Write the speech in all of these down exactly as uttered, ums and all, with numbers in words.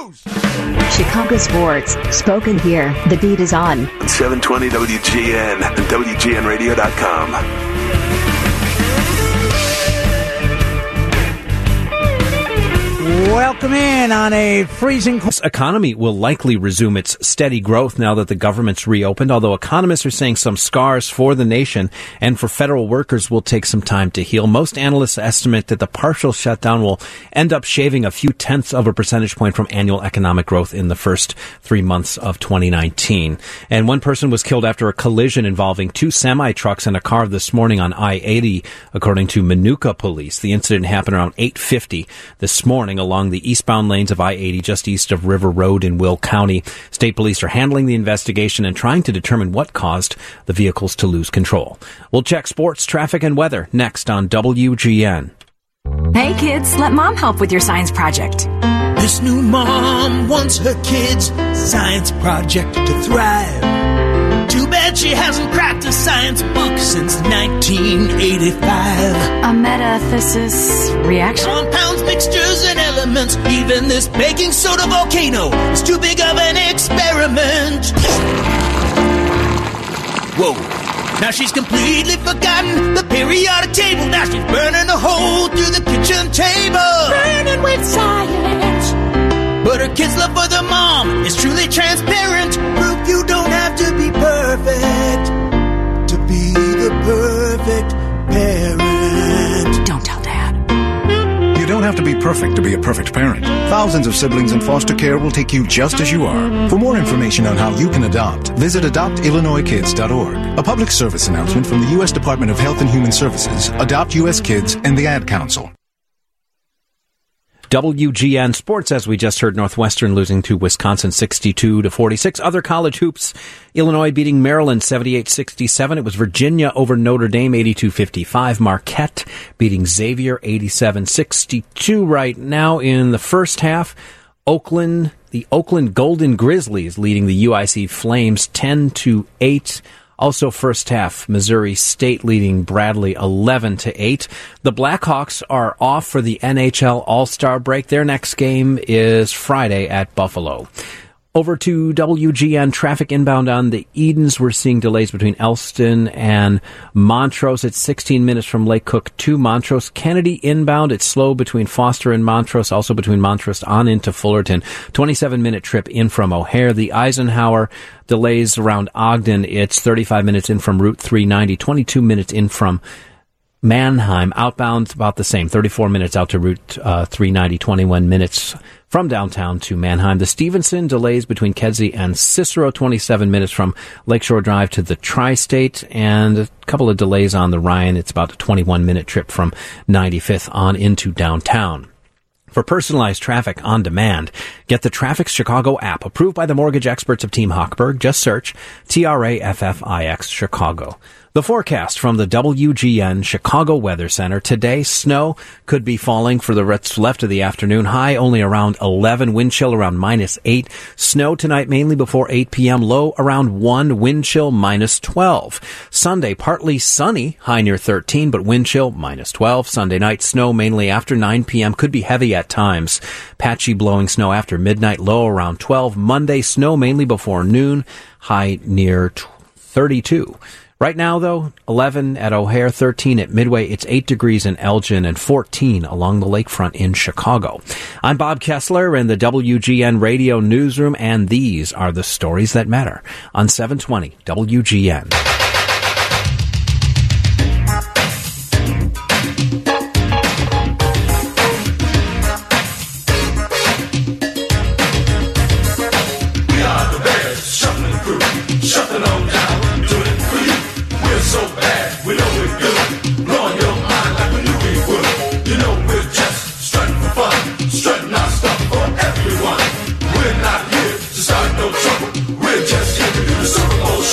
news. Chicago sports, spoken here. The beat is on. seven twenty W G N and W G N radio dot com. Welcome in on a freezing... The economy will likely resume its steady growth now that the government's reopened, although economists are saying some scars for the nation and for federal workers will take some time to heal. Most analysts estimate that the partial shutdown will end up shaving a few tenths of a percentage point from annual economic growth in the first three months of twenty nineteen. And one person was killed after a collision involving two semi-trucks and a car this morning on I eighty, according to Manuka police. The incident happened around eight fifty this morning along the eastbound lanes of I eighty just east of River Road in Will County. State police are handling the investigation and trying to determine what caused the vehicles to lose control. We'll check sports, traffic, and weather next on W G N. Hey kids, let mom help with your science project. This new mom wants her kids' science project to thrive. Too bad she hasn't cracked a science book since nineteen eighty-five. A metathesis reaction? Compounds, mixtures, and elements. Even this baking soda volcano is too big of an experiment. Whoa. Now she's completely forgotten the periodic table. Now she's burning a hole through the kitchen table. Burning with science. But her kids' love for the mom is truly transparent. Proof you don't have to be perfect to be the perfect parent. Don't tell Dad. You don't have to be perfect to be a perfect parent. Thousands of siblings in foster care will take you just as you are. For more information on how you can adopt, visit adopt illinois kids dot org. A public service announcement from the U S Department of Health and Human Services, Adopt U S Kids, and the Ad Council. W G N Sports, as we just heard, Northwestern losing to Wisconsin sixty-two to forty-six. Other college hoops, Illinois beating Maryland seventy-eight sixty-seven. It was Virginia over Notre Dame eighty-two fifty-five. Marquette beating Xavier eighty-seven sixty-two. Right now in the first half, Oakland, the Oakland Golden Grizzlies leading the U I C Flames ten to eight. Also first half, Missouri State leading Bradley eleven to eight. The Blackhawks are off for the N H L All-Star break. Their next game is Friday at Buffalo. Over to W G N traffic inbound on the Edens. We're seeing delays between Elston and Montrose. It's sixteen minutes from Lake Cook to Montrose. Kennedy inbound. It's slow between Foster and Montrose, also between Montrose on into Fullerton. twenty-seven minute trip in from O'Hare. The Eisenhower delays around Ogden. It's thirty-five minutes in from Route three ninety, twenty-two minutes in from Mannheim. Outbound about the same, thirty-four minutes out to Route uh, three ninety, twenty-one minutes from downtown to Mannheim. The Stevenson delays between Kedzie and Cicero, twenty-seven minutes from Lakeshore Drive to the Tri-State, and a couple of delays on the Ryan. It's about a twenty-one minute trip from ninety-fifth on into downtown. For personalized traffic on demand, get the Traffic Chicago app, approved by the mortgage experts of Team Hochberg. Just search T R A F F I X Chicago. The forecast from the W G N Chicago Weather Center. Today, snow could be falling for the rest left of the afternoon. High only around eleven. Wind chill around minus eight. Snow tonight mainly before eight p.m. Low around one. Wind chill minus twelve. Sunday, partly sunny. High near thirteen, but wind chill minus twelve. Sunday night, snow mainly after nine p.m. Could be heavy at times. Patchy blowing snow after midnight. Low around twelve. Monday, snow mainly before noon. High near thirty-two. Right now, though, eleven at O'Hare, thirteen at Midway. It's eight degrees in Elgin and fourteen along the lakefront in Chicago. I'm Bob Kessler in the W G N Radio Newsroom, and these are the stories that matter on seven twenty W G N. We are the Bears, shuffling crew, shuffling on down, doing it for you. We're so bad, we know we're good. Blowing your mind like we knew we would. You know we're just strutting for fun, strutting our stuff for everyone. We're not here to start no trouble. We're just here to do the Super Bowl shuffle. Well,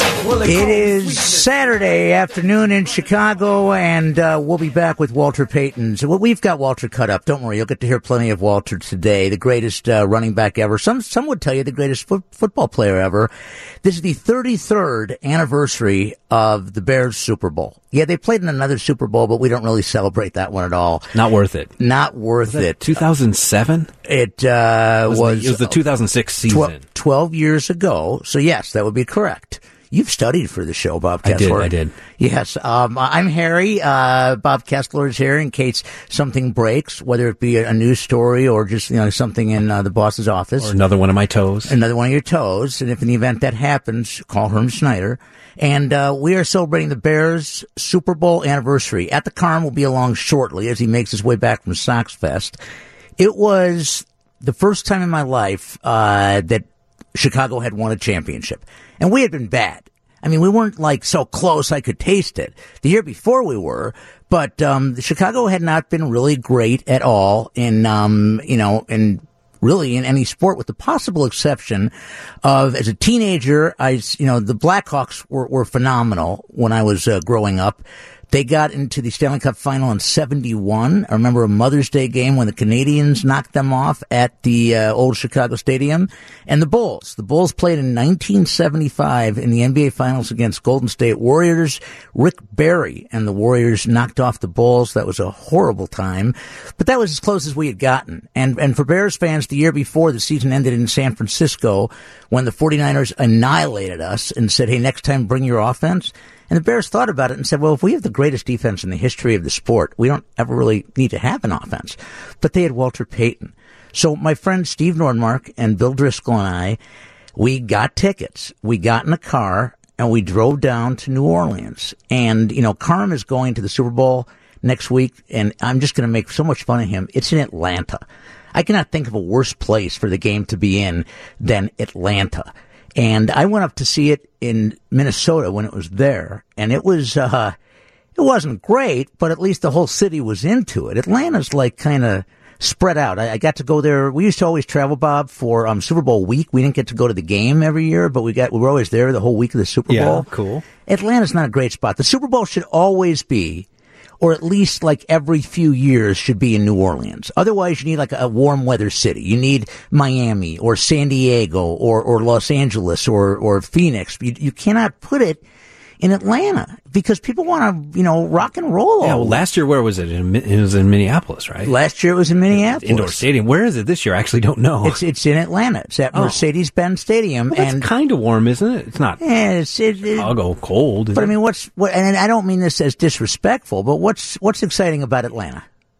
It is Saturday afternoon in Chicago, and uh, we'll be back with Walter Payton. So we've got Walter cut up. Don't worry, you'll get to hear plenty of Walter today. The greatest uh, running back ever. Some some would tell you the greatest fo- football player ever. This is the thirty-third anniversary of the Bears Super Bowl. Yeah, they played in another Super Bowl, but we don't really celebrate that one at all. Not worth it. Not worth it. two thousand seven? It uh, was, was the, it was the two thousand six season. Tw- Twelve years ago. So yes, that would be correct. You've studied for the show, Bob Kessler. I did, I did. Yes. Um, I'm Harry. Uh, Bob Kessler is here in case something breaks, whether it be a, a news story or just, you know, something in uh, the boss's office. Or another one of my toes. Another one of your toes. And if in the event that happens, call Herm Schneider. And uh, we are celebrating the Bears Super Bowl anniversary. At the Carm will be along shortly as he makes his way back from Sox Fest. It was the first time in my life uh, that Chicago had won a championship. And we had been bad. I mean, we weren't like so close I could taste it. The year before we were, but um Chicago had not been really great at all in um you know, in really in any sport, with the possible exception of, as a teenager, I you know, the Blackhawks were were phenomenal when I was uh, growing up. They got into the Stanley Cup final in seventy-one. I remember a Mother's Day game when the Canadians knocked them off at the uh, old Chicago Stadium. And the Bulls. The Bulls played in nineteen seventy-five in the N B A Finals against Golden State Warriors. Rick Barry and the Warriors knocked off the Bulls. That was a horrible time. But that was as close as we had gotten. And, and for Bears fans, the year before, the season ended in San Francisco when the 49ers annihilated us and said, hey, next time bring your offense. And the Bears thought about it and said, well, if we have the greatest defense in the history of the sport, we don't ever really need to have an offense. But they had Walter Payton. So my friend Steve Nordmark and Bill Driscoll and I, we got tickets. We got in a car and we drove down to New Orleans. And, you know, Carm is going to the Super Bowl next week, and I'm just going to make so much fun of him. It's in Atlanta. I cannot think of a worse place for the game to be in than Atlanta. And I went up to see it in Minnesota when it was there, and it was, uh, it wasn't great, but at least the whole city was into it. Atlanta's like kind of spread out. I, I got to go there. We used to always travel, Bob, for um, Super Bowl week. We didn't get to go to the game every year, but we got, we were always there the whole week of the Super yeah, Bowl. Cool. Atlanta's not a great spot. The Super Bowl should always be, or at least like every few years, should be in New Orleans. Otherwise, you need like a warm weather city. You need Miami or San Diego or, or Los Angeles or, or Phoenix. You, you cannot put it in Atlanta because people want to, you know, rock and roll. Yeah, well, last year, where was it? In, it was in Minneapolis, right? Last year it was in Minneapolis. Indoor Stadium. Where is it this year? I actually don't know. It's it's in Atlanta. It's at oh. Mercedes-Benz Stadium. Well, that's and kind of warm, isn't it? It's not yeah, it's, it, it, Chicago cold. Is but it? I mean, what's what? And I don't mean this as disrespectful, but what's what's exciting about Atlanta?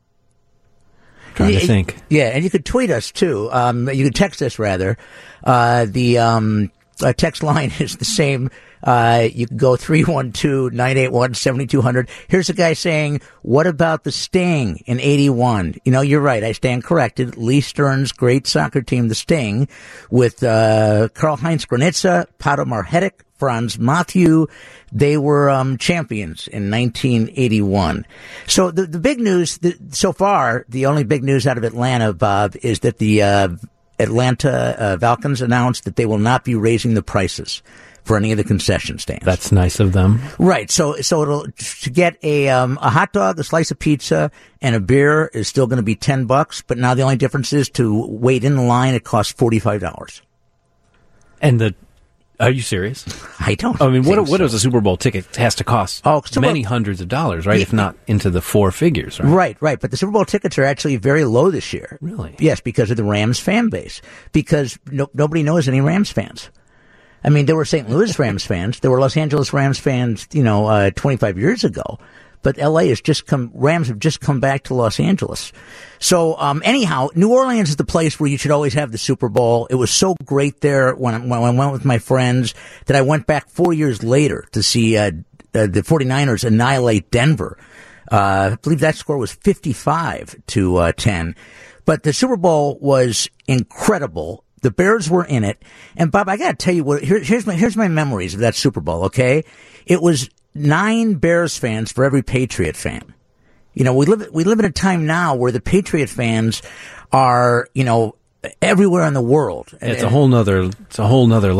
Trying to it, think. Yeah, and you could tweet us too. Um, you could text us rather. Uh, the um, uh, text line is the same. Uh, you can go three one two, nine eight one, seven two zero zero. Here's a guy saying, what about the Sting in eighty-one? You know, you're right. I stand corrected. Lee Stern's great soccer team, the Sting, with uh, Karl-Heinz Granitza, Pato Marhetic, Franz Mathieu. They were um, champions in nineteen eighty-one. So the, the big news, the, so far, the only big news out of Atlanta, Bob, is that the uh, Atlanta uh, Falcons announced that they will not be raising the prices for any of the concession stands. That's nice of them. Right. So, so it'll, to get a, um, a hot dog, a slice of pizza, and a beer is still going to be ten bucks. But now the only difference is to wait in the line, it costs forty-five dollars. And the, are you serious? I don't I mean, what, think what so. does a Super Bowl ticket it has to cost? Oh, so many what, hundreds of dollars, right? Yeah, if not into the four figures, right? Right, right. But the Super Bowl tickets are actually very low this year. Really? Yes, because of the Rams fan base. Because no, nobody knows any Rams fans. I mean, there were Saint Louis Rams fans. There were Los Angeles Rams fans, you know, uh, twenty-five years ago. But L A has just come, Rams have just come back to Los Angeles. So, um, anyhow, New Orleans is the place where you should always have the Super Bowl. It was so great there when I, when I went with my friends that I went back four years later to see, uh, uh the 49ers annihilate Denver. Uh, I believe that score was fifty-five to, uh, ten. But the Super Bowl was incredible. The Bears were in it. And Bob, I gotta tell you what, here, here's my, here's my memories of that Super Bowl, okay? It was nine Bears fans for every Patriot fan. You know, we live, we live in a time now where the Patriot fans are, you know, everywhere in the world. It's a whole nother, it's a whole nother level.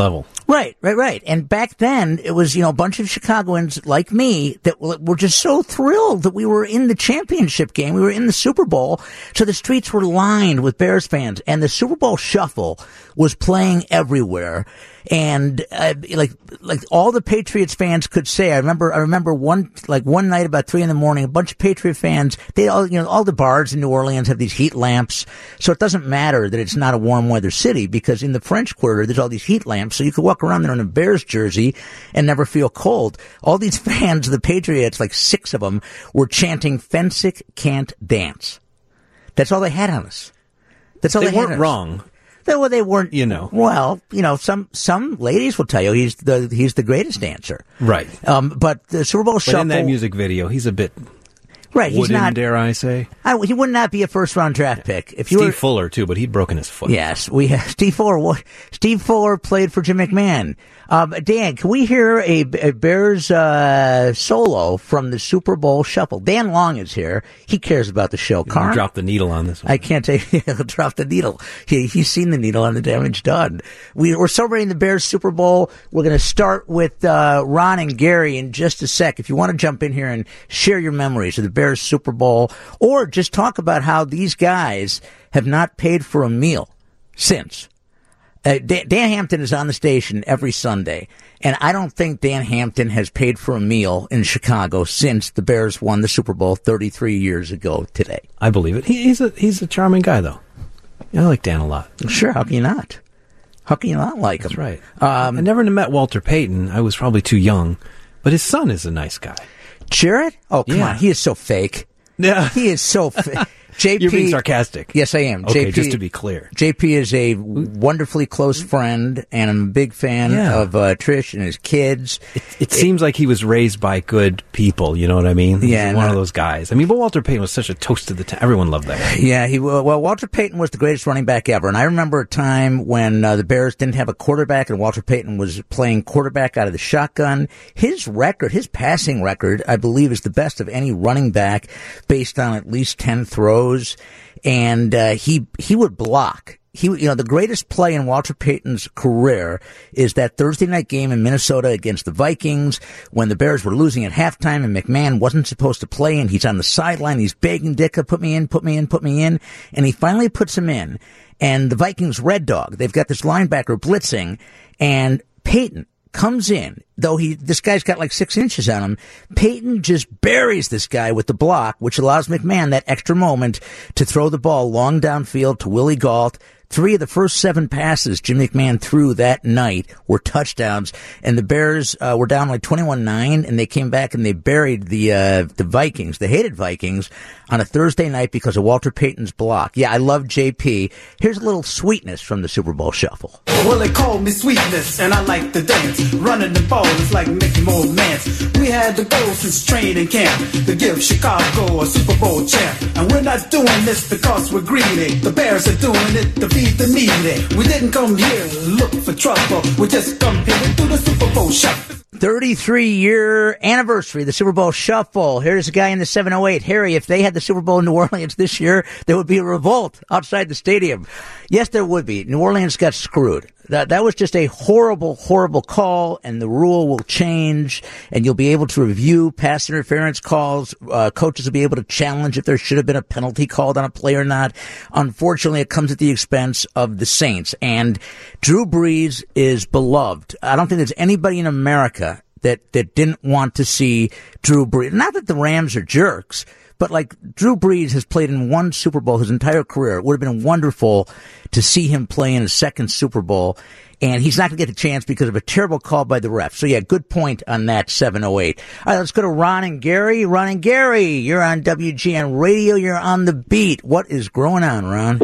Right, right, right. And back then, it was, you know, a bunch of Chicagoans like me that were just so thrilled that we were in the championship game. We were in the Super Bowl. So the streets were lined with Bears fans. And the Super Bowl Shuffle was playing everywhere. And uh, like like all the Patriots fans could say, I remember I remember one like one night about three in the morning, a bunch of Patriot fans, they all you know all the bars in New Orleans have these heat lamps, so it doesn't matter that it's not a warm weather city because in the French Quarter there's all these heat lamps, so you could walk around there in a Bears jersey and never feel cold. All these fans of the Patriots, like six of them, were chanting "Fensick can't dance." That's all they had on us. That's all they, they had weren't on us. wrong. They, well, they weren't, you know. Well, you know, some some ladies will tell you he's the he's the greatest dancer, right? Um, but the Super Bowl but Shuffle in that music video, he's a bit right. He's wooden, not. Dare I say? I, he would not be a first round draft pick if you Steve were, Fuller too, but he'd broken his foot. Yes, we have Steve Fuller. Steve Fuller played for Jim McMahon. Um, Dan, can we hear a, a Bears uh, solo from the Super Bowl Shuffle? Dan Long is here. He cares about the show. Carm? Drop the needle on this one. I can't take he'll drop the needle. He, he's seen the needle on the damage done. We, we're celebrating the Bears Super Bowl. We're going to start with uh, Ron and Gary in just a sec. If you want to jump in here and share your memories of the Bears Super Bowl, or just talk about how these guys have not paid for a meal since. Uh, Dan, Dan Hampton is on the station every Sunday, and I don't think Dan Hampton has paid for a meal in Chicago since the Bears won the Super Bowl thirty-three years ago today. I believe it. He, he's a he's a charming guy, though. Yeah, I like Dan a lot. Sure, how can you not? How can you not like him? That's right. Um, I never met Walter Payton. I was probably too young, but his son is a nice guy. Jared? Oh, come Yeah. on. He is so fake. Yeah. He is so fake. J P, You're being sarcastic. Yes, I am. Okay, J P, just to be clear. J P is a wonderfully close friend, and I'm a big fan Yeah. of uh, Trish and his kids. It, it seems like he was raised by good people, you know what I mean? Yeah, He's one no. of those guys. I mean, but Walter Payton was such a toast to the town. Everyone loved that guy. Yeah, he well, Walter Payton was the greatest running back ever, and I remember a time when uh, the Bears didn't have a quarterback, and Walter Payton was playing quarterback out of the shotgun. His record, his passing record, I believe, is the best of any running back, based on at least ten throws, and uh, he he would block. He, you know, the greatest play in Walter Payton's career is that Thursday night game in Minnesota against the Vikings when the Bears were losing at halftime and McMahon wasn't supposed to play, and he's on the sideline. He's begging Ditka, put me in, put me in, put me in. And he finally puts him in. And the Vikings red dog, they've got this linebacker blitzing, and Payton comes in, though he, this guy's got like six inches on him. Payton just buries this guy with the block, which allows McMahon that extra moment to throw the ball long downfield to Willie Gault. Three of the first seven passes Jim McMahon threw that night were touchdowns, and the Bears uh, were down like twenty-one nine, and they came back and they buried the uh, the Vikings, the hated Vikings, on a Thursday night because of Walter Payton's block. Yeah, I love J P. Here's a little sweetness from the Super Bowl Shuffle. Well, they call me Sweetness, and I like to dance. Running the ball is like making more mans. We had the goal since training camp to give Chicago a Super Bowl champ. And we're not doing this because we're greedy. The Bears are doing it to feed the needy. We didn't come here to look for trouble. We just come here to do the Super Bowl Shuffle. thirty-three year anniversary of the Super Bowl Shuffle. Here's a guy in the seven oh eight. Harry, if they had the Super Bowl in New Orleans this year, there would be a revolt outside the stadium. Yes, there would be. New Orleans got screwed. That that was just a horrible, horrible call, and the rule will change, and you'll be able to review pass interference calls. Uh, coaches will be able to challenge if there should have been a penalty called on a play or not. Unfortunately, it comes at the expense of the Saints, and Drew Brees is beloved. I don't think there's anybody in America that, that didn't want to see Drew Brees. Not that the Rams are jerks, but like Drew Brees has played in one Super Bowl his entire career. It would have been wonderful to see him play in a second Super Bowl, and he's not going to get the chance because of a terrible call by the ref. So yeah, good point on that seven oh eight. All right, let's go to Ron and Gary. Ron and Gary, you're on W G N Radio. You're on the beat. What is going on, Ron?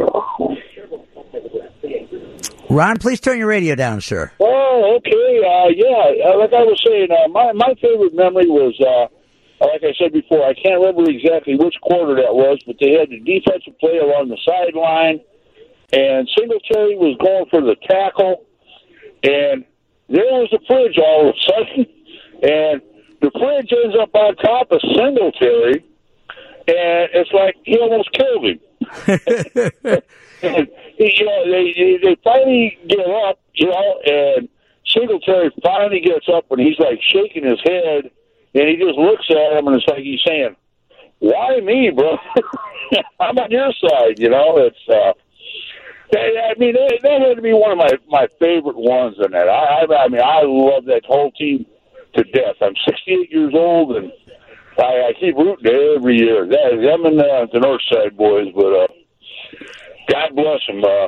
Ron, please turn your radio down, sir. Oh, okay. Uh, yeah, uh, like I was saying, uh, my my favorite memory was, uh, like I said before, I can't remember exactly which quarter that was, but they had the defensive play along the sideline, and Singletary was going for the tackle, and there was the fridge all of a sudden, and the fridge ends up on top of Singletary, and it's like he almost killed him. and, you know, they they finally get up, you know, and Singletary finally gets up and he's like shaking his head, and he just looks at him and it's like he's saying, "Why me, bro? I'm on your side." You know, it's. Uh, I mean, that had to be one of my, my favorite ones in that. I, I, I mean, I love that whole team to death. I'm sixty-eight years old, and I, I keep rooting every year. That is them and the, the Northside boys, but uh, God bless them. Uh,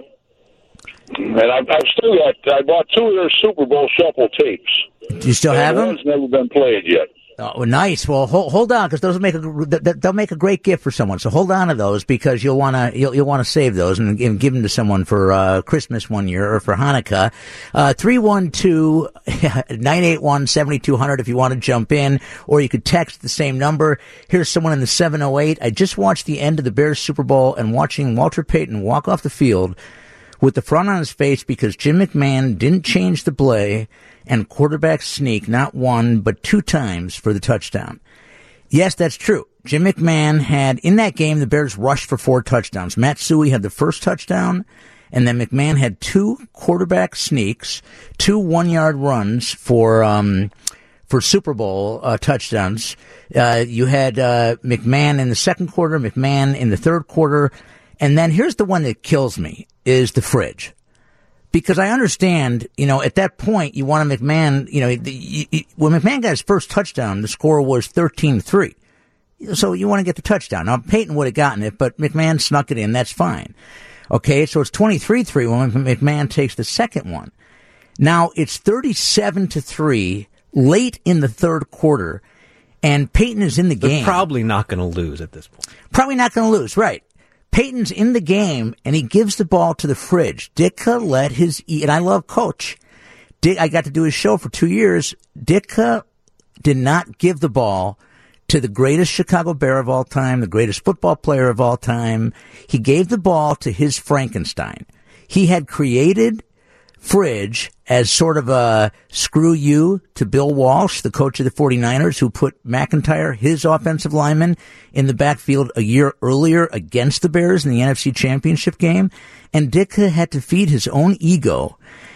and I've, I've still got. I bought two of their Super Bowl shuffle tapes. Do you still have them? One's never been played yet. Oh, nice. Well, hold, hold on, because those will make a they'll make a great gift for someone. So hold on to those, because you'll want to you'll, you'll want to save those and, and give them to someone for uh, Christmas one year or for Hanukkah. Uh, three one two, nine eight one, seven two zero zero if you want to jump in, or you could text the same number. Here's someone in the seven oh eight. I just watched the end of the Bears Super Bowl, and watching Walter Payton walk off the field with the front on his face because Jim McMahon didn't change the play and quarterback sneak not one but two times for the touchdown. Yes, that's true. Jim McMahon had, in that game, the Bears rushed for four touchdowns. Matt Suhey had the first touchdown, and then McMahon had two quarterback sneaks, two one-yard runs for um for Super Bowl uh, touchdowns. Uh, you had uh, McMahon in the second quarter, McMahon in the third quarter, and then here's the one that kills me, is the fridge. Because I understand, you know, at that point, you want a McMahon, you know, the, you, when McMahon got his first touchdown, the score was thirteen three. So you want to get the touchdown. Now, Peyton would have gotten it, but McMahon snuck it in. That's fine. Okay, so it's twenty-three three when McMahon takes the second one. Now, it's thirty-seven to three late in the third quarter, and Peyton is in the They're game. probably not going to lose at this point. Probably not going to lose, right. Peyton's in the game, and he gives the ball to the fridge. Ditka let his – and I love Coach. Dick, I got to do his show for two years. Ditka did not give the ball to the greatest Chicago Bear of all time, the greatest football player of all time. He gave the ball to his Frankenstein. He had created Fridge as sort of a screw you to Bill Walsh, the coach of the 49ers, who put McIntyre, his offensive lineman, in the backfield a year earlier against the Bears in the N F C Championship game. And Ditka had to feed his own ego.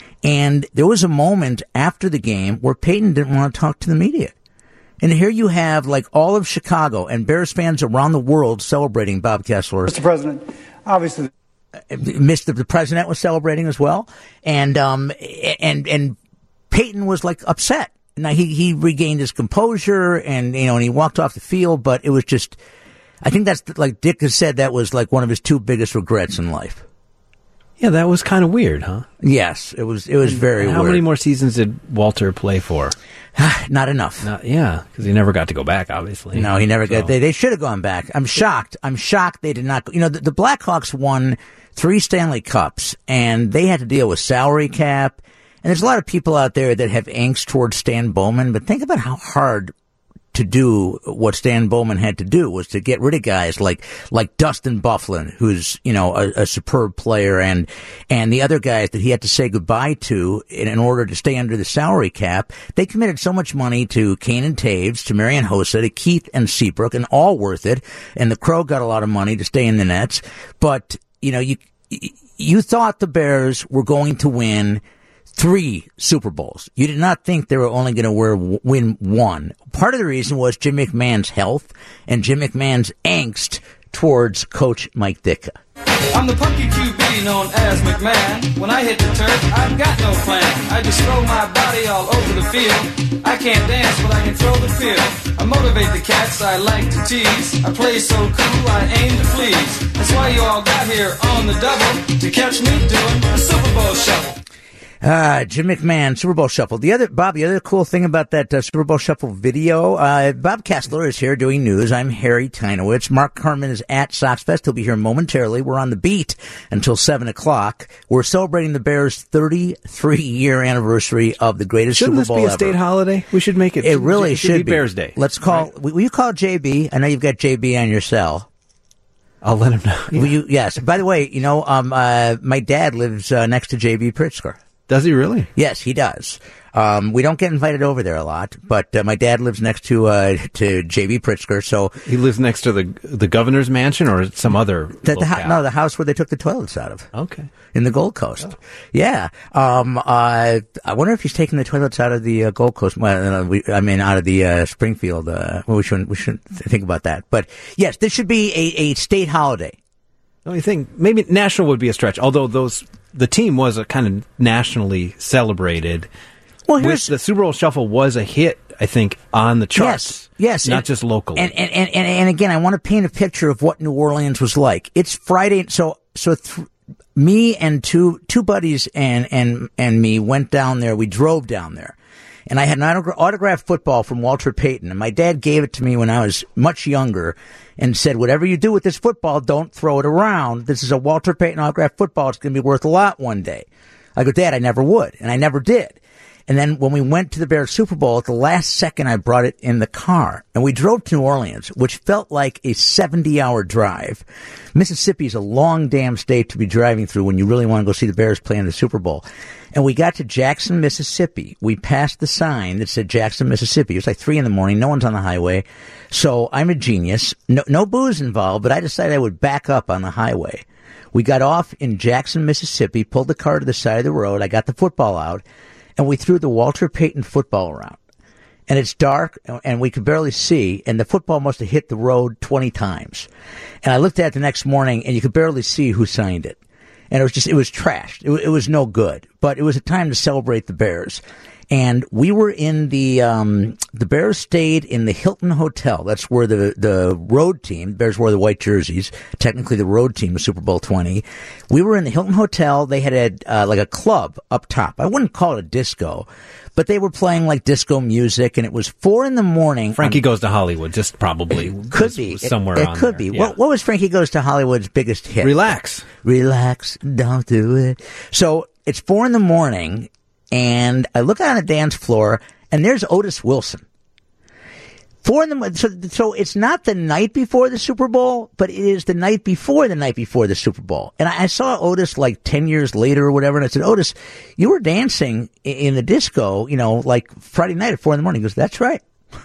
And there was a moment after the game where Peyton didn't want to talk to the media. And here you have, like, all of Chicago and Bears fans around the world celebrating Bob Kessler. Mister President, obviously... Mister The president was celebrating as well, and um and and Peyton was like upset. Now he he regained his composure, and you know, and he walked off the field. But it was just, I think that's like Dick has said, that was like one of his two biggest regrets in life. Yeah, that was kind of weird, huh? Yes, it was. It was very and how weird. many more seasons did Walter play for? Not enough. Not, yeah, because he never got to go back, obviously. No, he never so. got. They they should have gone back. I'm shocked. I'm shocked they did not. You know, the, the Blackhawks won three Stanley Cups, and they had to deal with salary cap. And there's a lot of people out there that have angst towards Stan Bowman, but think about how hard to do what Stan Bowman had to do was to get rid of guys like like Dustin Byfuglien, who's, you know, a, a superb player, and and the other guys that he had to say goodbye to in, in order to stay under the salary cap. They committed so much money to Kane and Taves, to Marian Hossa, to Keith and Seabrook, and all worth it. And the Crow got a lot of money to stay in the Nets. But, you know, you you thought the Bears were going to win three Super Bowls. You did not think they were only going to win one. Part of the reason was Jim McMahon's health and Jim McMahon's angst towards Coach Mike Ditka. I'm the punky Q B known as McMahon. When I hit the turf, I've got no plan. I just throw my body all over the field. I can't dance, but I can throw the field. I motivate the cats, I like to tease. I play so cool, I aim to please. That's why you all got here on the double, to catch me doing a Super Bowl shuffle. Ah, Jim McMahon, Super Bowl Shuffle. The other, Bob, the other cool thing about that uh, Super Bowl Shuffle video, uh, Bob Kessler is here doing news. I'm Harry Teinowitz. Mark Herman is at Soxfest. He'll be here momentarily. We're on the beat until seven o'clock. We're celebrating the Bears' thirty-three year anniversary of the greatest Shouldn't Super Bowl this be a ever. state holiday? We should make it. It really it should, should be be. Bears Day. Let's call, right? will you call J B? I know you've got J B on your cell. I'll let him know. Yeah. Will you, yes. By the way, you know, um, uh, my dad lives uh, next to J B Pritzker. Does he really? Yes, he does. Um, we don't get invited over there a lot, but uh, my dad lives next to uh, to J B. Pritzker, so he lives next to the the governor's mansion or some other. The, the ho- no, the house where they took the toilets out of. Okay, in the Gold Coast. Oh. Yeah. Um, uh, I wonder if he's taking the toilets out of the uh, Gold Coast. Well, uh, we, I mean, out of the uh, Springfield. Uh, well, we shouldn't we shouldn't think about that. But yes, this should be a, a state holiday. The only thing, maybe national would be a stretch. Although those the team was a kind of nationally celebrated. Well, here's, the Super Bowl Shuffle was a hit, I think, on the charts. Yes, yes, not and, just locally. And and, and and and again, I want to paint a picture of what New Orleans was like. It's Friday, so so. Th- Me and two two buddies and and and me went down there. We drove down there, and I had an autogra- autographed football from Walter Payton. And my dad gave it to me when I was much younger, and said, "Whatever you do with this football, don't throw it around. This is a Walter Payton autographed football. It's going to be worth a lot one day." I go, "Dad, I never would," and I never did. And then when we went to the Bears Super Bowl, at the last second, I brought it in the car. And we drove to New Orleans, which felt like a seventy-hour drive. Mississippi is a long damn state to be driving through when you really want to go see the Bears play in the Super Bowl. And we got to Jackson, Mississippi. We passed the sign that said Jackson, Mississippi. It was like three in the morning. No one's on the highway. So I'm a genius. No, no booze involved, but I decided I would back up on the highway. We got off in Jackson, Mississippi, pulled the car to the side of the road. I got the football out. And we threw the Walter Payton football around. And it's dark, and we could barely see, and the football must have hit the road twenty times. And I looked at it the next morning, and you could barely see who signed it. And it was just, it was trashed. It, it was no good. But it was a time to celebrate the Bears. And we were in the, um, the Bears stayed in the Hilton Hotel. That's where the, the road team, the Bears wore the white jerseys, technically the road team of Super Bowl twenty. We were in the Hilton Hotel. They had a, uh, like a club up top. I wouldn't call it a disco, but they were playing like disco music, and it was four in the morning. Frankie on, Goes to Hollywood, just probably. Could be. Was somewhere it, it on could there. be. Yeah. What, what was Frankie Goes to Hollywood's biggest hit? Relax. Relax. Don't do it. So it's four in the morning. And I look on the dance floor, and there's Otis Wilson. Four in the so so it's not the night before the Super Bowl, but it is the night before the night before the Super Bowl. And I, I saw Otis like ten years later or whatever, and I said, "Otis, you were dancing in, in the disco, you know, like Friday night at four in the morning." He goes, "That's right."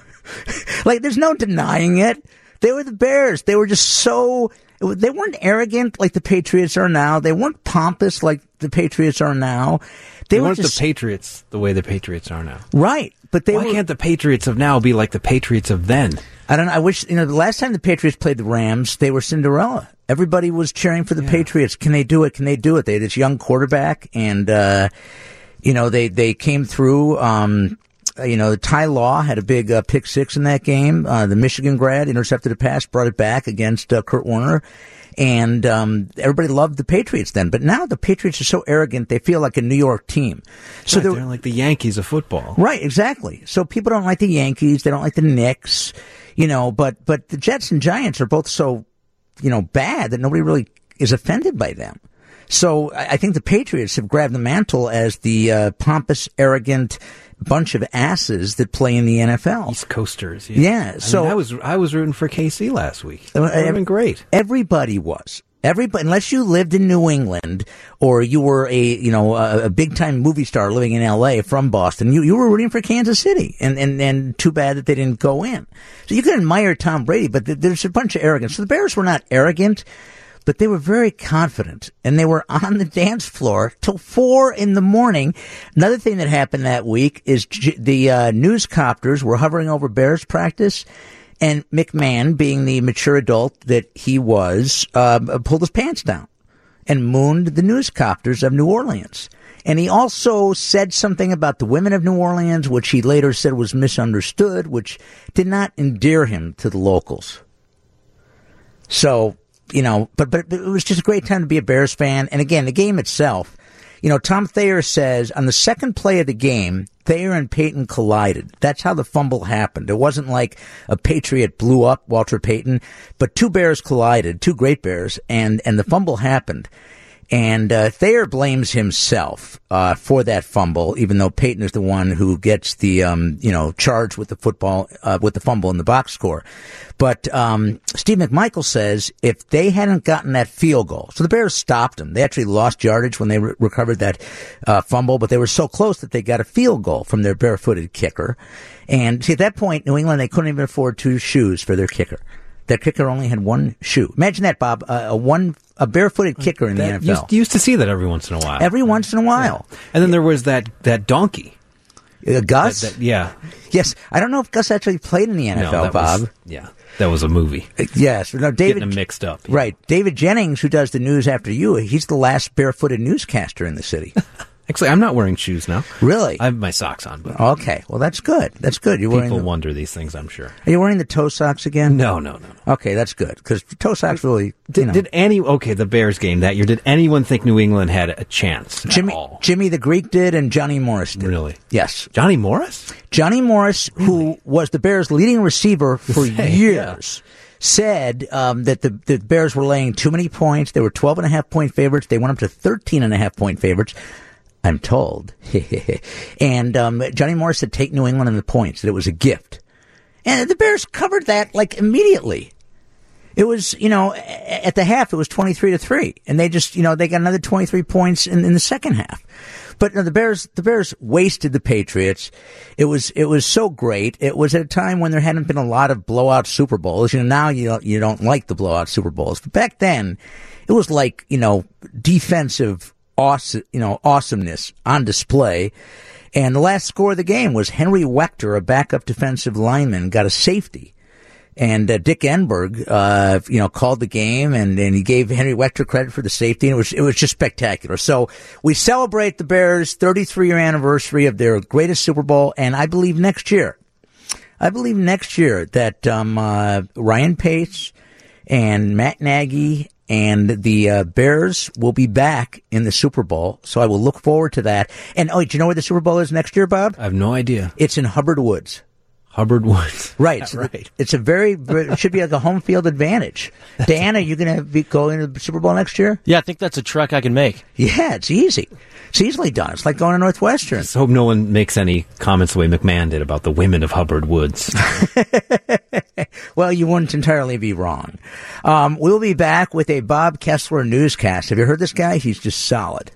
Like, there's no denying it. They were the Bears. They were just so. They weren't arrogant like the Patriots are now. They weren't pompous like the Patriots are now. They, they were weren't just, the Patriots the way the Patriots are now. Right. But they Why were, can't the Patriots of now be like the Patriots of then? I don't know. I wish, you know, the last time the Patriots played the Rams, they were Cinderella. Everybody was cheering for the yeah. Patriots. Can they do it? Can they do it? They had this young quarterback, and, uh, you know, they, they came through. Um, you know, Ty Law had a big uh, pick six in that game. Uh, the Michigan grad intercepted a pass, brought it back against uh, Kurt Warner. And um, everybody loved the Patriots then. But now the Patriots are so arrogant, they feel like a New York team. So right, they're, they're like the Yankees of football. Right, exactly. So people don't like the Yankees. They don't like the Knicks. You know, but, but the Jets and Giants are both so, you know, bad that nobody really is offended by them. So I, I think the Patriots have grabbed the mantle as the uh, pompous, arrogant bunch of asses that play in the N F L. East Coasters. Yeah. yeah I so mean, I was I was rooting for K C last week. That would have been great. Everybody was. Everybody, unless you lived in New England or you were a, you know, a, a big time movie star living in L A from Boston, you, you were rooting for Kansas City. And, and, and too bad that they didn't go in. So you can admire Tom Brady, but th- there's a bunch of arrogance. So the Bears were not arrogant, but they were very confident, and they were on the dance floor till four in the morning. Another thing that happened that week is G- the uh, newscopters were hovering over Bears practice, and McMahon, being the mature adult that he was, uh, pulled his pants down and mooned the newscopters of New Orleans. And he also said something about the women of New Orleans, which he later said was misunderstood, which did not endear him to the locals. So... You know, but but it was just a great time to be a Bears fan. And again, the game itself, you know, Tom Thayer says on the second play of the game, Thayer and Payton collided. That's how the fumble happened. It wasn't like a Patriot blew up Walter Payton, but two Bears collided, two great Bears, and, and the fumble happened. And uh, Thayer blames himself uh, for that fumble, even though Peyton is the one who gets the, um, you know, charge with the football, uh, with the fumble in the box score. But um, Steve McMichael says if they hadn't gotten that field goal, so the Bears stopped them. They actually lost yardage when they re- recovered that uh, fumble, but they were so close that they got a field goal from their barefooted kicker. And see, at that point, New England, they couldn't even afford two shoes for their kicker. Their kicker only had one shoe. Imagine that, Bob, uh, a one a barefooted kicker in that, the N F L. You used to see that every once in a while. Every once in a while. Yeah. And then there was that, that donkey. Uh, Gus? That, that, yeah. Yes. I don't know if Gus actually played in the N F L, no, Bob. Was, yeah. That was a movie. Uh, yes. No, David, Getting them mixed up. Yeah. Right. David Jennings, who does the news after you, he's the last barefooted newscaster in the city. Actually, I'm not wearing shoes now. Really? I have my socks on. But okay. Well, that's good. That's good. You're People wearing the, wonder these things, I'm sure. Are you wearing the toe socks again? No, no, no. no. Okay, that's good. Because toe socks really... Did, you know. did any... Okay, the Bears game that year, did anyone think New England had a chance Jimmy, at all? Jimmy the Greek did, and Johnny Morris did. Really? Yes. Johnny Morris? Johnny Morris, really? Who was the Bears' leading receiver for Say, years... Yeah. said um, that the, the Bears were laying too many points. They were twelve and a half point favorites. They went up to thirteen and a half point favorites, I'm told. and um, Johnny Morris said take New England in the points, that it was a gift. And the Bears covered that like immediately. It was, you know, at the half, it was twenty-three to three. And they just, you know, they got another twenty-three points in, in the second half. But no, the Bears, the Bears wasted the Patriots. It was, it was so great. It was at a time when there hadn't been a lot of blowout Super Bowls. You know, now you don't, you don't like the blowout Super Bowls. But back then, it was like, you know, defensive awesome, you know, awesomeness on display. And the last score of the game was Henry Wechter, a backup defensive lineman, got a safety. And uh, Dick Enberg, uh, you know, called the game, and, and he gave Henry Wechter credit for the safety, and it was it was just spectacular. So we celebrate the Bears' thirty-three-year anniversary of their greatest Super Bowl, and I believe next year, I believe next year that um, uh, Ryan Pace and Matt Nagy and the uh, Bears will be back in the Super Bowl. So I will look forward to that. And oh, do you know where the Super Bowl is next year, Bob? I have no idea. It's in Hubbard Woods. Hubbard Woods. Right. So right. It's a very, it should be like a home field advantage. Dan, are you going to be going to the Super Bowl next year? Yeah, I think that's a trek I can make. Yeah, it's easy. It's easily done. It's like going to Northwestern. Just hope no one makes any comments the way McMahon did about the women of Hubbard Woods. Well, you wouldn't entirely be wrong. Um, we'll be back with a Bob Kessler newscast. Have you heard this guy? He's just solid.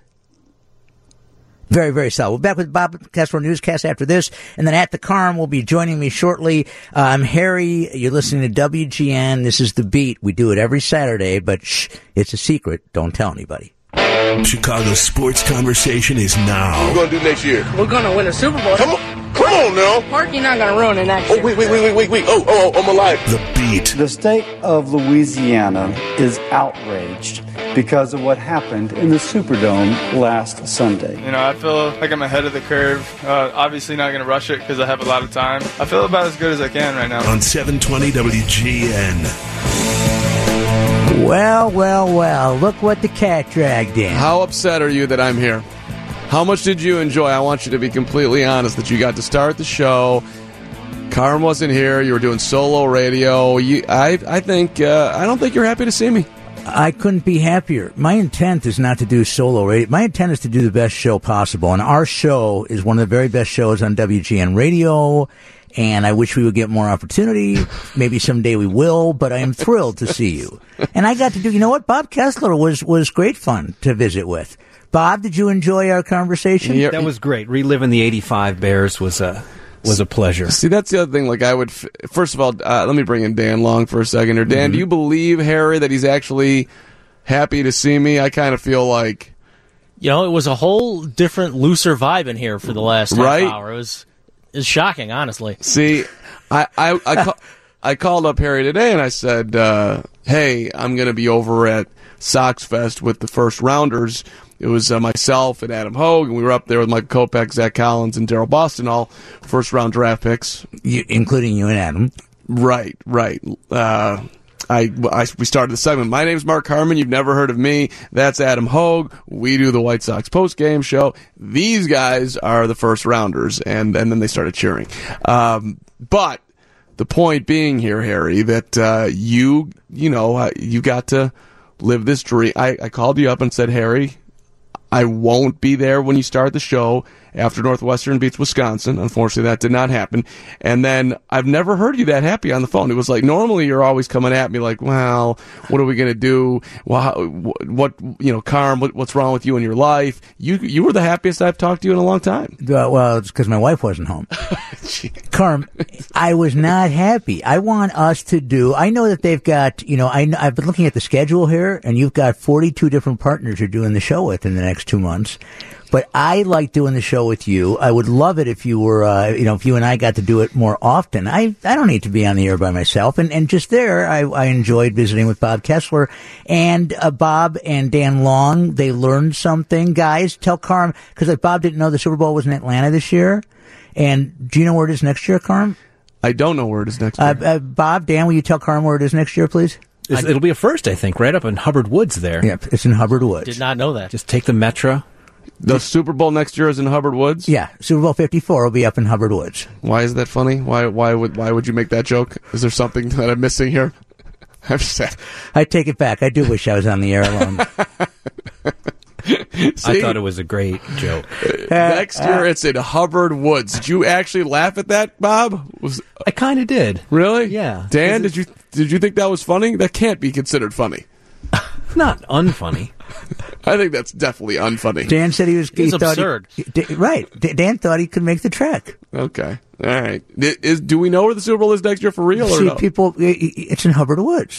Very, very solid. We'll be back with Bob Kessler newscast after this. And then at the Carm will be joining me shortly. Uh, I'm Harry. You're listening to W G N. This is The Beat. We do it every Saturday, but shh, it's a secret. Don't tell anybody. Chicago's sports conversation is now. What are we going to do next year? We're going to win a Super Bowl. Come on. Come on now. Parky not going to ruin it next oh, year. Wait, wait, wait, wait, wait, wait. Oh, oh, oh, I'm alive. The Beat. The state of Louisiana is outraged because of what happened in the Superdome last Sunday. You know, I feel like I'm ahead of the curve. Uh, obviously not going to rush it because I have a lot of time. I feel about as good as I can right now. On seven twenty W G N. Well, well, well, look what the cat dragged in. How upset are you that I'm here? How much did you enjoy? I want you to be completely honest that you got to start the show. Carm wasn't here. You were doing solo radio. You, I, I think, uh, I don't think you're happy to see me. I couldn't be happier. My intent is not to do solo radio. My intent is to do the best show possible. And our show is one of the very best shows on W G N radio. And I wish we would get more opportunity. Maybe someday we will, but I am thrilled to see you. And I got to do, you know what? Bob Kessler was, was great fun to visit with. Bob, did you enjoy our conversation? Yeah, that was great. Reliving the eighty-five Bears was a, was a pleasure. See, that's the other thing. Like, I would, f- first of all, uh, let me bring in Dan Long for a second here. Dan, mm-hmm. do you believe, Harry, that he's actually happy to see me? I kind of feel like, you know, it was a whole different, looser vibe in here for the last right? half hour. It was, it was shocking, honestly. See, I I I, ca- I called up Harry today and I said, uh, hey, I'm going to be over at Sox Fest with the first rounders. It was uh, myself and Adam Hogue, and we were up there with Mike Kopech, Zach Collins, and Daryl Boston, all first-round draft picks. You, including you and Adam. Right, right. Uh, I, I, we started the segment. My name's Mark Harmon. You've never heard of me. That's Adam Hogue. We do the White Sox post-game show. These guys are the first-rounders, and, and then they started cheering. Um, but the point being here, Harry, that uh, you, you know, uh, you got to live this dream. I, I called you up and said, Harry, I won't be there when you start the show after Northwestern beats Wisconsin. Unfortunately, that did not happen. And then I've never heard you that happy on the phone. It was like, normally you're always coming at me like, well, what are we going to do? Well, how, what, you know, Carm, what, what's wrong with you in your life? You you were the happiest I've talked to you in a long time. Uh, well, it's because my wife wasn't home. Carm, I was not happy. I want us to do, I know that they've got, you know, I, I've been looking at the schedule here, and you've got forty-two different partners you're doing the show with in the next two months. But I like doing the show with you. I would love it if you were, uh, you know, if you and I got to do it more often. I, I don't need to be on the air by myself. And, and just there, I, I enjoyed visiting with Bob Kessler and uh, Bob and Dan Long. They learned something. Guys, tell Carm, because like, Bob didn't know the Super Bowl was in Atlanta this year. And do you know where it is next year, Carm? I don't know where it is next year. Uh, uh, Bob, Dan, will you tell Carm where it is next year, please? It's, it'll be a first, I think, right up in Hubbard Woods there. Yep, it's in Hubbard Woods. Did not know that. Just take the Metro. The Super Bowl next year is in Hubbard Woods? Yeah, Super Bowl fifty-four will be up in Hubbard Woods. Why is that funny? Why why would why would you make that joke? Is there something that I'm missing here? I'm sad. I take it back. I do wish I was on the air alone. I thought it was a great joke. Uh, next year it's in Hubbard Woods. Did you actually laugh at that, Bob? Was I kind of did. Really? Yeah. Dan, did you did you think that was funny? That can't be considered funny. Not unfunny. I think that's definitely unfunny. Dan said he was. He It's thought absurd. He, D- right. D- Dan thought he could make the trek. Okay. All right. Is, do we know where the Super Bowl is next year for real or See, no? people, it's in Hubbard Woods.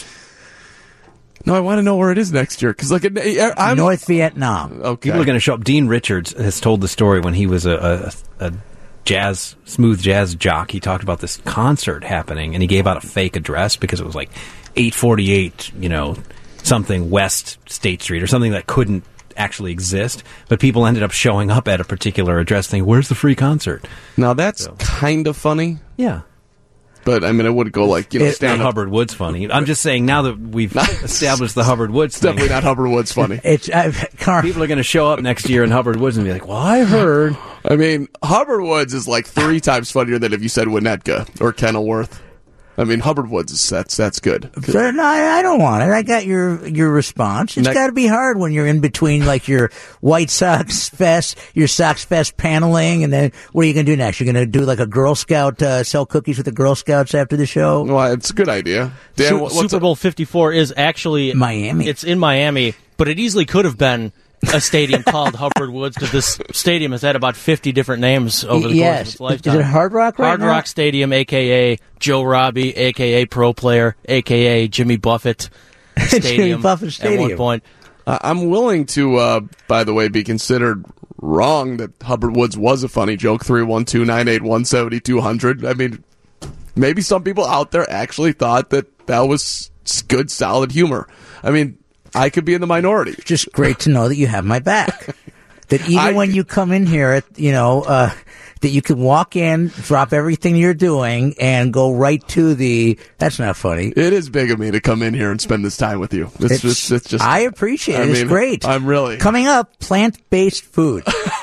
No, I want to know where it is next year because, like, I'm North Vietnam. Okay. People are going to show up. Dean Richards has told the story when he was a, a, a jazz, smooth jazz jock. He talked about this concert happening, and he gave out a fake address because it was like eight forty-eight, you know, something West State Street or something that couldn't actually exist. But people ended up showing up at a particular address thinking, where's the free concert? Now, that's So. kind of funny. Yeah. But, I mean, I would go like, you know, It's stand not up. Hubbard Woods funny. I'm just saying now that we've established the Hubbard Woods It's thing, definitely not Hubbard Woods funny. It's uh, Carm. people are going to show up next year in Hubbard Woods and be like, well, I heard. I mean, Hubbard Woods is like three times funnier than if you said Winnetka or Kenilworth. I mean, Hubbard Woods is that's that's good. So, no, I I don't want it. I got your your response. It's Ne- got to be hard when you're in between, like your White Sox Fest, your Sox Fest paneling, and then what are you going to do next? You're going to do like a Girl Scout, uh, sell cookies with the Girl Scouts after the show? Well, it's a good idea. Dan, Su- what- what's Super up? Bowl fifty-four is actually Miami. It's in Miami, but it easily could have been a stadium called Hubbard Woods because this stadium has had about fifty different names over the Yes. course of its lifetime. Is it Hard Rock right Hard now? Rock Stadium, a k a. Joe Robbie, a k a. Pro Player, a k a. Jimmy Buffett Stadium. Buffett Stadium. At one point. Uh, I'm willing to, uh, by the way, be considered wrong that Hubbard Woods was a funny joke. three one two, nine eight one, seven two zero zero. I mean, maybe some people out there actually thought that that was s- good, solid humor. I mean, I could be in the minority. Just great to know that you have my back. That even I- when you come in here, at, you know, uh, that you can walk in, drop everything you're doing, and go right to the. That's not funny. It is big of me to come in here and spend this time with you. It's, just, it's just. I appreciate it. I It's mean, great. I'm really. Coming up, plant-based food.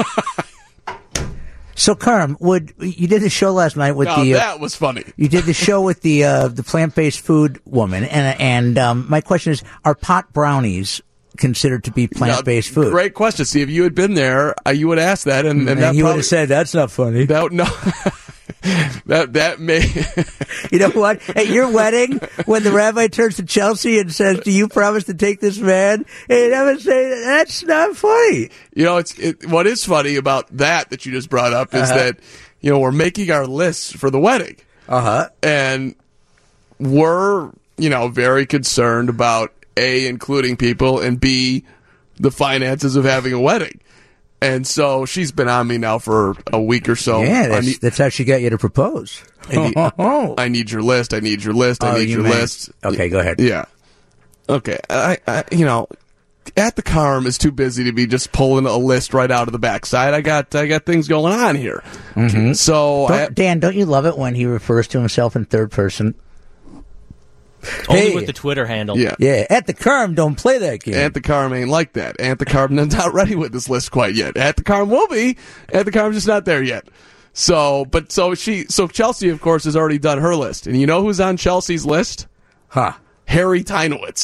So, Carm, would you did the show last night with Now, the? Uh, that was funny. You did the show with the uh, the plant-based food woman, and and um, my question is: are pot brownies considered to be plant-based Now, food? Great question. See, if you had been there, uh, you would ask that, and, and, And that you would probably, have said that's not funny. that no. that that may. You know what? At your wedding, when the rabbi turns to Chelsea and says, "Do you promise to take this man?" and I would say, "That's not funny." You know, it's it, what is funny about that that you just brought up is Uh-huh. that you know we're making our lists for the wedding, Uh huh. and we're you know very concerned about A, including people, and B, the finances of having a wedding. And so she's been on me now for a week or so. Yeah, I that's, need, that's how she got you to propose. I need, I need your list. I need your list. I Oh, need you your meant- list. Okay, go ahead. Yeah. Okay. I, I, you know, at the Carm is too busy to be just pulling a list right out of the backside. I got, I got things going on here. Mm-hmm. So, Don't- I, Dan, don't you love it when he refers to himself in third person? Only Hey. with the Twitter handle. yeah. Yeah, at the Carm, don't play that game. At the Carm ain't like that. At the Carm not ready with this list quite yet. At the Carm will be. At the Carm's just not there yet. So, but so she, so Chelsea, of course, has already done her list. And you know who's on Chelsea's list? Huh. Harry Teinowitz.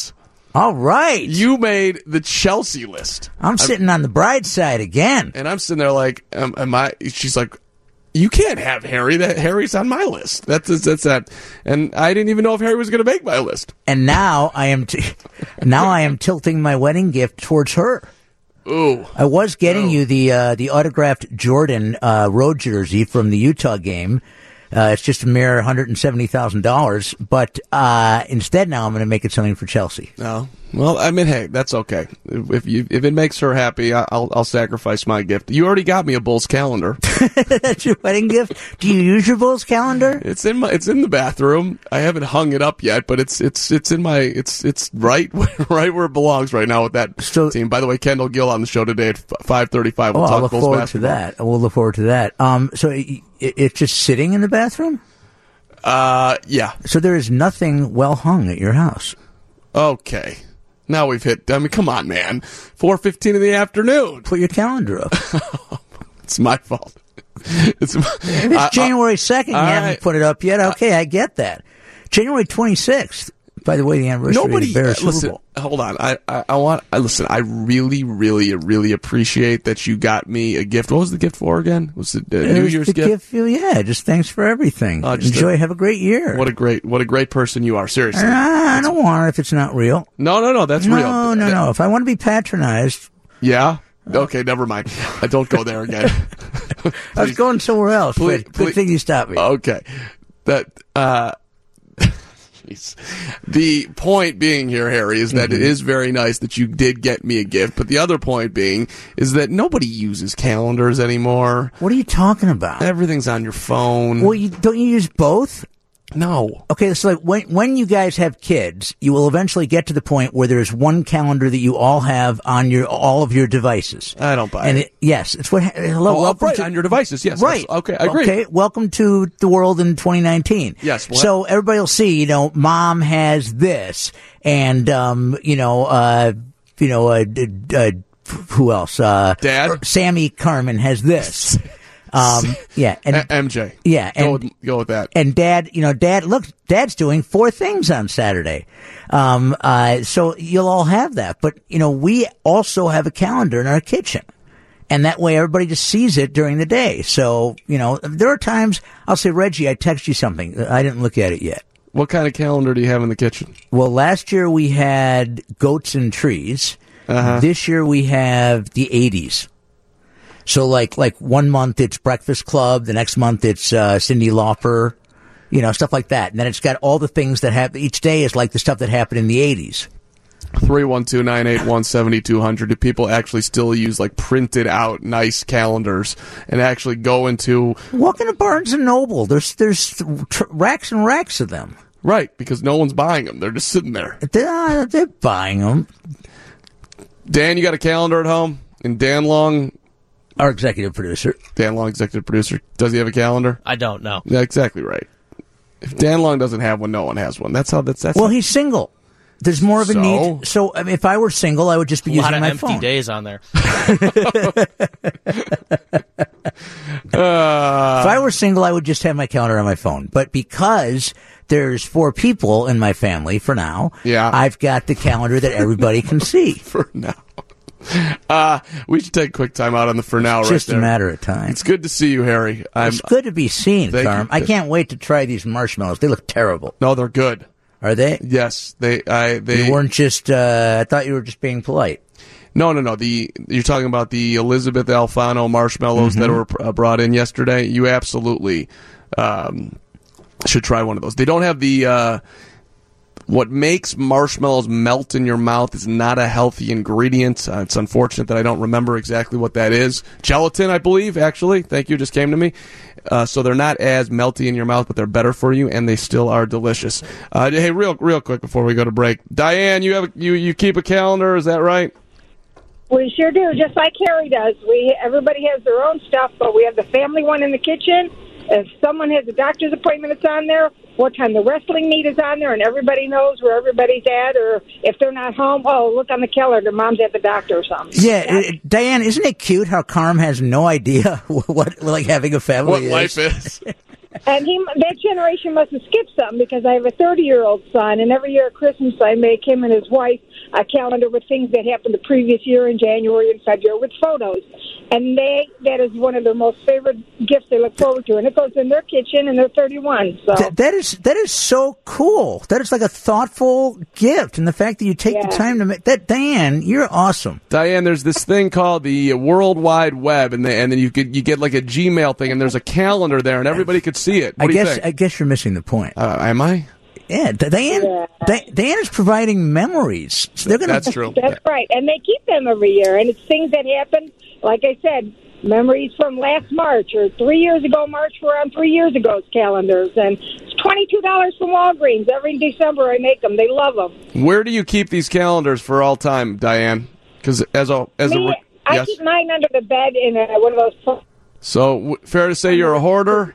All right. You made the Chelsea list. I'm sitting I'm, on the bride's side again. And I'm sitting there like, um, am I? She's like, you can't have Harry. That Harry's on my list. That's that's that. And I didn't even know if Harry was going to make my list. And now I am, t- now I am tilting my wedding gift towards her. Ooh. I was getting Ooh. you the uh, the autographed Jordan uh, road jersey from the Utah game. Uh, it's just a mere one hundred seventy thousand dollars, but uh, instead now I'm going to make it something for Chelsea. No. Well, I mean, hey, that's okay. If you if it makes her happy, I'll I'll sacrifice my gift. You already got me a Bulls calendar. That's your wedding gift? Do you use your Bulls calendar? It's in my it's in the bathroom. I haven't hung it up yet, but it's it's it's in my it's it's right right where it belongs right now with that so, team. By the way, Kendall Gill on the show today at five thirty-five. We'll oh, talk I'll look Bulls forward basketball. to that. We'll look forward to that. Um, so it, it's just sitting in the bathroom? Uh, yeah. So there is nothing well hung at your house. Okay. Now we've hit, I mean, come on, man. four fifteen in the afternoon. Put your calendar up. It's my fault. It's, my, if it's January second, you I, haven't put it up yet. Okay, I get that. January twenty-sixth, by the way, the anniversary nobody, of the Bears uh, listen, Super Bowl. Hold on. I, I, I want, I, listen, I really, really, really appreciate that you got me a gift. What was the gift for again? Was it a it New was Year's the gift? gift? Yeah, just thanks for everything. Uh, Enjoy, a, have a great year. What a great, what a great person you are, seriously. Uh, I don't want it if it's not real. No, no, no, that's no, real. No, no, no. If I want to be patronized. Yeah? Okay, never mind. I don't go there again. I was going somewhere else, please, but please. good thing you stopped me. Okay. That, uh, the point being here, Harry, is that mm-hmm. it is very nice that you did get me a gift. But the other point being is that nobody uses calendars anymore. What are you talking about? Everything's on your phone. Well, you, don't you use both? No. Okay, so like when when you guys have kids, you will eventually get to the point where there's one calendar that you all have on your all of your devices. I don't buy and it. it. Yes, it's what. Hello, oh, welcome right, to, on your devices. Yes, right. Okay, I agree. Okay, welcome to the world in twenty nineteen. Yes. What? So everybody will see. You know, mom has this, and um, you know, uh, you know, uh, uh, who else? Uh, Dad. Sammy Carmen has this. Um, yeah, and A- M J. Yeah, and go with, go with that. And Dad, you know, Dad, look, Dad's doing four things on Saturday. Um, uh, so you'll all have that. But, you know, we also have a calendar in our kitchen. And that way everybody just sees it during the day. So, you know, there are times I'll say, Reggie, I text you something. I didn't look at it yet. What kind of calendar do you have in the kitchen? Well, last year we had goats and trees. Uh-huh. This year we have the eighties. So like like one month it's Breakfast Club, the next month it's uh, Cyndi Lauper, you know, stuff like that. And then it's got all the things that happen. Each day is like the stuff that happened in the eighties. three one two, nine eight one, seven two zero zero. Do people actually still use like printed out nice calendars and actually go into... Walk into Barnes and Noble. There's, there's tr- racks and racks of them. Right, because no one's buying them. They're just sitting there. They're, they're buying them. Dan, you got a calendar at home? And Dan Long... Our executive producer. Dan Long, executive producer. Does he have a calendar? I don't know. Yeah, exactly right. If Dan Long doesn't have one, no one has one. That's how that's. that's well, how... he's single. There's more of a so? need. So I mean, if I were single, I would just be a using lot of my empty phone. days on there. uh, if I were single, I would just have my calendar on my phone. But because there's four people in my family for now, yeah. I've got the calendar that everybody can see. For now. Uh, we should take a quick time out on the for now it's right just there. a matter of time. It's good to see you, Harry. I'm, it's good to be seen, Carm. you. I can't wait to try these marshmallows. They look terrible. No, they're good. Are they? Yes, they. I. They you weren't just. Uh, I thought you were just being polite. No, no, no. The you're talking about the Elizabeth Alfano marshmallows mm-hmm. that were uh, brought in yesterday. You absolutely um, should try one of those. They don't have the. Uh, What makes marshmallows melt in your mouth is not a healthy ingredient. Uh, it's unfortunate that I don't remember exactly what that is. Gelatin, I believe, actually. Thank you, just came to me. Uh, so they're not as melty in your mouth, but they're better for you, and they still are delicious. Uh, hey, real real quick before we go to break. Diane, you have a, you, you keep a calendar, is that right? We sure do, just like Harry does. We Everybody has their own stuff, but we have the family one in the kitchen. If someone has a doctor's appointment, it's on there. What time the wrestling meet is on there, and everybody knows where everybody's at. Or if they're not home, oh, look on the calendar. Mom's at the doctor or something. Yeah, it, Diane, isn't it cute how Carm has no idea what like having a family what is? life is? And he, that generation must have skipped something because I have a thirty-year-old son, and every year at Christmas I make him and his wife a calendar with things that happened the previous year in January and February with photos. And they that is one of their most favorite gifts they look forward to. And it goes in their kitchen, and they're thirty-one. So Th- that is that is so cool. That is like a thoughtful gift. And the fact that you take Yeah. the time to make that, Diane, you're awesome. Diane, there's this thing called the World Wide Web, and, the, and then you could you get like a Gmail thing, and there's a calendar there, and everybody could see it. What I do you guess think? I guess you're missing the point. Uh, am I? Yeah, Diane, Yeah. Di- Diane is providing memories. So they're gonna, That's true. That's right. And they keep them every year. And it's things that happen, like I said, memories from last March or three years ago. March, we're on three years ago's calendars. And it's twenty-two dollars from Walgreens. Every December I make them. They love them. Where do you keep these calendars for all time, Diane? Because as a as Me, a I yes. keep mine under the bed in uh, one of those. pl- So w- fair to say you're a hoarder.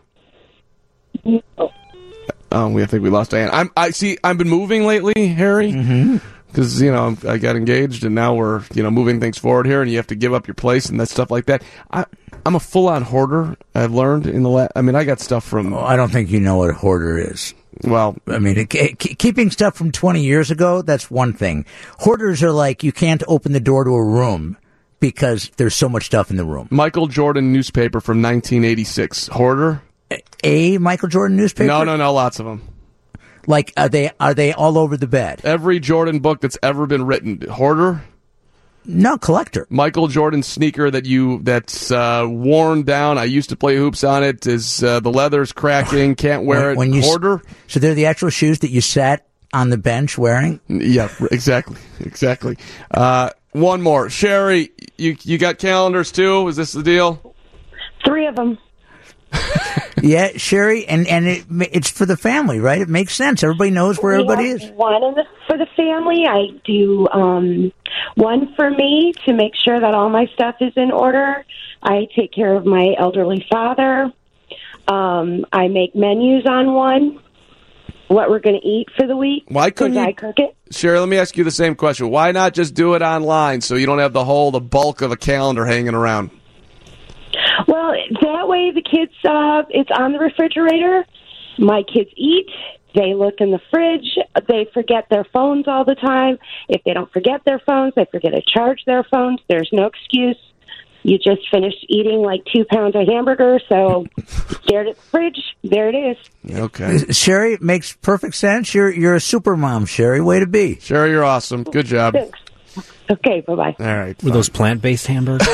Oh, we I think we lost Diane. I'm. I see. I've been moving lately, Harry, because you know I got engaged, and now we're you know moving things forward here, and you have to give up your place and that stuff like that. I, I'm a full-on hoarder. I've learned in the last. I mean, I got stuff from. Oh, I don't think you know what a hoarder is. Well, I mean, it, it, keeping stuff from twenty years ago, that's one thing. Hoarders are like, you can't open the door to a room because there's so much stuff in the room. Michael Jordan newspaper from nineteen eighty-six. Hoarder? A Michael Jordan newspaper? No, no, no, lots of them. Like, are they are they all over the bed? Every Jordan book that's ever been written. Hoarder? No, collector. Michael Jordan sneaker that you that's uh, worn down. I used to play hoops on it. Is uh, the leather's cracking? Can't wear it. When you, Hoarder? So they're the actual shoes that you sat on the bench wearing? Yeah, exactly, exactly. Uh, one more, Sherry. You you got calendars too? Is this the deal? Three of them. Yeah, Sherry, and and it, it's for the family, right? It makes sense. Everybody knows where everybody We is. have One in the, for the family. I do um, one for me to make sure that all my stuff is in order. I take care of my elderly father. Um, I make menus on one, what we're going to eat for the week. Why couldn't 'cause you, I cook it? Sherry? Let me ask you the same question. Why not just do it online so you don't have the whole the bulk of a calendar hanging around? Well, that way the kids, uh, it's on the refrigerator. My kids eat. They look in the fridge. They forget their phones all the time. If they don't forget their phones, they forget to charge their phones. There's no excuse. You just finished eating like two pounds of hamburger, so stared at the fridge. There it is. Okay. Sherry, it makes perfect sense. You're you're a super mom, Sherry. Way to be. Sherry, you're awesome. Good job. Thanks. Okay, bye-bye. All right. Were those plant-based hamburgers?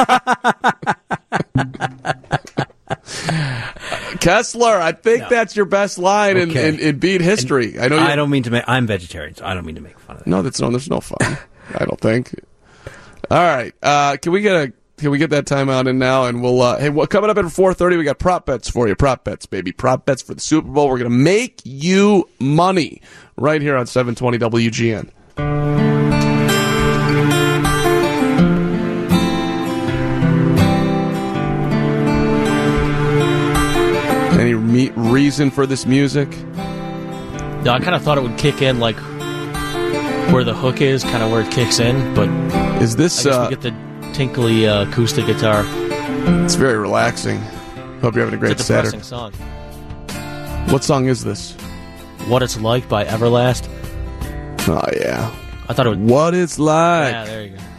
Kessler, I think No. that's your best line in, Okay. in, in beat history. I know. I you don't mean to make. I'm vegetarian, so I don't mean to make fun of that. No, that's no. There's no fun. I don't think. All right. Uh, can we get a? Can we get that timeout in now? And we'll. Uh, hey, well, coming up at four thirty, we got prop bets for you. Prop bets, baby. Prop bets for the Super Bowl. We're gonna make you money right here on seven twenty W G N. Any me- reason for this music? No, I kind of thought it would kick in like where the hook is, kind of where it kicks in, but is this? I guess Uh, we get the tinkly uh, acoustic guitar. It's very relaxing. Hope you're having a great It's a depressing Saturday. song. What song is this? What It's Like by Everlast. Oh yeah. I thought it would. What It's Like. Yeah, there you go.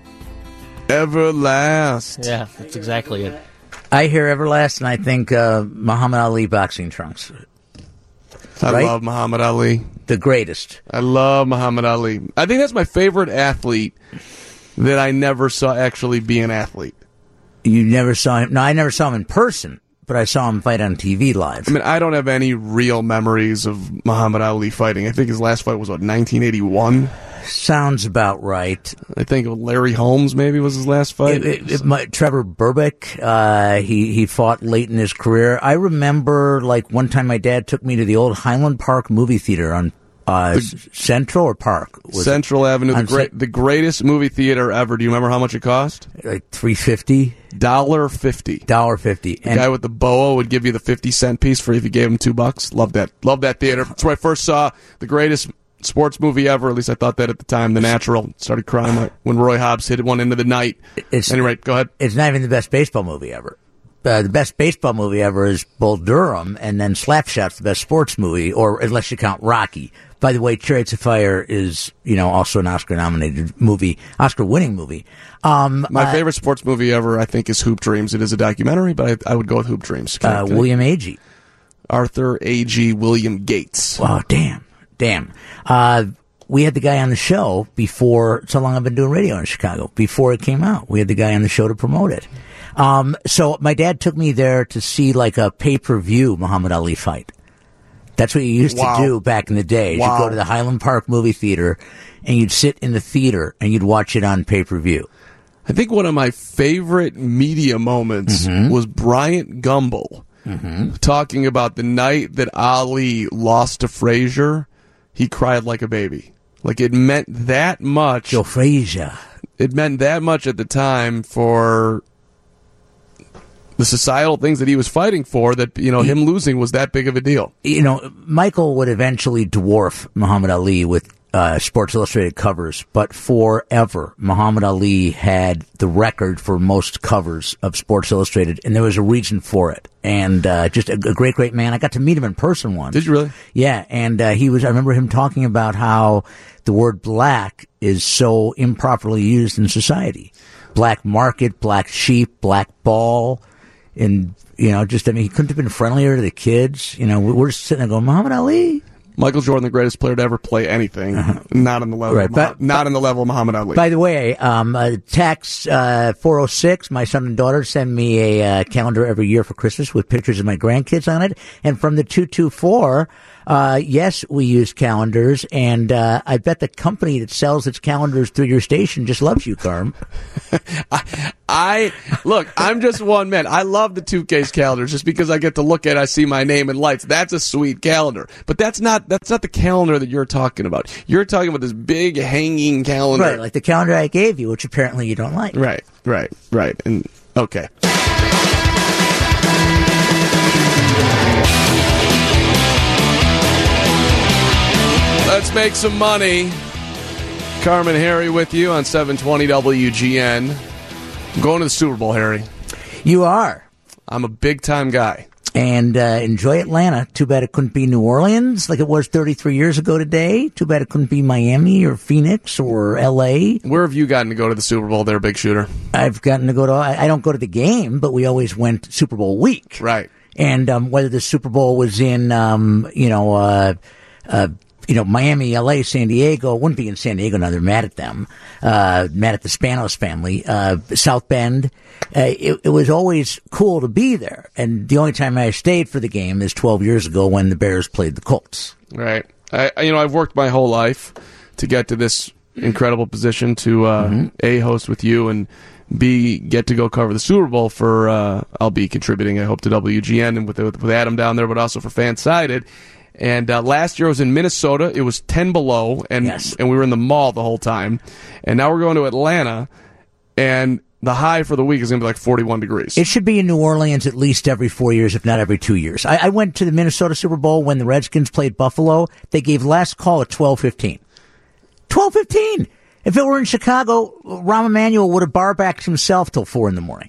Everlast. Yeah, that's exactly it. I hear Everlast, and I think uh, Muhammad Ali boxing trunks. I Right? love Muhammad Ali. The greatest. I love Muhammad Ali. I think that's my favorite athlete that I never saw actually be an athlete. You never saw him? No, I never saw him in person, but I saw him fight on T V live. I mean, I don't have any real memories of Muhammad Ali fighting. I think his last fight was, what, nineteen eighty-one? Sounds about right. I think Larry Holmes maybe was his last fight. It, it, it might, Trevor Burbick, uh, he, he fought late in his career. I remember, like, one time my dad took me to the old Highland Park movie theater on uh, The- Central or Park? Was Central it? Avenue, the, On great, the greatest movie theater ever. Do you remember how much it cost? Like three fifty. Dollar fifty. Dollar fifty. The guy with the boa would give you the fifty cent piece for if you gave him two bucks. Love that. Love that theater. That's where I first saw the greatest sports movie ever. At least I thought that at the time. The Natural. Started crying when Roy Hobbs hit one into the night. It's, anyway, go ahead. It's not even the best baseball movie ever. Uh, the best baseball movie ever is Bull Durham, and then Slapshot's the best sports movie, or unless you count Rocky. by the way, Chariots of Fire is, you know, also an Oscar-nominated movie, Oscar-winning movie. Um, My uh, favorite sports movie ever, I think, is Hoop Dreams. It is a documentary, but I, I would go with Hoop Dreams. uh, William Agee. Arthur A G William Gates. Oh, damn. Damn. Uh, we had the guy on the show before, so long I've been doing radio in Chicago, before it came out. We had the guy on the show to promote it. Um, so my dad took me there to see like a pay-per-view Muhammad Ali fight. That's what you used Wow. to do back in the day. Wow. You'd go to the Highland Park movie theater and you'd sit in the theater and you'd watch it on pay-per-view. I think one of my favorite media moments Mm-hmm. was Bryant Gumbel Mm-hmm. talking about the night that Ali lost to Frazier. He cried like a baby. Like, it meant that much. Joe Frazier. It meant that much at the time for the societal things that he was fighting for, that, you know, him losing was that big of a deal. You know, Michael would eventually dwarf Muhammad Ali with uh, Sports Illustrated covers, but forever Muhammad Ali had the record for most covers of Sports Illustrated, and there was a reason for it. And uh, just a, a great, great man. I got to meet him in person once. Did you really? Yeah, and uh, he was. I remember him talking about how the word black is so improperly used in society. Black market, black sheep, black ball. And, you know, just, I mean, he couldn't have been friendlier to the kids. You know, we're just sitting there going, Muhammad Ali? Michael Jordan, the greatest player to ever play anything, uh-huh. not on the level, right, of, but, not on the level of Muhammad Ali. By the way, um, uh, tax uh, four oh six, my son and daughter send me a uh, calendar every year for Christmas with pictures of my grandkids on it. And from the two two four, uh, yes, we use calendars, and uh, I bet the company that sells its calendars through your station just loves you, Carm. I, I look, I'm just one man. I love the two K's calendars just because I get to look at it, I see my name in lights. That's a sweet calendar. But that's not that's not the calendar that you're talking about. You're talking about this big hanging calendar. Right, like the calendar I gave you, which apparently you don't like. Right, right, right. And okay. Let's make some money. Carmen Harry with you on seven twenty W G N. I'm going to the Super Bowl, Harry. You are. I'm a big-time guy. And uh, enjoy Atlanta. Too bad it couldn't be New Orleans like it was thirty-three years ago today. Too bad it couldn't be Miami or Phoenix or L A. Where have you gotten to go to the Super Bowl there, Big Shooter? I've gotten to go to, I, I don't go to the game, but we always went Super Bowl week. Right. And um, whether the Super Bowl was in, um, you know, uh, uh, you know, Miami, L A, San Diego, it wouldn't be in San Diego now. They're mad at them, uh, mad at the Spanos family, uh, South Bend. Uh, it, it was always cool to be there. And the only time I stayed for the game is twelve years ago when the Bears played the Colts. Right. I, you know, I've worked my whole life to get to this incredible position to, uh, mm-hmm. A, host with you, and B, get to go cover the Super Bowl for, uh, I'll be contributing, I hope, to W G N and with, with Adam down there, but also for Fansided. And uh, last year I was in Minnesota. It was ten below, and yes. and we were in the mall the whole time. And now we're going to Atlanta, and the high for the week is going to be like forty-one degrees. It should be in New Orleans at least every four years, if not every two years. I, I went to the Minnesota Super Bowl when the Redskins played Buffalo. They gave last call at twelve fifteen. twelve fifteen! If it were in Chicago, Rahm Emanuel would have bar-backed himself till four in the morning.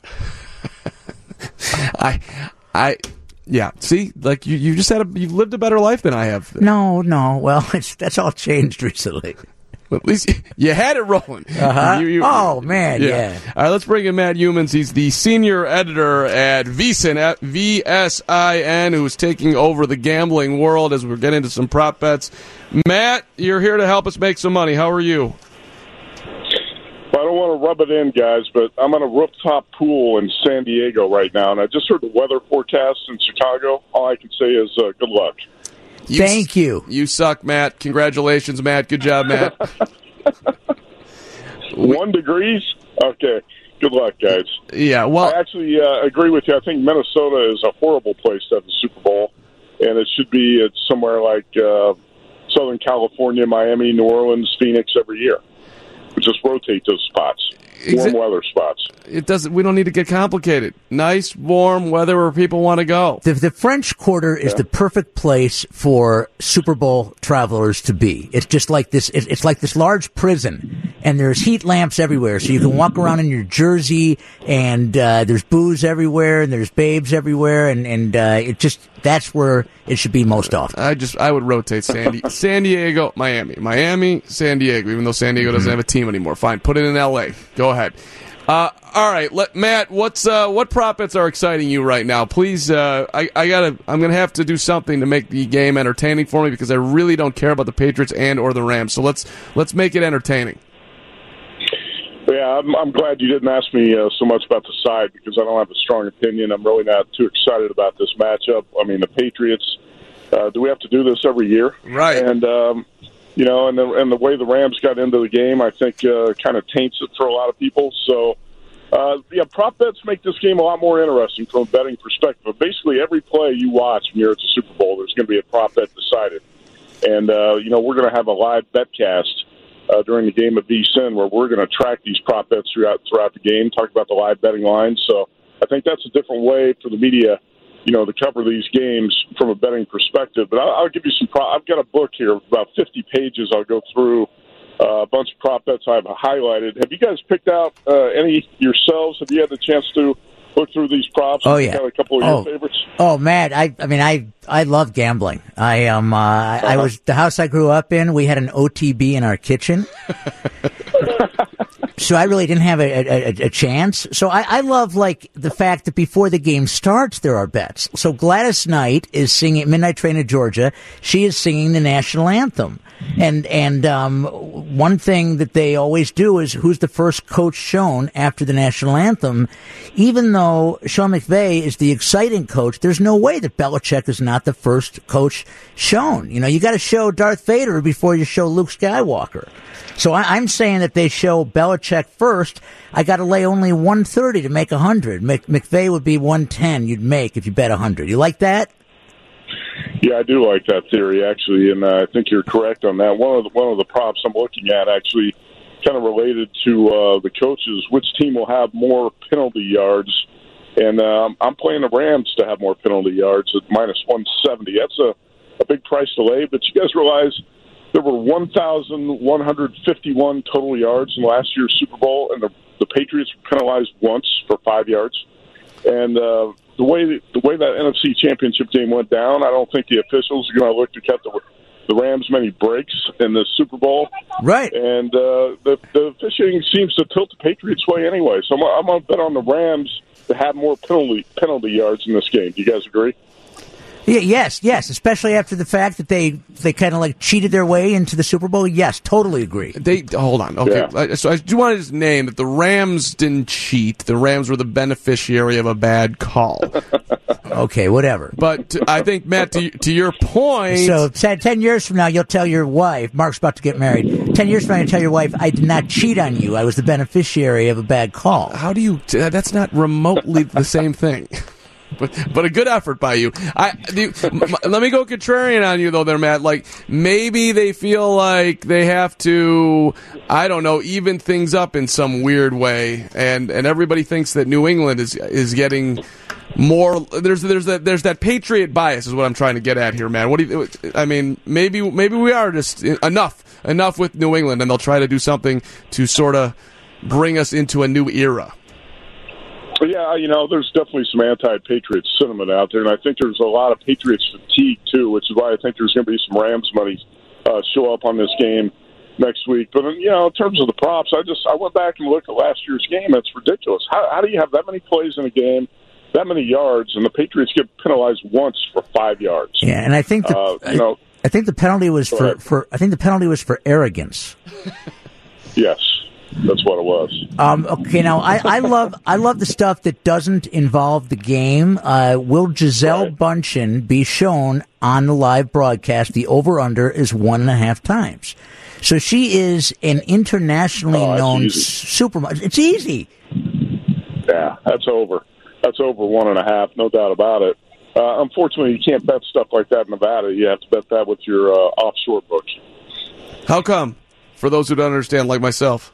I... I... Yeah, see, like you, you just had a, you've lived a better life than I have. No, no, well, it's, that's all changed recently. Well, at least you, you had it rolling. Uh-huh. You, you, oh man, yeah. yeah. All right, let's bring in Matt Youmans. He's the senior editor at VSiN, at V S I N, who's taking over the gambling world as we get into some prop bets. Matt, you're here to help us make some money. How are you? I don't want to rub it in, guys, but I'm on a rooftop pool in San Diego right now, and I just heard the weather forecast in Chicago. All I can say is uh, good luck. You Thank s- you. You suck, Matt. Congratulations, Matt. Good job, Matt. One degrees? Okay. Good luck, guys. Yeah, well, I actually uh, agree with you. I think Minnesota is a horrible place to have the Super Bowl, and it should be at somewhere like uh, Southern California, Miami, New Orleans, Phoenix every year. Just rotate those spots, warm Exa- weather spots. It doesn't. We don't need to get complicated. Nice, warm weather where people want to go. The, the French Quarter is yeah. the perfect place for Super Bowl travelers to be. It's just like this. It, it's like this large prison, and there's heat lamps everywhere, so you can walk around in your jersey, and uh, there's booze everywhere, and there's babes everywhere, and and uh, it just that's where it should be most often. I just I would rotate San, Di- San Diego, Miami, Miami, San Diego. Even though San Diego doesn't have a team anymore, fine, put it in L A. Go ahead. Uh, all right, let, Matt. What's uh, what prop bets are exciting you right now? Please, uh, I, I gotta. I'm gonna have to do something to make the game entertaining for me because I really don't care about the Patriots and or the Rams. So let's let's make it entertaining. Yeah, I'm, I'm glad you didn't ask me uh, so much about the side because I don't have a strong opinion. I'm really not too excited about this matchup. I mean, the Patriots. Uh, do we have to do this every year? Right. And um, you know, and the and the way the Rams got into the game, I think, uh, kind of taints it for a lot of people. So, uh, yeah, prop bets make this game a lot more interesting from a betting perspective. But basically, every play you watch when you're at the Super Bowl, there's going to be a prop bet decided. And uh, you know, we're going to have a live betcast uh, during the game of V S I N where we're going to track these prop bets throughout throughout the game, talk about the live betting lines. So, I think that's a different way for the media, you know, to cover these games from a betting perspective. But I'll, I'll give you some pro- I've got a book here, about fifty pages. I'll go through uh, a bunch of prop bets I've highlighted. Have you guys picked out uh, any yourselves? Have you had the chance to look through these props? Oh, yeah. Got a couple of oh. your favorites? Oh, Matt, I, I mean, I, I love gambling. I, um, uh, uh-huh. I was, the house I grew up in, we had an O T B in our kitchen. So I really didn't have a, a, a chance. So I, I love, like, the fact that before the game starts, there are bets. So Gladys Knight is singing Midnight Train to Georgia. She is singing the national anthem. And and um, one thing that they always do is who's the first coach shown after the national anthem. Even though Sean McVay is the exciting coach, there's no way that Belichick is not the first coach shown. You know, you got to show Darth Vader before you show Luke Skywalker. So I, I'm saying that they show Belichick first. I got to lay only one thirty to make one hundred. Mc, McVay would be one ten you'd make if you bet one hundred. You like that? Yeah, I do like that theory, actually, and uh, I think you're correct on that. One of the, one of the props I'm looking at actually kind of related to uh, the coaches, which team will have more penalty yards, and um, I'm playing the Rams to have more penalty yards at minus one seventy. That's a, a big price to lay, but you guys realize there were one thousand one hundred fifty-one total yards in last year's Super Bowl, and the, the Patriots were penalized once for five yards. And uh, the way the way that N F C Championship game went down, I don't think the officials are going to look to cut the the Rams many breaks in the Super Bowl. Right. And uh, the the officiating seems to tilt the Patriots' way anyway. So I'm, I'm going to bet on the Rams to have more penalty penalty yards in this game. Do you guys agree? Yeah, yes, yes, especially after the fact that they they kind of like cheated their way into the Super Bowl. Yes, totally agree. They hold on, okay. Yeah. So I do want to just name that the Rams didn't cheat. The Rams were the beneficiary of a bad call. Okay, whatever. But I think, Matt, to, to your point, so ten years from now, you'll tell your wife. Mark's about to get married. Ten years from now, you tell your wife, "I did not cheat on you. I was the beneficiary of a bad call." How do you? That's not remotely the same thing. But but a good effort by you. I the, m- let me go contrarian on you though, there, Matt. Like maybe they feel like they have to, I don't know, even things up in some weird way, and, and everybody thinks that New England is is getting more. There's there's that there's that Patriot bias is what I'm trying to get at here, man. What do you? I mean, maybe maybe we are just enough enough with New England, and they'll try to do something to sort of bring us into a new era. Yeah, you know, there's definitely some anti-Patriots sentiment out there, and I think there's a lot of Patriots fatigue, too, which is why I think there's going to be some Rams money uh, show up on this game next week. But, you know, in terms of the props, I just I went back and looked at last year's game. It's ridiculous. How, how do you have that many plays in a game, that many yards, and the Patriots get penalized once for five yards? Yeah, and I think the, uh, you know, I think the penalty was for, for I think the penalty was for arrogance. Yes. That's what it was. Um, okay, now I, I love I love the stuff that doesn't involve the game. Uh, will Gisele right. Bundchen be shown on the live broadcast? The over/under is one and a half times. So she is an internationally oh, known supermodel. It's easy. Yeah, that's over. That's over one and a half, no doubt about it. Uh, unfortunately, you can't bet stuff like that in Nevada. You have to bet that with your uh, offshore book. How come? For those who don't understand, like myself.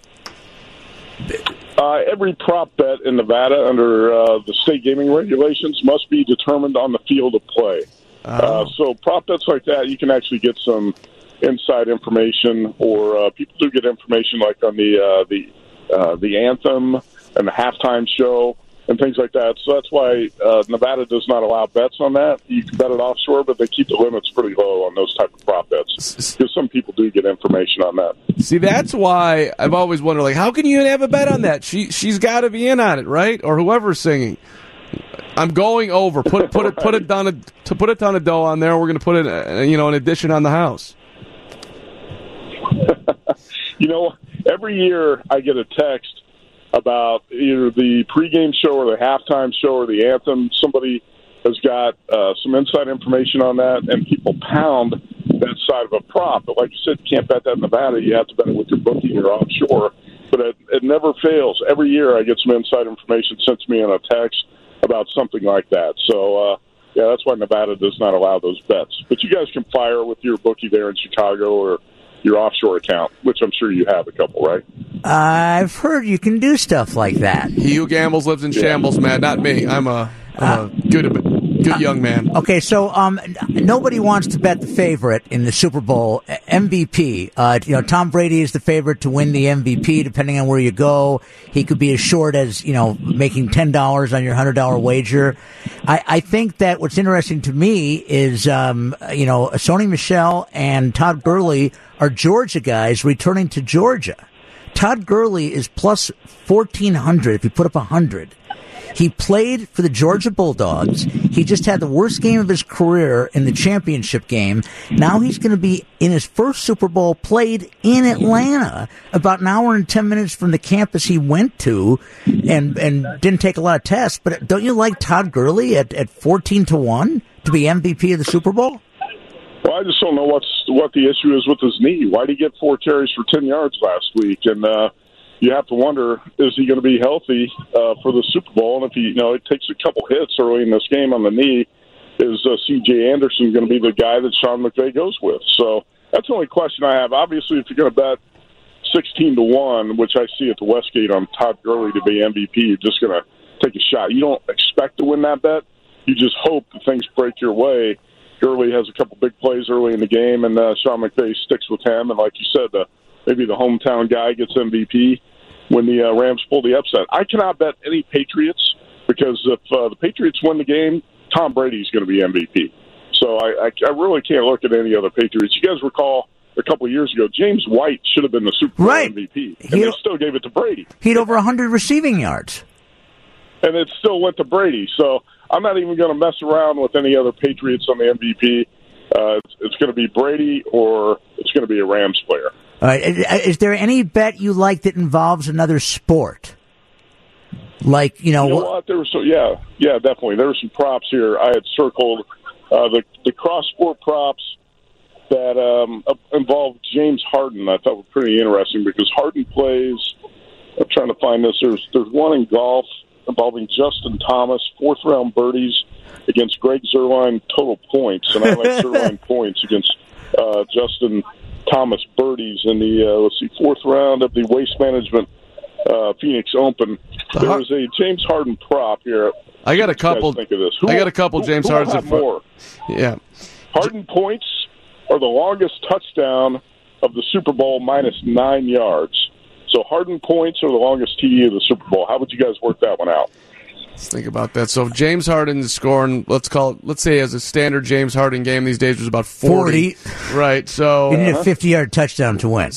Uh, every prop bet in Nevada under uh, the state gaming regulations must be determined on the field of play. Oh. Uh, so prop bets like that, you can actually get some inside information, or uh, people do get information like on the uh, the uh, the anthem and the halftime show. and things like that. So that's why uh, Nevada does not allow bets on that. You can bet it offshore, but they keep the limits pretty low on those type of prop bets because some people do get information on that. See, that's why I've always wondered, like, how can you have a bet on that? She she's got to be in on it, right? Or whoever's singing. I'm going over. Put put it put it down a, to put a ton of dough on there. We're going to put it, uh, you know, an addition on the house. You know, every year I get a text about either the pregame show or the halftime show or the anthem. Somebody has got uh, some inside information on that, and people pound that side of a prop. But like you said, you can't bet that in Nevada. You have to bet it with your bookie or offshore. But it, it never fails. Every year I get some inside information sent to me on a text about something like that. So, uh, yeah, that's why Nevada does not allow those bets. But you guys can fire with your bookie there in Chicago or your offshore account, which I'm sure you have a couple, right? I've heard you can do stuff like that. He who gambles lives in shambles, man. Not me. I'm a, I'm a good, good young man. Okay, so um, nobody wants to bet the favorite in the Super Bowl, M V P. Uh, you know, Tom Brady is the favorite to win the M V P. Depending on where you go, he could be as short as, you know, making ten dollars on your one hundred dollars wager. I, I think that what's interesting to me is, um, you know, Sony Michel and Todd Gurley are Georgia guys returning to Georgia. Todd Gurley is plus fourteen hundred if you put up one hundred. He played for the Georgia Bulldogs. He just had the worst game of his career in the championship game. Now he's going to be in his first Super Bowl played in Atlanta, about an hour and ten minutes from the campus he went to, and and didn't take a lot of tests. But don't you like Todd Gurley at, at fourteen to one to be M V P of the Super Bowl? Well, I just don't know what's what the issue is with his knee. Why did he get four carries for ten yards last week? And uh, you have to wonder, is he going to be healthy uh, for the Super Bowl? And if he, you know, it takes a couple hits early in this game on the knee, is uh, C J Anderson going to be the guy that Sean McVay goes with? So that's the only question I have. Obviously, if you're going to bet sixteen to one, which I see at the Westgate on Todd Gurley to be M V P, you're just going to take a shot. You don't expect to win that bet. You just hope that things break your way. Gurley has a couple big plays early in the game, and uh, Sean McVay sticks with him. And like you said, uh, maybe the hometown guy gets M V P when the uh, Rams pull the upset. I cannot bet any Patriots because if uh, the Patriots win the game, Tom Brady's going to be M V P. So I, I, I really can't look at any other Patriots. You guys recall a couple of years ago, James White should have been the Super Bowl right. M V P, and He- they still gave it to Brady. He had over one hundred receiving yards. And it still went to Brady. So I'm not even going to mess around with any other Patriots on the M V P. Uh, it's it's going to be Brady or it's going to be a Rams player. All right. Is there any bet you like that involves another sport? Like, you know, You know what? There was so yeah, yeah, definitely. There were some props here. I had circled uh, the the cross sport props that um, involved James Harden. I thought were pretty interesting because Harden plays. I'm trying to find this. There's there's one in golf involving Justin Thomas, fourth round birdies against Greg Zerline total points, and I like Zerline points against uh, Justin Thomas birdies in the uh, let's see fourth round of the Waste Management uh, Phoenix Open. There's a James Harden prop here. I got a What do you guys couple. Think of this. Who, I got a couple who, James who will Hardens have in front- more. Yeah. Harden points are the longest touchdown of the Super Bowl, minus nine yards. So Harden points are the longest T D of the Super Bowl. How would you guys work that one out? Let's think about that. So if James Harden is scoring, let's call it, let's say as a standard James Harden game these days was about forty. forty. Right, so... You need a fifty-yard touchdown to win.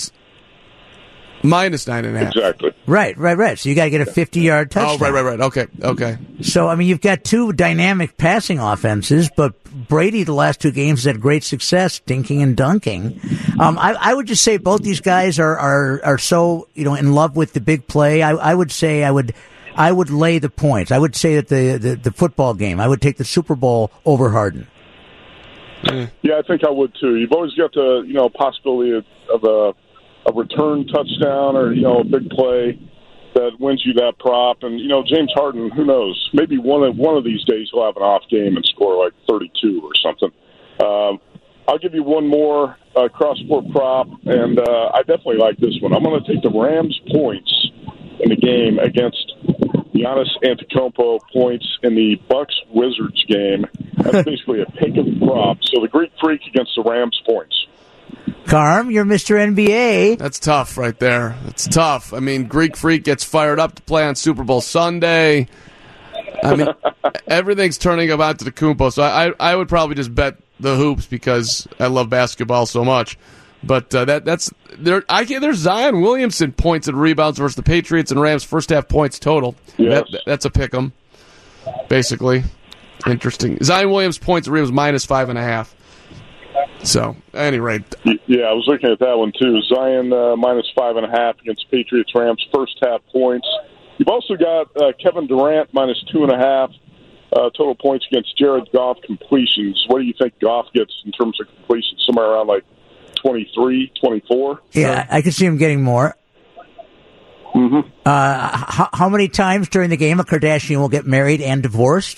Minus nine and a half. Exactly. Right, right, right. So you got to get a fifty-yard touchdown. Oh, right, right, right. Okay, okay. So, I mean, you've got two dynamic passing offenses, but Brady, the last two games, has had great success dinking and dunking. Um, I, I would just say both these guys are, are, are so, you know, in love with the big play. I, I would say I would, I would lay the points. I would say that the, the, the football game, I would take the Super Bowl over Harden. Yeah, I think I would too. You've always got the you know possibility of, of a a return touchdown or you know a big play that wins you that prop. And you know James Harden, who knows? Maybe one of one of these days he'll have an off game and score like thirty-two or something. Um, I'll give you one more uh, cross sport prop, and uh, I definitely like this one. I'm going to take the Rams points in the game against Giannis Antetokounmpo points in the Bucks Wizards game. That's basically a pick of the prop. So the Greek Freak against the Rams points. Carm, you're Mister N B A. That's tough right there. That's tough. I mean, Greek Freak gets fired up to play on Super Bowl Sunday. I mean, everything's turning up out to the Kumpo, so I, I I would probably just bet the hoops because I love basketball so much. But uh, that that's there. I can't. There's Zion Williamson points and rebounds versus the Patriots and Rams first half points total. Yes. That, that's a pick 'em, basically. Interesting. Zion Williams points and rebounds minus five and a half. So, at any rate. Yeah, I was looking at that one, too. Zion uh, minus five and a half against Patriots Rams first half points. You've also got uh, Kevin Durant minus two and a half uh, total points against Jared Goff completions. What do you think Goff gets in terms of completions? Somewhere around like twenty-three, twenty-four? Yeah, I can see him getting more. Mm-hmm. Uh, how, how many times during the game a Kardashian will get married and divorced?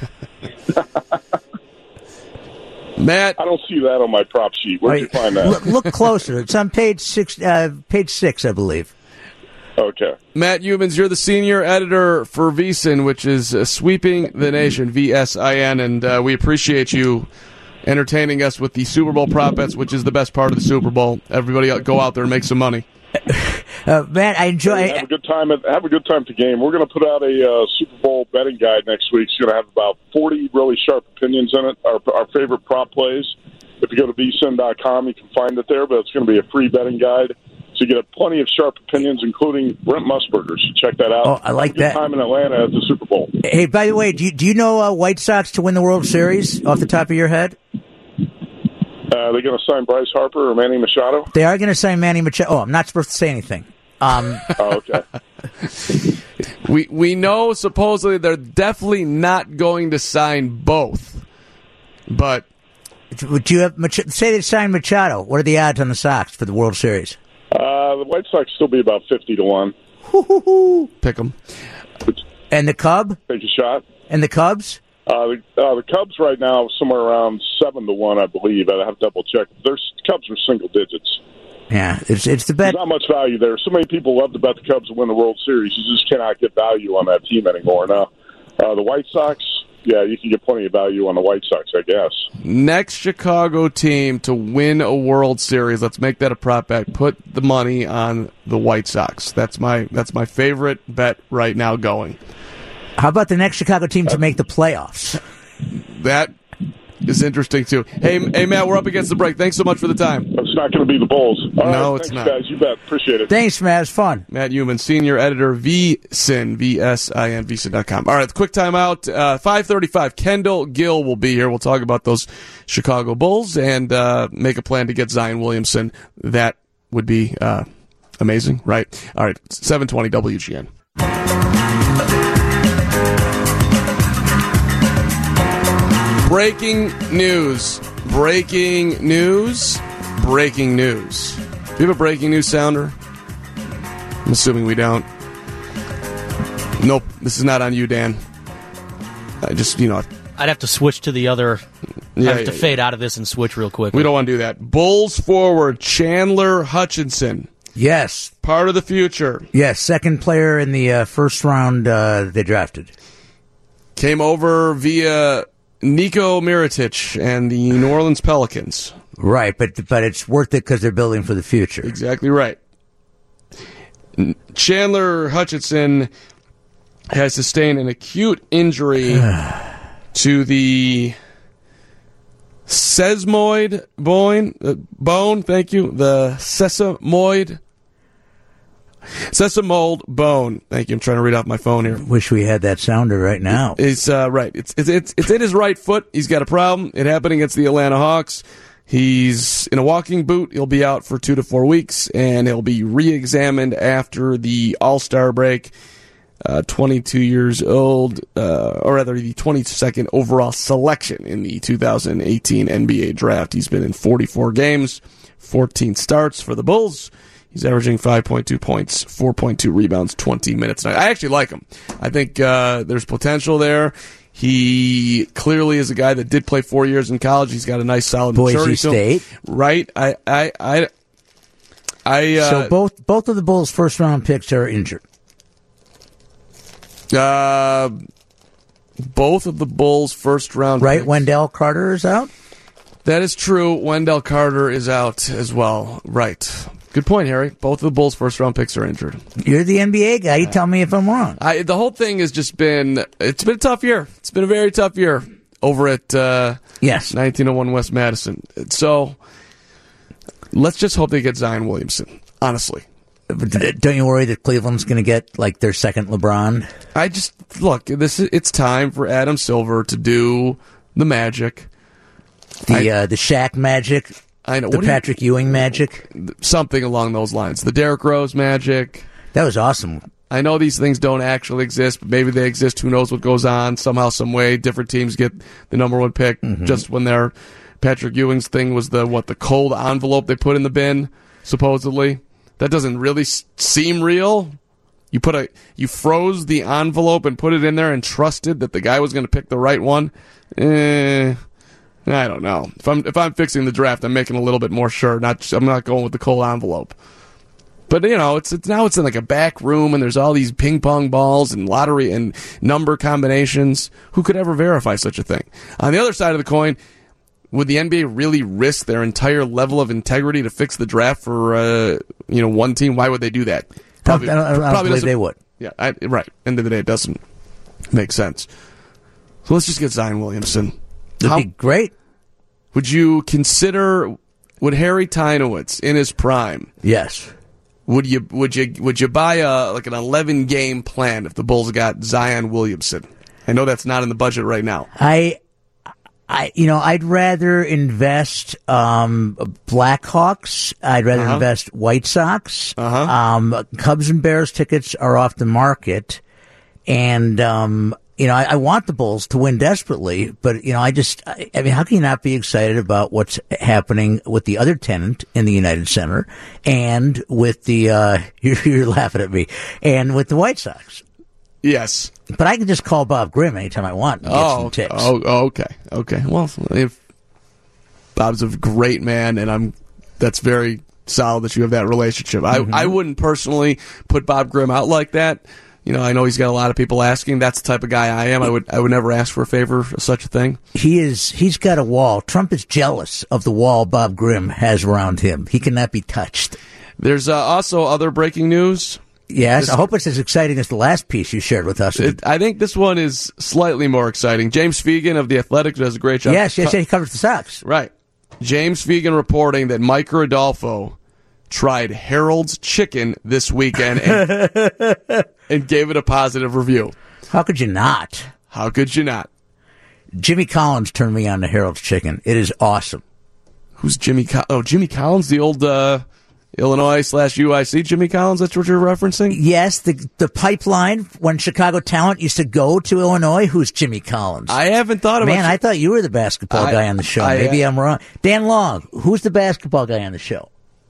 Matt, I don't see that on my prop sheet. Where'd you find that? Look, look closer. It's on page six. Uh, page six, I believe. Okay. Matt Humans, you're the senior editor for VSiN, which is uh, Sweeping the Nation, V S I N, and uh, we appreciate you entertaining us with the Super Bowl prop bets, which is the best part of the Super Bowl. Everybody go out there and make some money. Uh, Matt, I enjoy. Hey, have a good time. At, have a good time at the game. We're going to put out a uh, Super Bowl betting guide next week. It's going to have about forty really sharp opinions in it. Our, our favorite prop plays. If you go to v sin dot com, you can find it there. But it's going to be a free betting guide, so you get plenty of sharp opinions, including Brent Musburger. So check that out. Oh, I like have a good that. Time in Atlanta at the Super Bowl. Hey, by the way, do you, do you know uh, White Sox to win the World Series off the top of your head? Uh, they're going to sign Bryce Harper or Manny Machado? They are going to sign Manny Machado. Oh, I'm not supposed to say anything. Um, oh, okay. we we know supposedly they're definitely not going to sign both, but would you have Mach- say they sign Machado? What are the odds on the Sox for the World Series? Uh, the White Sox still be about fifty to one. Pick them. And the Cub? Take a shot. And the Cubs? Uh, the, uh, the Cubs right now somewhere around seven to one, I believe. I have to double check. Their Cubs are single digits. Yeah, it's it's the bet. There's not much value there. So many people love to bet the Cubs to win the World Series. You just cannot get value on that team anymore. Now, uh, the White Sox, yeah, you can get plenty of value on the White Sox, I guess. Next Chicago team to win a World Series. Let's make that a prop bet. Put the money on the White Sox. That's my that's my favorite bet right now going. How about the next Chicago team to make the playoffs? That is interesting, too. Hey, hey, Matt, we're up against the break. Thanks so much for the time. It's not going to be the Bulls. All no, right, it's thanks, not. guys. You bet. Appreciate it. Thanks, Matt. It's fun. Matt Human, senior editor, VSiN, V S I N, V S I N dot com. All right, quick timeout. Uh, five thirty-five, Kendall Gill will be here. We'll talk about those Chicago Bulls and uh, make a plan to get Zion Williamson. That would be uh, amazing, right? All right, seven twenty W G N. Breaking news. Breaking news. Breaking news. Do you have a breaking news sounder? I'm assuming we don't. Nope. This is not on you, Dan. I just, you know. I'd have to switch to the other. Yeah, I'd have to yeah, fade out of this and switch real quick. We don't want to do that. Bulls forward Chandler Hutchinson. Yes. Part of the future. Yes, second player in the uh, first round uh, they drafted. Came over via Nico Mirotic and the New Orleans Pelicans. Right, but but it's worth it because they're building for the future. Exactly right. Chandler Hutchinson has sustained an acute injury to the sesamoid bone. Uh, bone, thank you. The sesamoid. Sesamoid bone. Thank you. I'm trying to read off my phone here. Wish we had that sounder right now. It's uh, right. It's, it's it's it's in his right foot. He's got a problem. It happened against the Atlanta Hawks. He's in a walking boot. He'll be out for two to four weeks, and he'll be re-examined after the All-Star break. Uh, twenty-two years old, uh, or rather the twenty-second overall selection in the two thousand eighteen N B A draft. He's been in forty-four games, fourteen starts for the Bulls. He's averaging five point two points, four point two rebounds, twenty minutes a night. I actually like him. I think uh, there's potential there. He clearly is a guy that did play four years in college. He's got a nice, solid maturity. Boise State, right? I, I, I, I. Uh, so both both of the Bulls' first round picks are injured. Uh, both of the Bulls' first round right. picks. Wendell Carter is out. That is true. Wendell Carter is out as well. Right. Good point, Harry. Both of the Bulls' first-round picks are injured. You're the N B A guy. You tell me if I'm wrong. I, the whole thing has just been, it's been a tough year. It's been a very tough year over at uh, yes. nineteen oh one West Madison. So let's just hope they get Zion Williamson, honestly. Don't you worry that Cleveland's going to get like their second LeBron? I just, look, this is, it's time for Adam Silver to do the magic. The I, uh, the Shaq magic. I know. The what Patrick you, Ewing magic? Something along those lines. The Derrick Rose magic. That was awesome. I know these things don't actually exist, but maybe they exist. Who knows what goes on? Somehow, some way, different teams get the number one pick mm-hmm. just when their Patrick Ewing's thing was the, what, the cold envelope they put in the bin, supposedly. That doesn't really s- seem real. You put a, you froze the envelope and put it in there and trusted that the guy was going to pick the right one. Eh... I don't know. If I'm if I'm fixing the draft, I'm making a little bit more sure. Not I'm not going with the cold envelope. But you know, it's it's now it's in like a back room, and there's all these ping pong balls and lottery and number combinations. Who could ever verify such a thing? On the other side of the coin, would the N B A really risk their entire level of integrity to fix the draft for uh, you know one team? Why would they do that? Probably, I don't, I don't probably believe they would. Yeah, I, right. End of the day, it doesn't make sense. So let's just get Zion Williamson. That'd How, be great. Would you consider, would Harry Tynowitz in his prime? Yes. Would you would you would you buy a like an eleven game plan if the Bulls got Zion Williamson? I know that's not in the budget right now. I I you know, I'd rather invest um Blackhawks, I'd rather uh-huh. invest White Sox. Uh-huh. Um Cubs and Bears tickets are off the market, and um You know, I, I want the Bulls to win desperately, but, you know, I just, I, I mean, how can you not be excited about what's happening with the other tenant in the United Center and with the, uh, you're, you're laughing at me, and with the White Sox? Yes. But I can just call Bob Grimm anytime I want and get oh, some tips. Oh, okay. Okay. Well, if Bob's a great man, and I'm, that's very solid that you have that relationship. Mm-hmm. I, I wouldn't personally put Bob Grimm out like that. You know, I know he's got a lot of people asking. That's the type of guy I am. I would I would never ask for a favor for such a thing. He is, he's got a wall. Trump is jealous of the wall Bob Grimm has around him. He cannot be touched. There's uh, also other breaking news. Yes, this, I hope it's as exciting as the last piece you shared with us. It, I think this one is slightly more exciting. James Fegan of The Athletic does a great job. Yes, yes, yes, he covers the Sox. Right. James Fegan reporting that Mike Rodolfo tried Harold's Chicken this weekend and, and gave it a positive review. How could you not? How could you not? Jimmy Collins turned me on to Harold's Chicken. It is awesome. Who's Jimmy Collins? Oh, Jimmy Collins, the old uh, Illinois slash U I C Jimmy Collins, that's what you're referencing? Yes, the the pipeline when Chicago talent used to go to Illinois. Who's Jimmy Collins? I haven't thought about Man, you. I thought you were the basketball I, guy on the show. I, Maybe uh, I'm wrong. Dan Long, who's the basketball guy on the show?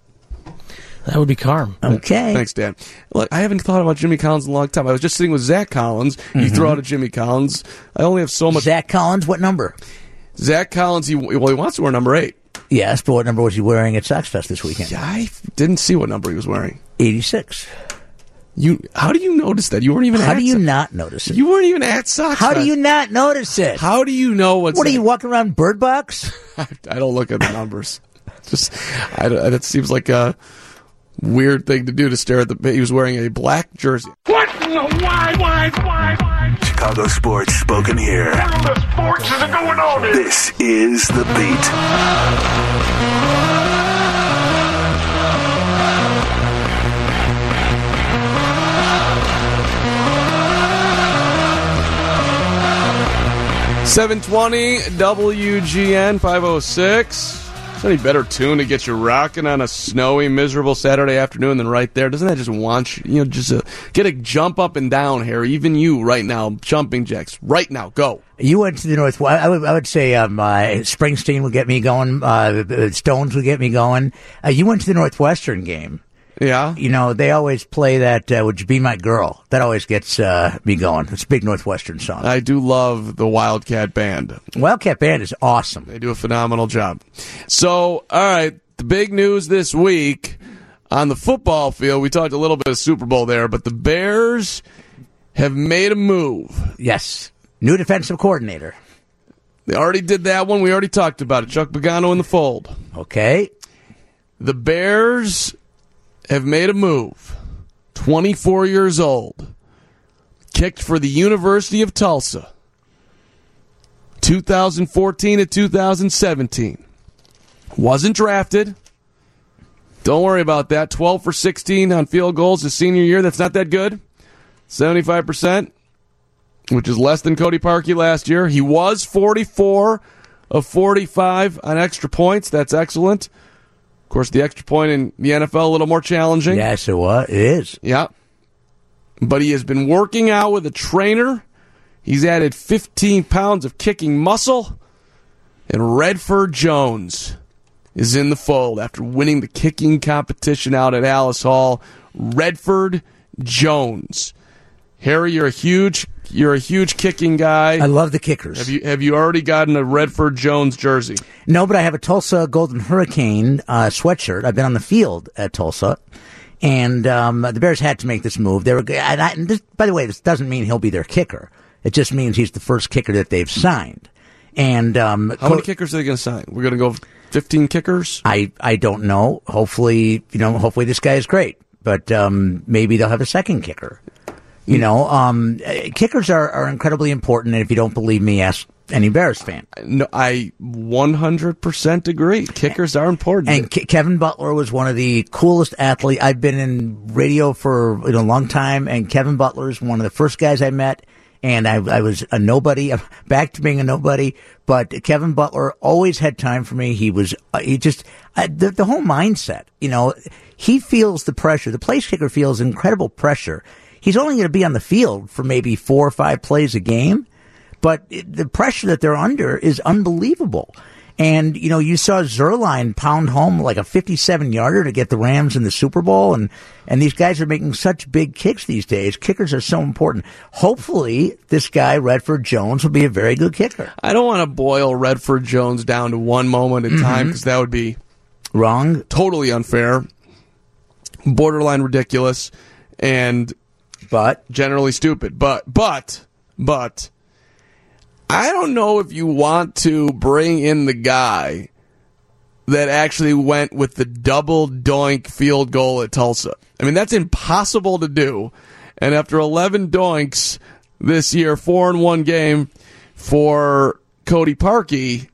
That would be Carm. Okay. Thanks, Dan. Look, I haven't thought about Jimmy Collins in a long time. I was just sitting with Zach Collins. You Mm-hmm. throw out a Jimmy Collins. I only have so much. Zach Collins, what number? Zach Collins, he, well, he wants to wear number eight. Yes, but what number was he wearing at Sox Fest this weekend? Yeah, I didn't see what number he was wearing. eighty-six. You? How do you notice that? You weren't even How at do you Sox. not notice it? You weren't even at Sox How Fest. do you not notice it? How do you know what's What are that? you walking around Bird Box? I, I don't look at the numbers. Just, I, don't- that seems like a weird thing to do to stare at the. He was wearing a black jersey. What in the why, why, why, why? Chicago sports spoken here. What in the sports is going on here? This is The Beat. seven twenty W G N five oh six. Is there any better tune to get you rocking on a snowy, miserable Saturday afternoon than right there? Doesn't that just want you, you know, just a, get a jump up and down, Harry? Even you right now, jumping jacks. Right now, go. You went to the North. I would, I would say um, uh, Springsteen would get me going. Uh, Stones would get me going. Uh, you went to the Northwestern game. Yeah. You know, they always play that, uh, Would You Be My Girl? That always gets uh, me going. It's a big Northwestern song. I do love the Wildcat Band. Wildcat Band is awesome. They do a phenomenal job. So, all right, the big news this week on the football field, we talked a little bit of Super Bowl there, but the Bears have made a move. Yes. New defensive coordinator. They already did that one. We already talked about it. Chuck Pagano in the fold. Okay. The Bears have made a move. twenty-four years old. Kicked for the University of Tulsa. two thousand fourteen to two thousand seventeen. Wasn't drafted. Don't worry about that. twelve for sixteen on field goals his senior year. That's not that good. seventy-five percent, which is less than Cody Parkey last year. He was forty-four of forty-five on extra points. That's excellent. Of course, the extra point in the N F L a little more challenging. Yes, it was. It is. Yeah. But he has been working out with a trainer. He's added fifteen pounds of kicking muscle. And Redford Jones is in the fold after winning the kicking competition out at Alice Hall. Redford Jones. Harry, you're a huge you're a huge kicking guy. I love the kickers. Have you have you already gotten a Redford Jones jersey? No, but I have a Tulsa Golden Hurricane uh, sweatshirt. I've been on the field at Tulsa, and um, the Bears had to make this move. They were, and, I, and this, by the way, this doesn't mean he'll be their kicker. It just means he's the first kicker that they've signed. And um, how many kickers are they going to sign? We're going to go fifteen kickers. I I don't know. Hopefully, you know, hopefully this guy is great, but um, maybe they'll have a second kicker. You know, um, kickers are, are incredibly important, and if you don't believe me, ask any Bears fan. No, I one hundred percent agree. Kickers are important. And Ke- Kevin Butler was one of the coolest athletes. I've been in radio for you know, a long time, and Kevin Butler is one of the first guys I met, and I, I was a nobody. I'm back to being a nobody, but Kevin Butler always had time for me. He was, uh, he just, uh, the, the whole mindset, you know, he feels the pressure. The place kicker feels incredible pressure. He's only going to be on the field for maybe four or five plays a game, but it, the pressure that they're under is unbelievable. And, you know, you saw Zerline pound home like a fifty-seven-yarder to get the Rams in the Super Bowl, and, and these guys are making such big kicks these days. Kickers are so important. Hopefully, this guy, Redford Jones, will be a very good kicker. I don't want to boil Redford Jones down to one moment in mm-hmm. time, because that would be wrong, totally unfair, borderline ridiculous, and... But generally stupid. But, but, but, I don't know if you want to bring in the guy that actually went with the double doink field goal at Tulsa. I mean, that's impossible to do. And after eleven doinks this year, four in one game for Cody Parkey,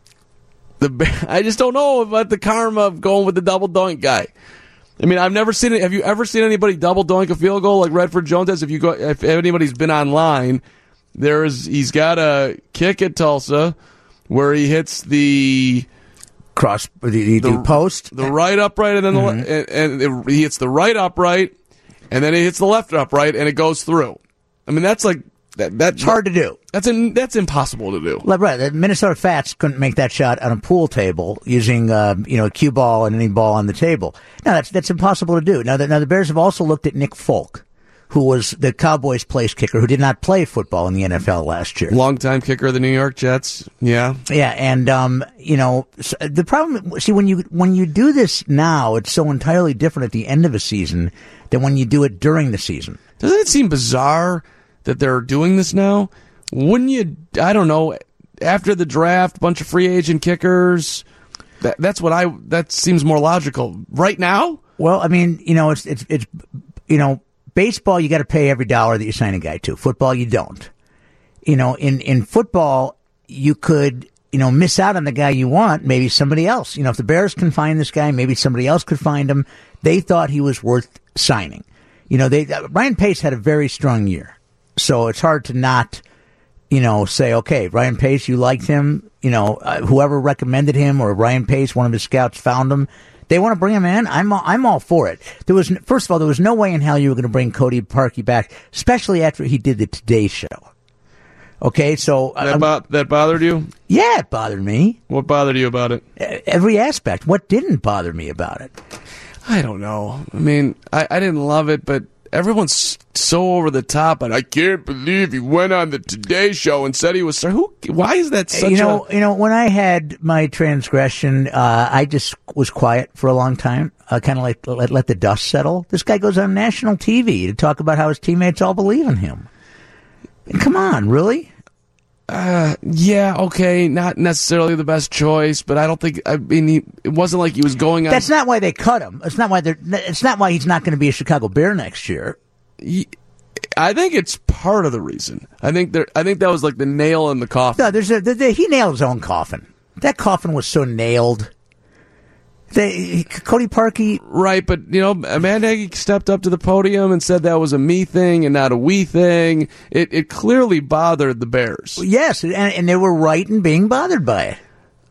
the I just don't know about the karma of going with the double doink guy. I mean, I've never seen it. Have you ever seen anybody double doink a field goal like Redford Jones has? If you go, if anybody's been online, there's he's got a kick at Tulsa where he hits the cross the, the, the post, the right upright, and then mm-hmm. the, and, and it, he hits the right upright, and then he hits the left upright, and it goes through. I mean, that's like that. That's hard to do. That's in, that's impossible to do. Like, right, the Minnesota Fats couldn't make that shot on a pool table using uh, you know a cue ball and any ball on the table. No, that's that's impossible to do. Now, the, now the Bears have also looked at Nick Folk, who was the Cowboys' place kicker, who did not play football in the N F L last year. Longtime kicker of the New York Jets. Yeah, yeah, and um, you know the problem. See, when you when you do this now, it's so entirely different at the end of a season than when you do it during the season. Doesn't it seem bizarre that they're doing this now? Wouldn't you, I don't know, after the draft, bunch of free agent kickers, that, that's what I, that seems more logical. Right now? Well, I mean, you know, it's, it's, it's you know, baseball, you got to pay every dollar that you sign a guy to. Football, you don't. You know, in, in football, you could, you know, miss out on the guy you want, maybe somebody else. You know, if the Bears can find this guy, maybe somebody else could find him. They thought he was worth signing. You know, they, uh, Ryan Pace had a very strong year. So it's hard to not, you know, say, okay, Ryan Pace, you liked him, you know, uh, whoever recommended him or Ryan Pace, one of his scouts found him. They want to bring him in. I'm all, I'm all for it. There was, first of all, there was no way in hell you were going to bring Cody Parkey back, especially after he did the Today Show. Okay, so that, um, bo- that bothered you? Yeah, it bothered me. What bothered you about it? Every aspect. What didn't bother me about it? I don't know. I mean, I, I didn't love it, but everyone's so over the top, and I can't believe he went on the Today Show and said he was sorry. Who? Why is that such you know, a... You know, when I had my transgression, uh, I just was quiet for a long time, uh, kind of like let, let the dust settle. This guy goes on national T V to talk about how his teammates all believe in him. And come on, really? Uh, yeah, okay, not necessarily the best choice, but I don't think. I mean, he, it wasn't like he was going on. That's not why they cut him. It's not why they're. It's not why he's not going to be a Chicago Bear next year. He, I think it's part of the reason. I think there. I think that was like the nail in the coffin. No, there's a, the, the, he nailed his own coffin. That coffin was so nailed. They, Cody Parkey, right? But you know, Matt Nagy stepped up to the podium and said that was a me thing and not a we thing. It it clearly bothered the Bears. Yes, and, and they were right in being bothered by it.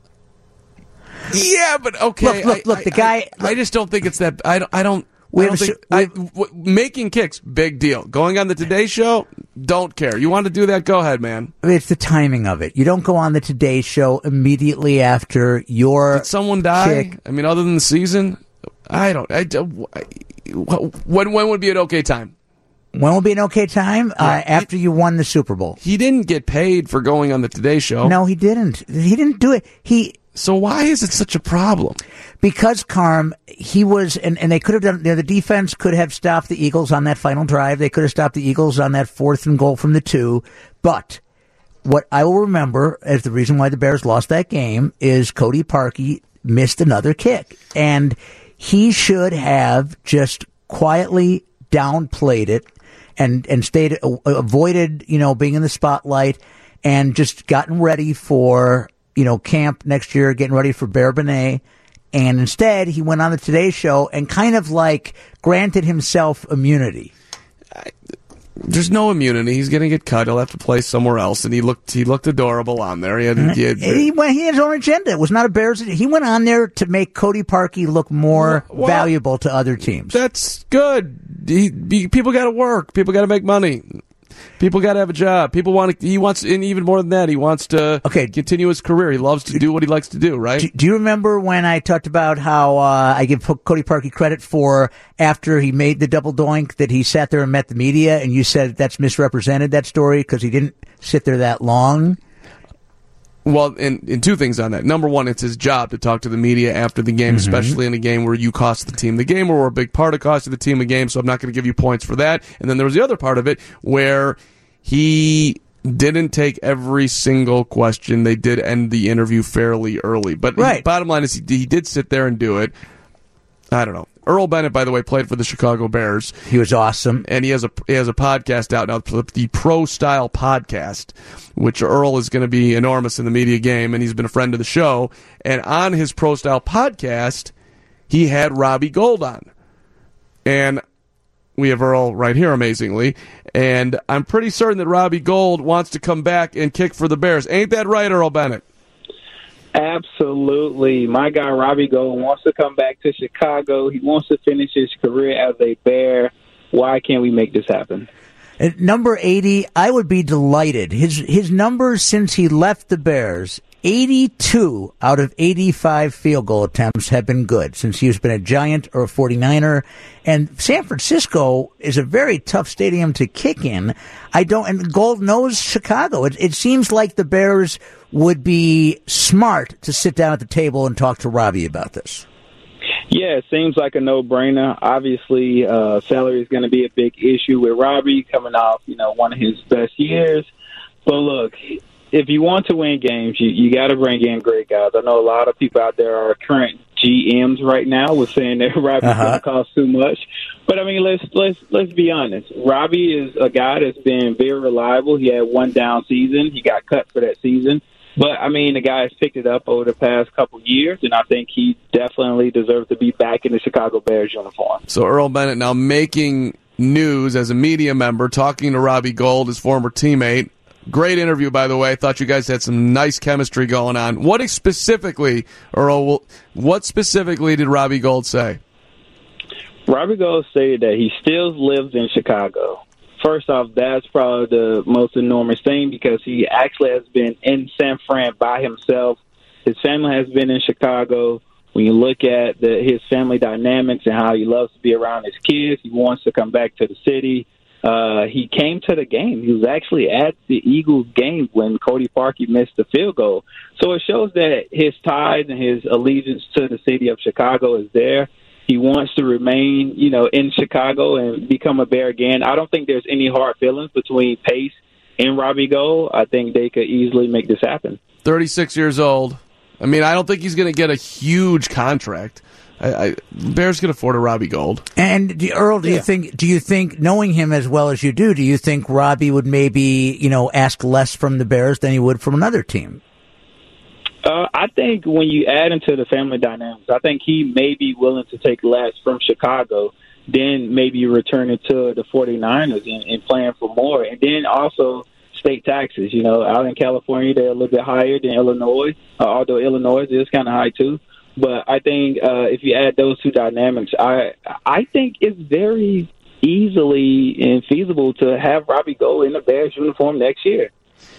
Yeah, but okay. Look, look, look I, the guy. I, I just don't think it's that. I don't. I don't We I don't have a think, I, w- making kicks, big deal. Going on the Today Show, don't care. You want to do that? Go ahead, man. It's the timing of it. You don't go on the Today Show immediately after your Did someone die? kick. I mean, other than the season, I don't. I, I, when when would be an okay time? When will be an okay time? Yeah, uh, after he, you won the Super Bowl. He didn't get paid for going on the Today Show. No, he didn't. He didn't do it. He. So why is it such a problem? Because, Carm, he was, and, and they could have done, you know, the defense could have stopped the Eagles on that final drive. They could have stopped the Eagles on that fourth and goal from the two. But what I will remember as the reason why the Bears lost that game is Cody Parkey missed another kick. And he should have just quietly downplayed it and, and stayed, uh, avoided, you know, being in the spotlight and just gotten ready for, you know, camp next year, getting ready for Bear Benet. And instead, he went on the Today Show and kind of like granted himself immunity. I, there's no immunity. He's going to get cut. He'll have to play somewhere else. And he looked he looked adorable on there. He had, he, had, he, went, he had his own agenda. It was not a Bears. He went on there to make Cody Parkey look more well, valuable to other teams. That's good. He, he, people got to work. People got to make money. People got to have a job. People want to. He wants, and even more than that, he wants to okay. continue his career. He loves to do what he likes to do. Right? Do, do you remember when I talked about how uh, I give Cody Parkey credit for after he made the double doink that he sat there and met the media, and you said that's misrepresented that story because he didn't sit there that long. Well, and, and two things on that. Number one, it's his job to talk to the media after the game, mm-hmm. especially in a game where you cost the team the game, or we're a big part of costing the team a game, so I'm not going to give you points for that. And then there was the other part of it where he didn't take every single question. They did end the interview fairly early. But right. bottom line is he, he did sit there and do it. I don't know. Earl Bennett, by the way, played for the Chicago Bears. He was awesome, and he has a he has a podcast out now, the Pro Style Podcast, which Earl is going to be enormous in the media game, and he's been a friend of the show. And on his Pro Style Podcast, he had Robbie Gould on, and we have Earl right here, amazingly. And I'm pretty certain that Robbie Gould wants to come back and kick for the Bears. Ain't that right, Earl Bennett? Absolutely. My guy Robbie Gould wants to come back to Chicago. He wants to finish his career as a Bear. Why can't we make this happen? At number eighty, I would be delighted. His his numbers since he left the Bears, eighty-two out of eighty-five field goal attempts have been good since he's been a Giant or a forty-niner. And San Francisco is a very tough stadium to kick in. I don't, and Gould knows Chicago. It, it seems like the Bears would be smart to sit down at the table and talk to Robbie about this. Yeah, it seems like a no-brainer. Obviously, uh, salary is going to be a big issue with Robbie coming off, you know, one of his best years. But look, if you want to win games, you, you got to bring in great guys. I know a lot of people out there are current G Ms right now with saying that Robbie's uh-huh. going to cost too much. But I mean, let's let's let's be honest. Robbie is a guy that's been very reliable. He had one down season. He got cut for that season. But, I mean, the guy has picked it up over the past couple years, and I think he definitely deserves to be back in the Chicago Bears uniform. So Earl Bennett now making news as a media member, talking to Robbie Gould, his former teammate. Great interview, by the way. I thought you guys had some nice chemistry going on. What specifically, Earl, what specifically did Robbie Gould say? Robbie Gould stated that he still lives in Chicago. First off, that's probably the most enormous thing because he actually has been in San Fran by himself. His family has been in Chicago. When you look at the, his family dynamics and how he loves to be around his kids, he wants to come back to the city. Uh, he came to the game. He was actually at the Eagles game when Cody Parkey missed the field goal. So it shows that his ties and his allegiance to the city of Chicago is there. He wants to remain, you know, in Chicago and become a Bear again. I don't think there's any hard feelings between Pace in Robbie Gould, I think they could easily make this happen. thirty-six years old. I mean, I don't think he's going to get a huge contract. I, I, Bears can afford a Robbie Gould. And do, Earl, do yeah. you think? Do you think, knowing him as well as you do, do you think Robbie would maybe, you know, ask less from the Bears than he would from another team? Uh, I think when you add into the family dynamics, I think he may be willing to take less from Chicago, then maybe returning to the 49ers and, and playing for more, and then also state taxes. You know, out in California, they're a little bit higher than Illinois, uh, although Illinois is kind of high too. But I think uh, if you add those two dynamics, I I think it's very easily and feasible to have Robbie Gould in the Bears uniform next year.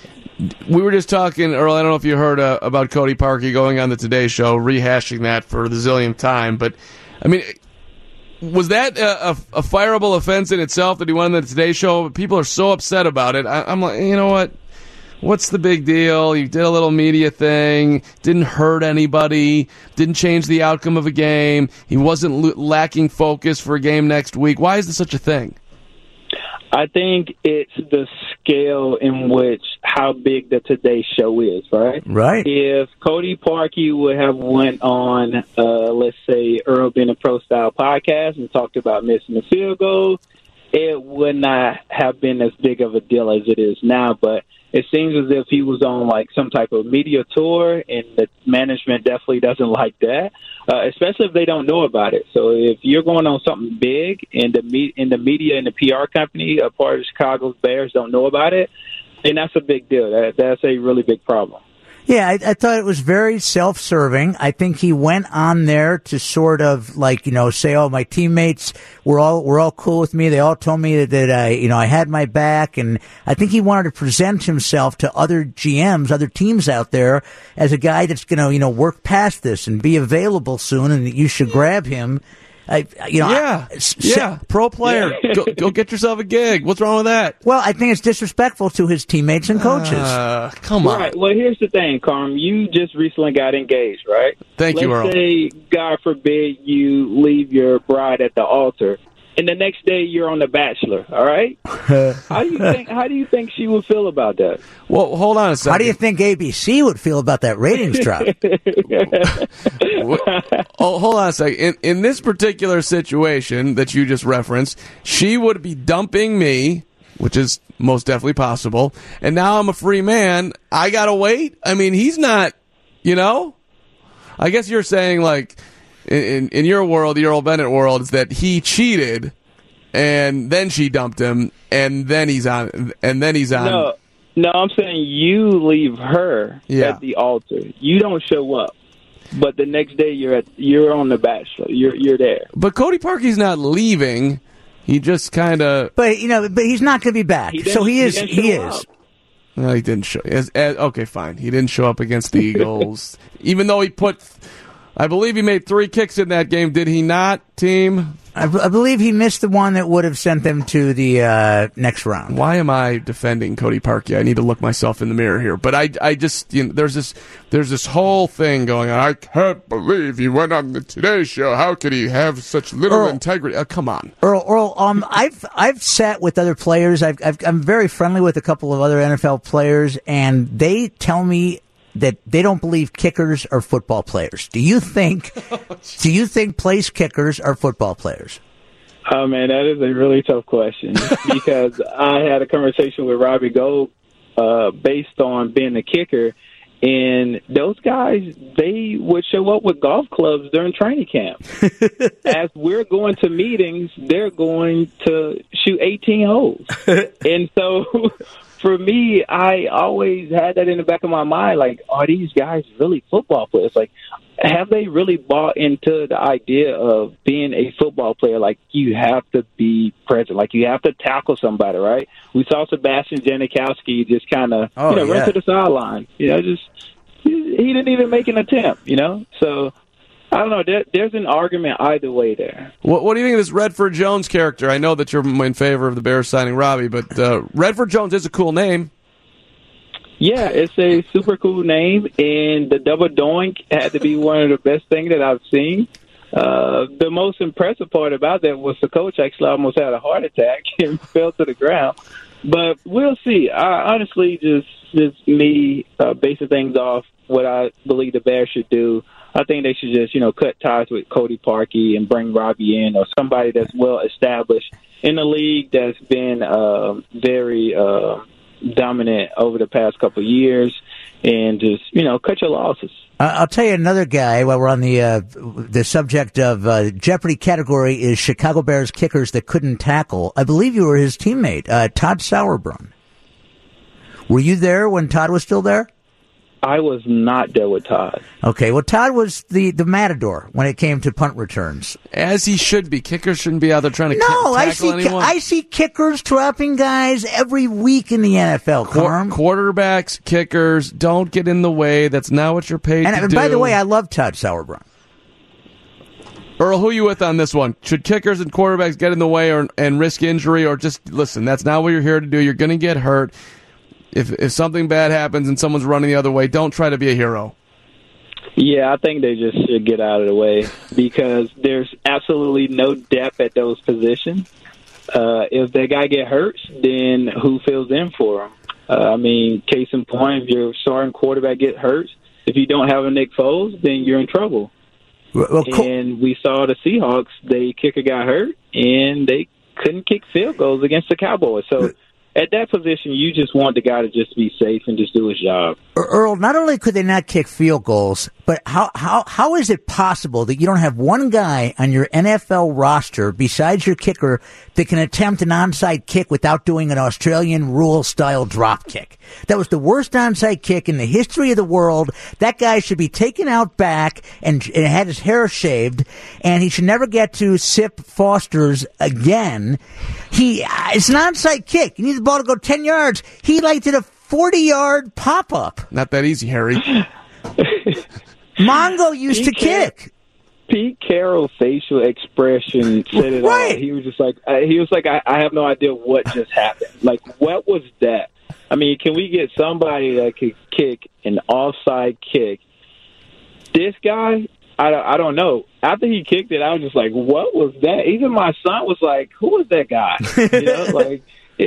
We were just talking, Earl, I don't know if you heard uh, about Cody Parkey going on the Today Show, rehashing that for the zillionth time. But, I mean, was that a, a, a fireable offense in itself that he won on the Today Show? People are so upset about it. I, I'm like, you know what? What's the big deal? You did a little media thing, didn't hurt anybody, didn't change the outcome of a game. He wasn't l- lacking focus for a game next week. Why is this such a thing? I think it's the scale in which how big the Today Show is, right? Right. If Cody Parkey would have went on, uh, let's say, Earl Bennett Pro Style Podcast and talked about missing the field goal, it would not have been as big of a deal as it is now. But it seems as if he was on like some type of media tour, and the management definitely doesn't like that, uh, especially if they don't know about it. So if you're going on something big and the me- and the media and the P R company, a part of Chicago's Bears, don't know about it, then that's a big deal. That, that's a really big problem. Yeah, I, I thought it was very self-serving. I think he went on there to sort of like, you know, say, "Oh, my teammates were all were all cool with me. They all told me that, that I, you know, I had my back." And I think he wanted to present himself to other G Ms, other teams out there, as a guy that's going to, you know, work past this and be available soon, and that you should grab him. I, you know, yeah, I, yeah, pro player. Yeah. go, go get yourself a gig. What's wrong with that? Well, I think it's disrespectful to his teammates and coaches. Uh, come on. Right. Well, here's the thing, Carm. You just recently got engaged, right? Thank Let's you, Earl. Let's say, God forbid, you leave your bride at the altar, and the next day you're on The Bachelor. All right. how do you think? How do you think she would feel about that? Well, hold on a second. How do you think A B C would feel about that ratings drop? Oh, hold on a second. In, in this particular situation that you just referenced, she would be dumping me, which is most definitely possible, and now I'm a free man. I gotta wait? I mean, he's not, you know? I guess you're saying, like, in, in your world, the Earl Bennett world, is that he cheated, and then she dumped him, and then he's on, and then he's on. No, no, I'm saying you leave her yeah. at the altar. You don't show up. But the next day you're at you're on The Bachelor. You're you're there. But Cody Parkey's not leaving. He just kind of. But you know, but he's not going to be back. He so he is. He, he is. No, he didn't show. As, as, okay, fine. He didn't show up against the Eagles, even though he put. I believe he made three kicks in that game. Did he not, team? I, b- I believe he missed the one that would have sent them to the uh, next round. Why am I defending Cody Parkey? I need to look myself in the mirror here. But I, I just, you know, there's this, there's this whole thing going on. I can't believe he went on the Today Show. How could he have such little Earl, integrity? Oh, come on, Earl. Earl, um, I've I've sat with other players. I've, I've I'm very friendly with a couple of other N F L players, and they tell me that they don't believe kickers are football players. Do you think? do you think place kickers are football players? Oh man, that is a really tough question because I had a conversation with Robbie Gould uh, based on being a kicker, and those guys, they would show up with golf clubs during training camp. As we're going to meetings, they're going to shoot eighteen holes, and so. For me, I always had that in the back of my mind, like, are these guys really football players? Like, have they really bought into the idea of being a football player? Like, you have to be present. Like, you have to tackle somebody, right? We saw Sebastian Janikowski just kind of, oh, you know, yeah. run to the sideline. You know, just he didn't even make an attempt, you know? So, I don't know. There, there's an argument either way there. What, what do you think of this Redford Jones character? I know that you're in favor of the Bears signing Robbie, but uh, Redford Jones is a cool name. Yeah, it's a super cool name, and the double doink had to be one of the best things that I've seen. Uh, the most impressive part about that was the coach actually almost had a heart attack and fell to the ground. But we'll see. I honestly just just me uh, basing things off what I believe the Bears should do. I think they should just, you know, cut ties with Cody Parkey and bring Robbie in, or somebody that's well established in the league that's been uh, very uh, dominant over the past couple of years, and just, you know, cut your losses. I'll tell you another guy while we're on the uh, the subject of uh, Jeopardy category is Chicago Bears kickers that couldn't tackle. I believe you were his teammate, uh, Todd Sauerbrunn. Were you there when Todd was still there? I was not there with Todd. Okay, well, Todd was the, the matador when it came to punt returns. As he should be. Kickers shouldn't be out there trying to no, ki- tackle I see, anyone. I see kickers dropping guys every week in the N F L, Carm. Qu- quarterbacks, kickers, don't get in the way. That's not what you're paid and, to and do. by the way, I love Todd Sauerbrunn. Earl, who are you with on this one? Should kickers and quarterbacks get in the way or, and risk injury, or just, listen, that's not what you're here to do. You're going to get hurt. If if something bad happens and someone's running the other way, don't try to be a hero. Yeah, I think they just should get out of the way because there's absolutely no depth at those positions. Uh, if that guy get hurt, then who fills in for him? Uh, I mean, case in point, if your starting quarterback get hurt, if you don't have a Nick Foles, then you're in trouble. Well, cool. And we saw the Seahawks, they kicker got hurt, and they couldn't kick field goals against the Cowboys. So at that position, you just want the guy to just be safe and just do his job. Earl, not only could they not kick field goals, but how how how is it possible that you don't have one guy on your N F L roster besides your kicker that can attempt an onside kick without doing an Australian rule-style drop kick? That was the worst onside kick in the history of the world. That guy should be taken out back and, and had his hair shaved, and he should never get to sip Foster's again. He It's an onside kick. You need the ball to go ten yards. He like did a forty-yard pop-up. Not that easy, Harry. Mongo used Pete to kick. Pete Carroll's facial expression said it Right. all. He was just like, uh, he was like, I, I have no idea what just happened. Like, what was that? I mean, can we get somebody that could kick an offside kick? This guy, I, I don't know. After he kicked it, I was just like, what was that? Even my son was like, who was that guy? You know, like,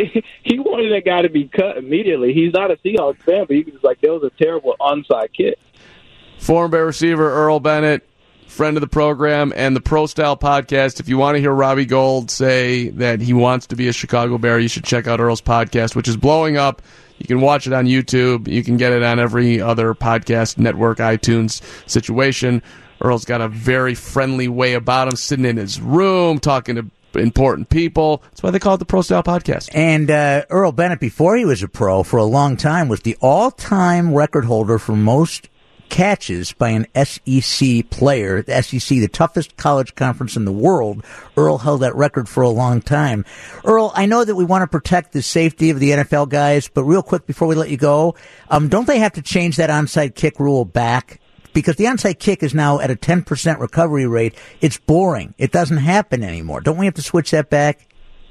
he wanted that guy to be cut immediately. He's not a Seahawks fan, but he was like, that was a terrible onside kick. Former Bear receiver Earl Bennett, friend of the program and the Pro Style podcast. If you want to hear Robbie Gould say that he wants to be a Chicago Bear, you should check out Earl's podcast, which is blowing up. You can watch it on YouTube. You can get it on every other podcast network, iTunes situation. Earl's got a very friendly way about him, sitting in his room, talking to important people. That's why they call it the Pro Style Podcast. And uh, Earl Bennett, before he was a pro for a long time, was the all-time record holder for most catches by an S E C player. The S E C, the toughest college conference in the world. Earl held that record for a long time. Earl, I know that we want to protect the safety of the N F L guys, but real quick before we let you go, um, don't they have to change that onside kick rule back? Because the onside kick is now at a ten percent recovery rate. It's boring. It doesn't happen anymore. Don't we have to switch that back?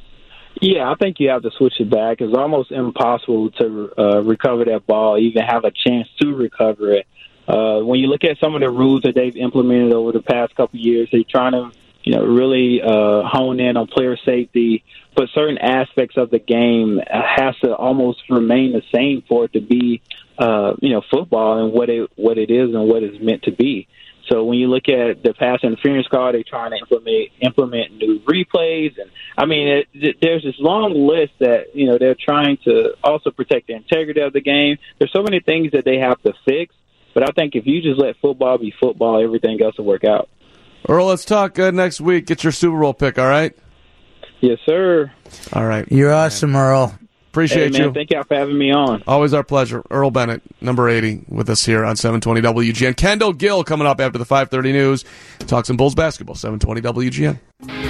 Yeah, I think you have to switch it back. It's almost impossible to uh, recover that ball, even have a chance to recover it. Uh, when you look at some of the rules that they've implemented over the past couple of years, they're trying to, you know, really uh, hone in on player safety, but certain aspects of the game has to almost remain the same for it to be, uh, you know, football and what it what it is and what it's meant to be. So when you look at the pass interference call, they're trying to implement implement new replays, and I mean, it, there's this long list that you know they're trying to also protect the integrity of the game. There's so many things that they have to fix. But I think if you just let football be football, everything else will work out. Earl, let's talk uh, next week. Get your Super Bowl pick, all right? Yes, sir. All right. You're awesome, Earl. Appreciate hey, man, you. Thank y'all for having me on. Always our pleasure. Earl Bennett, number eighty, with us here on seven twenty W G N. Kendall Gill coming up after the five thirty news. Talk some Bulls basketball, seven twenty W G N.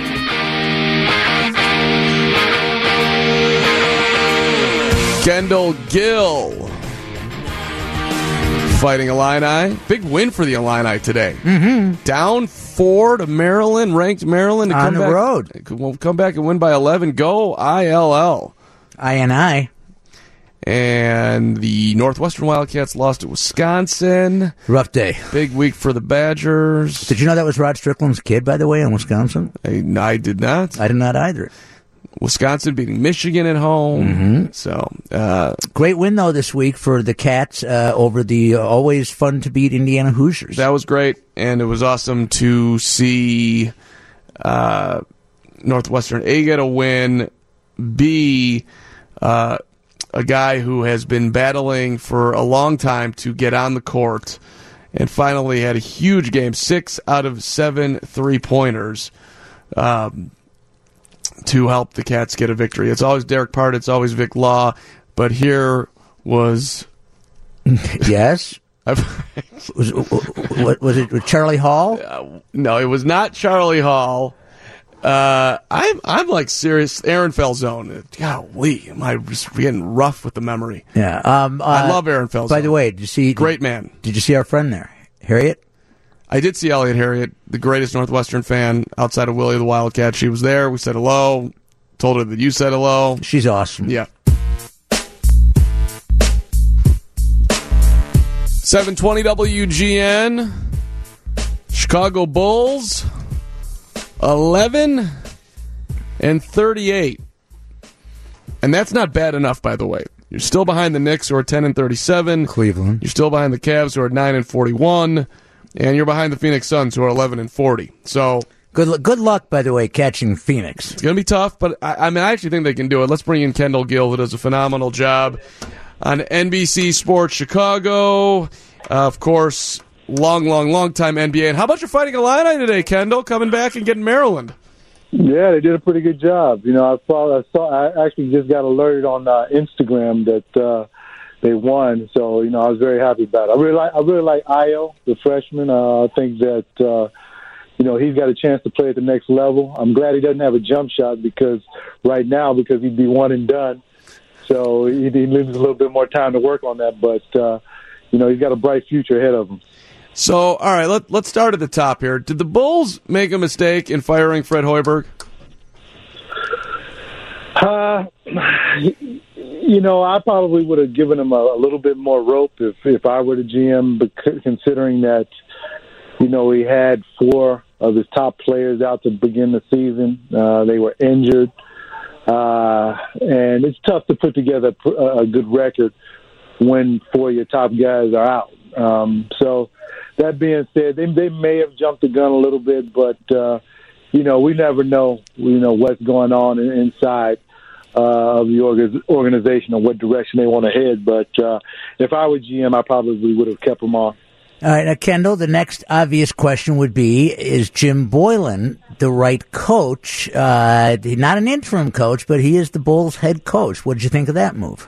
Kendall Gill fighting Illini. Big win for the Illini today. Mm-hmm. Down four to Maryland, ranked Maryland. To On come the back, road. Come back and win by eleven. Go I L L. I N I. And the Northwestern Wildcats lost to Wisconsin. Rough day. Big week for the Badgers. Did you know that was Rod Strickland's kid, by the way, in Wisconsin? I, I did not. I did not either. Wisconsin beating Michigan at home. Mm-hmm. So uh, great win though this week for the Cats uh, over the uh, always fun to beat Indiana Hoosiers. That was great, and it was awesome to see uh, Northwestern A get a win. B uh, a guy who has been battling for a long time to get on the court, and finally had a huge game, six out of seven three-pointers. Um, to help the Cats get a victory. It's always Derek Part, it's always Vic Law, but here was... Yes? was, was it Charlie Hall? Uh, no, it was not Charlie Hall. Uh, I'm I'm like serious Aaron Falzone. Golly, am I just getting rough with the memory? Yeah, um, uh, I love Aaron Falzone. By the way, did you see... Great man. Did you see our friend there, Harriet? I did see Elliot Harriet, the greatest Northwestern fan outside of Willie the Wildcat. She was there. We said hello. Told her that you said hello. She's awesome. Yeah. seven twenty W G N. Chicago Bulls. eleven and thirty-eight. And that's not bad enough, by the way. You're still behind the Knicks, who are ten and thirty-seven. Cleveland. You're still behind the Cavs, who are nine and forty-one. And you're behind the Phoenix Suns, who are eleven and forty. So good, good luck, by the way, catching Phoenix. It's going to be tough, but I, I mean, I actually think they can do it. Let's bring in Kendall Gill, who does a phenomenal job on N B C Sports Chicago. Uh, of course, long, long, long time N B A. And how about your Fighting Illini today, Kendall, coming back and getting Maryland? Yeah, they did a pretty good job. You know, I saw, I saw, I actually just got alerted on uh, Instagram that. Uh, They won, so you know I was very happy about it. I really like I really like Ayo, the freshman. Uh, I think that uh, you know he's got a chance to play at the next level. I'm glad he doesn't have a jump shot because right now because he'd be one and done. So he, he needs a little bit more time to work on that. But uh, you know he's got a bright future ahead of him. So all right, let, let's start at the top here. Did the Bulls make a mistake in firing Fred Hoiberg? Uh, you know, I probably would have given him a, a little bit more rope if, if I were the G M, but considering that, you know, he had four of his top players out to begin the season. Uh, they were injured. Uh, and it's tough to put together a, a good record when four of your top guys are out. Um, so that being said, they, they may have jumped the gun a little bit, but, uh, you know, we never know, you know, what's going on inside uh, of the org- organization or what direction they want to head. But uh, if I were G M, I probably would have kept them on. All right, now, Kendall, the next obvious question would be, is Jim Boylan the right coach? Uh, not an interim coach, but he is the Bulls' head coach. What did you think of that move?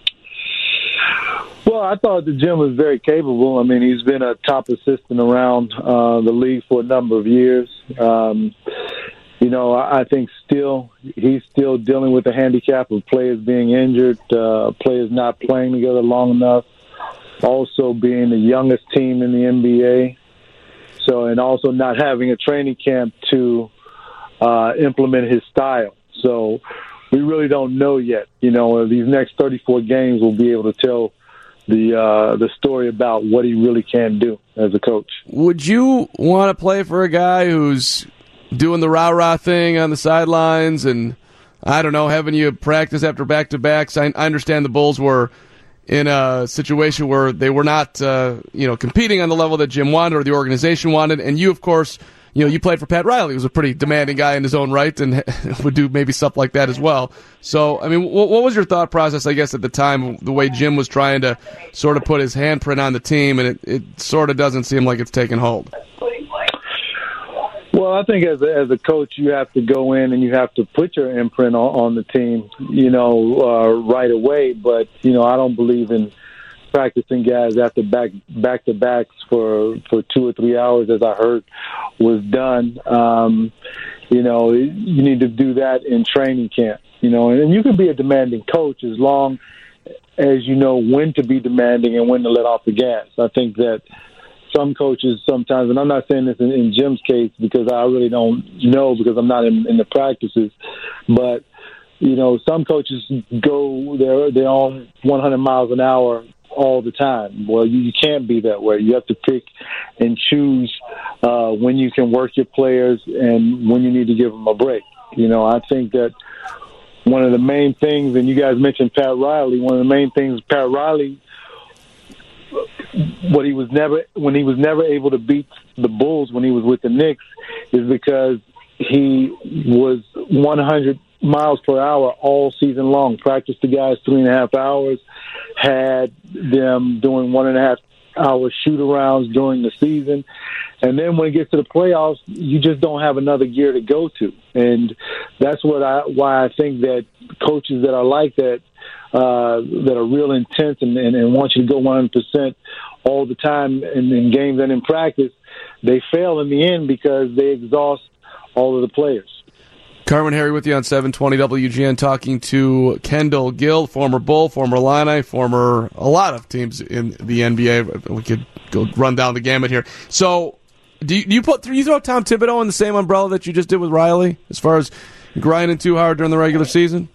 Well, I thought that Jim was very capable. I mean, he's been a top assistant around uh, the league for a number of years. Um, you know, I, I think still he's still dealing with the handicap of players being injured, uh, players not playing together long enough, also being the youngest team in the N B A. So, and also not having a training camp to uh, implement his style. So we really don't know yet. You know, these next thirty-four games will be able to tell the uh, the story about what he really can do as a coach. Would you want to play for a guy who's doing the rah-rah thing on the sidelines and, I don't know, having you practice after back-to-backs? I, I understand the Bulls were in a situation where they were not, uh, you know, competing on the level that Jim wanted or the organization wanted, and you, of course, you know, you played for Pat Riley, who was a pretty demanding guy in his own right and would do maybe stuff like that as well. So, I mean, what, what was your thought process, I guess, at the time, the way Jim was trying to sort of put his handprint on the team, and it, it sort of doesn't seem like it's taken hold? Well, I think as a, as a coach, you have to go in and you have to put your imprint on, on the team, you know, uh, right away. But, you know, I don't believe in practicing guys after back back to backs for for two or three hours, as I heard was done. Um, you know, you need to do that in training camp. You know, and you can be a demanding coach as long as you know when to be demanding and when to let off the gas. I think that some coaches sometimes, and I'm not saying this in, in Jim's case because I really don't know because I'm not in, in the practices, but you know, some coaches go they're they're on one hundred miles an hour all the time. Well, you, you can't be that way. You have to pick and choose uh, when you can work your players and when you need to give them a break. You know, I think that one of the main things, and you guys mentioned Pat Riley, one of the main things Pat Riley, what he was never, when he was never able to beat the Bulls when he was with the Knicks, is because he was one hundred miles per hour all season long. Practiced the guys three and a half hours, had them doing one and a half hour shoot-arounds during the season. And then when it gets to the playoffs, you just don't have another gear to go to. And that's what I why I think that coaches that are like that, uh, that are real intense and, and, and want you to go one hundred percent all the time in, in games and in practice, they fail in the end because they exhaust all of the players. Carmen Harry with you on seven twenty W G N, talking to Kendall Gill, former Bull, former Illini, former a lot of teams in the N B A. We could go run down the gamut here. So, do you, do you put do you throw Tom Thibodeau in the same umbrella that you just did with Riley, as far as grinding too hard during the regular season?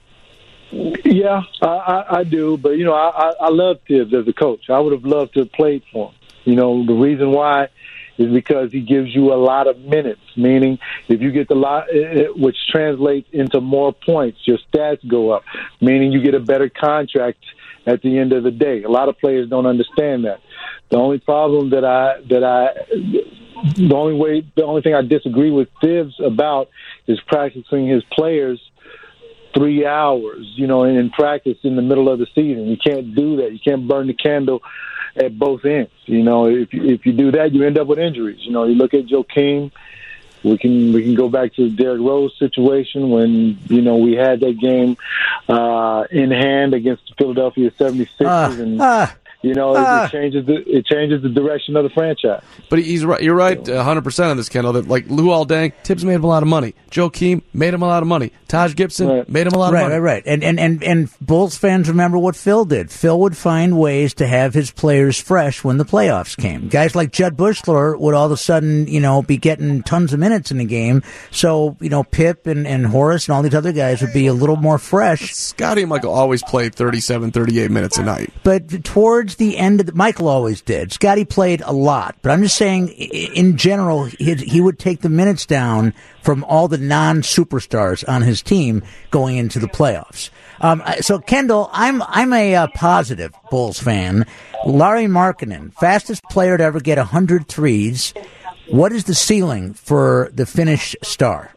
Yeah, I, I, I do. But you know, I, I love Tibbs as a coach. I would have loved to have played for him. You know, the reason why is because he gives you a lot of minutes, meaning if you get the lot, which translates into more points, your stats go up, meaning you get a better contract at the end of the day. A lot of players don't understand that. The only problem that I, that I, the only way, the only thing I disagree with Tibbs about is practicing his players three hours, you know, in, in practice in the middle of the season. You can't do that. You can't burn the candle at both ends. You know, if you, if you do that, you end up with injuries. You know, you look at Joakim. We can we can go back to the Derrick Rose situation when, you know, we had that game uh, in hand against the Philadelphia seventy-sixers, uh, and uh, you know, uh, it, it changes the it changes the direction of the franchise. But he's right. You're right, one hundred percent on this, Kendall. That like Luol Deng, Tibbs made him a lot of money. Joakim made him a lot of money. Taj Gibson right. made him a lot right, of money. Right, right, right. And, and and and Bulls fans remember what Phil did. Phil would find ways to have his players fresh when the playoffs came. Guys like Judd Bushler would all of a sudden, you know, be getting tons of minutes in the game. So, you know, Pip and, and Horace and all these other guys would be a little more fresh. Scotty and Michael always played thirty-seven, thirty-eight minutes a night. But towards the end of the, Michael always did. Scotty played a lot. But I'm just saying, in general, he, he would take the minutes down from all the non-superstars on his team going into the playoffs. Um, so, Kendall, I'm I'm a uh, positive Bulls fan. Lauri Markkanen, fastest player to ever get one hundred threes. What is the ceiling for the Finnish star?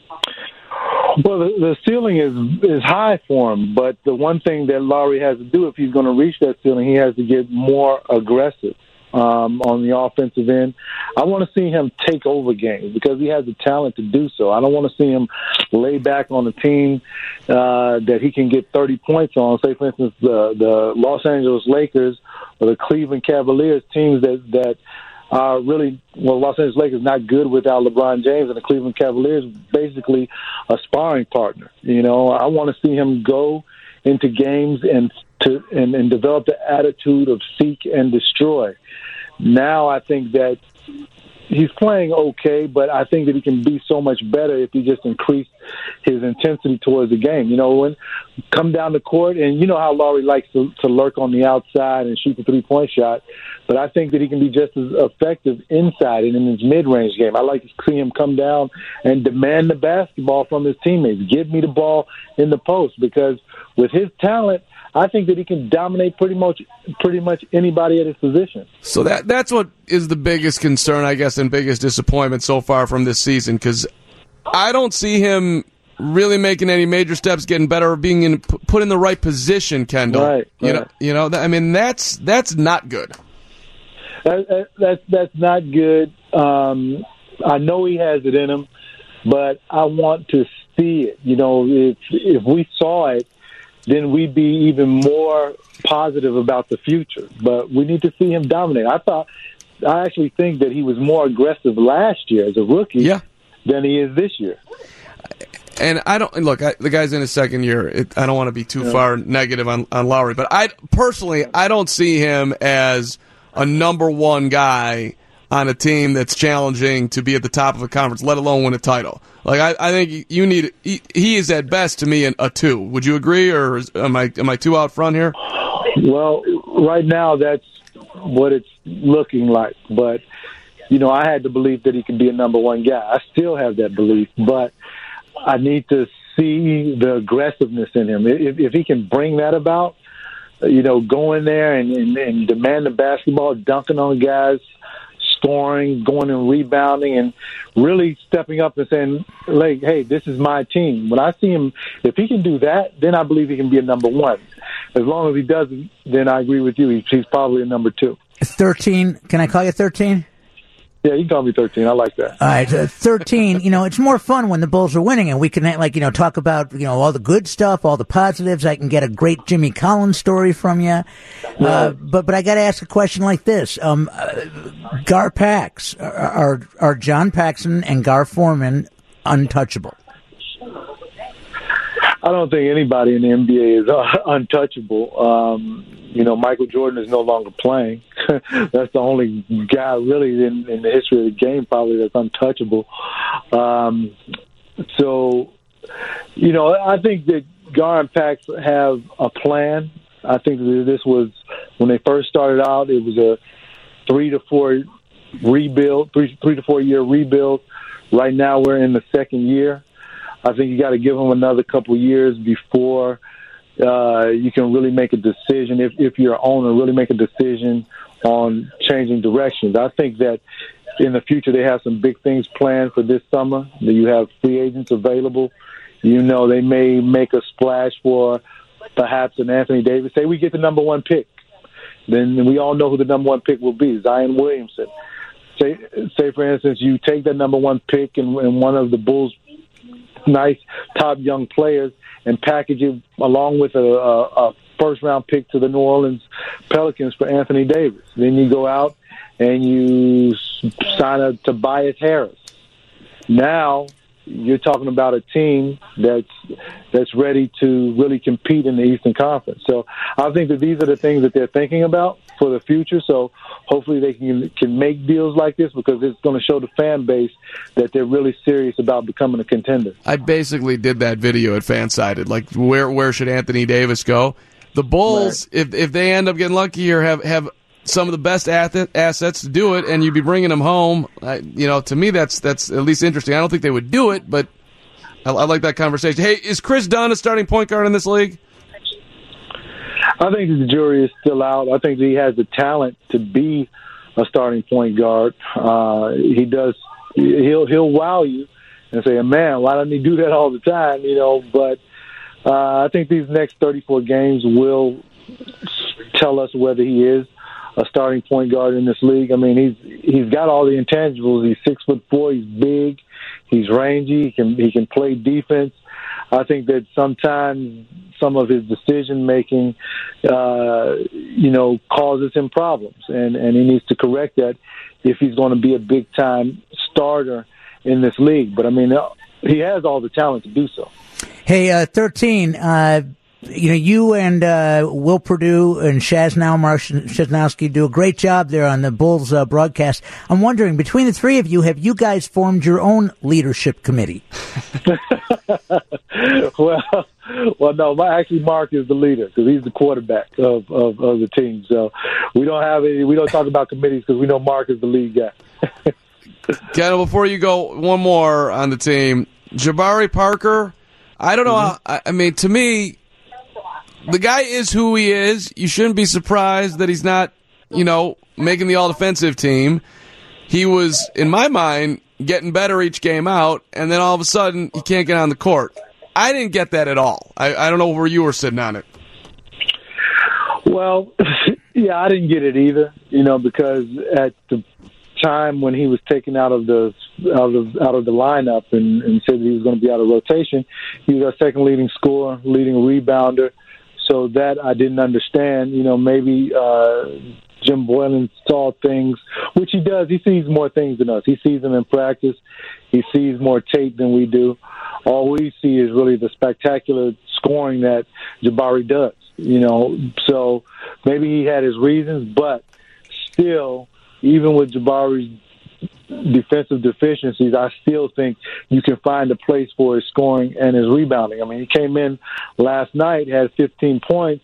Well, the, the ceiling is is high for him, but the one thing that Lauri has to do if he's going to reach that ceiling, he has to get more aggressive um, on the offensive end. I want to see him take over games because he has the talent to do so. I don't want to see him lay back on a team uh, that he can get thirty points on. Say, for instance, the the Los Angeles Lakers or the Cleveland Cavaliers, teams that that. Uh, really, well, Los Angeles Lakers not good without LeBron James, and the Cleveland Cavaliers basically a sparring partner. You know, I want to see him go into games and to and, and develop the attitude of seek and destroy. Now I think that he's playing okay, but I think that he can be so much better if he just increased his intensity towards the game. You know, when come down the court, and you know how Lauri likes to, to lurk on the outside and shoot the three-point shot, but I think that he can be just as effective inside and in his mid-range game. I like to see him come down and demand the basketball from his teammates. Give me the ball in the post, because with his talent, I think that he can dominate pretty much pretty much anybody at his position. So that that's what is the biggest concern, I guess, and biggest disappointment so far from this season, because I don't see him really making any major steps, getting better, or being in, put in the right position, Kendall. Right, you right. know, you know. I mean, that's that's not good. That, that, that's that's not good. Um, I know he has it in him, but I want to see it. You know, if if we saw it, then we'd be even more positive about the future. But we need to see him dominate. I thought, I actually think that he was more aggressive last year as a rookie yeah. than he is this year. And I don't look. I, the guy's in his second year. It, I don't want to be too yeah. far negative on, on Lauri, but I personally, I don't see him as a number one guy on a team that's challenging to be at the top of a conference, let alone win a title. Like I, I think you need. He, he is at best to me a two. Would you agree, or is, am I am I too out front here? Well, right now that's what it's looking like. But you know, I had the belief that he could be a number one guy. I still have that belief, but I need to see the aggressiveness in him. If, if he can bring that about, you know, go in there and, and, and demand the basketball, dunking on guys, scoring, going and rebounding, and really stepping up and saying, like, hey, this is my team. When I see him, if he can do that, then I believe he can be a number one. As long as he doesn't, then I agree with you. He's, he's probably a number two. thirteen. Can I call you thirteen? Yeah, you can call me thirteen. I like that. All right, uh, thirteen. You know, it's more fun when the Bulls are winning, and we can, like, you know, talk about, you know, all the good stuff, all the positives. I can get a great Jimmy Collins story from you. Uh, but but I got to ask a question like this: um, uh, Gar Pax, are, are are John Paxson and Gar Forman untouchable? I don't think anybody in the N B A is uh, untouchable. Um, you know, Michael Jordan is no longer playing. That's the only guy really in, in the history of the game probably that's untouchable. Um, so, you know, I think that Gar and Pax have a plan. I think that this was, when they first started out, it was a three to four rebuild, three, three to four year rebuild. Right now we're in the second year. I think you got to give them another couple of years before uh, you can really make a decision. If, if you're an owner, really make a decision on changing directions. I think that in the future they have some big things planned for this summer. That you have free agents available. You know, they may make a splash for perhaps an Anthony Davis. Say we get the number one pick, then we all know who the number one pick will be, Zion Williamson. Say, say for instance, you take that number one pick and, and one of the Bulls' nice top young players and package it along with a, a, a first round pick to the New Orleans Pelicans for Anthony Davis. Then you go out and you sign a Tobias Harris. Now you're talking about a team that's that's ready to really compete in the Eastern Conference. So I think that these are the things that they're thinking about for the future. So hopefully they can can make deals like this, because it's going to show the fan base that they're really serious about becoming a contender. I basically did that video at Fansided. Like, where where should Anthony Davis go? The Bulls, right. if if they end up getting lucky or have have some of the best assets to do it, and you'd be bringing them home. I, you know, to me, that's that's at least interesting. I don't think they would do it, but I, I like that conversation. Hey, is Chris Dunn a starting point guard in this league? I think the jury is still out. I think he has the talent to be a starting point guard. Uh, he does. He'll he'll wow you and say, "Man, why doesn't he do that all the time?" You know, but uh, I think these next thirty-four games will tell us whether he is a starting point guard in this league. I mean, he's he's got all the intangibles. He's six foot four. He's big. He's rangy. He can he can play defense. I think that sometimes some of his decision making, uh, you know, causes him problems, and and he needs to correct that if he's going to be a big time starter in this league. But I mean, he has all the talent to do so. Hey, uh, thirteen. Uh You know, you and uh, Will Perdue and Shaznowski do a great job there on the Bulls uh, broadcast. I'm wondering, between the three of you, have you guys formed your own leadership committee? well, well, no. My, actually, Mark is the leader because he's the quarterback of, of, of the team. So we don't have any. We don't talk about committees because we know Mark is the lead guy. Kendall, before you go, one more on the team, Jabari Parker. I don't know. Mm-hmm. How, I, I mean, to me, the guy is who he is. You shouldn't be surprised that he's not, you know, making the all-defensive team. He was, in my mind, getting better each game out, and then all of a sudden he can't get on the court. I didn't get that at all. I, I don't know where you were sitting on it. Well, yeah, I didn't get it either, you know, because at the time when he was taken out of the out of out of the lineup and, and said that he was going to be out of rotation, he was our second leading scorer, leading rebounder. So that I didn't understand. You know, maybe uh, Jim Boylan saw things, which he does. He sees more things than us. He sees them in practice. He sees more tape than we do. All we see is really the spectacular scoring that Jabari does. You know, so maybe he had his reasons, but still, even with Jabari's defensive deficiencies, I still think you can find a place for his scoring and his rebounding. I mean, he came in last night, had fifteen points,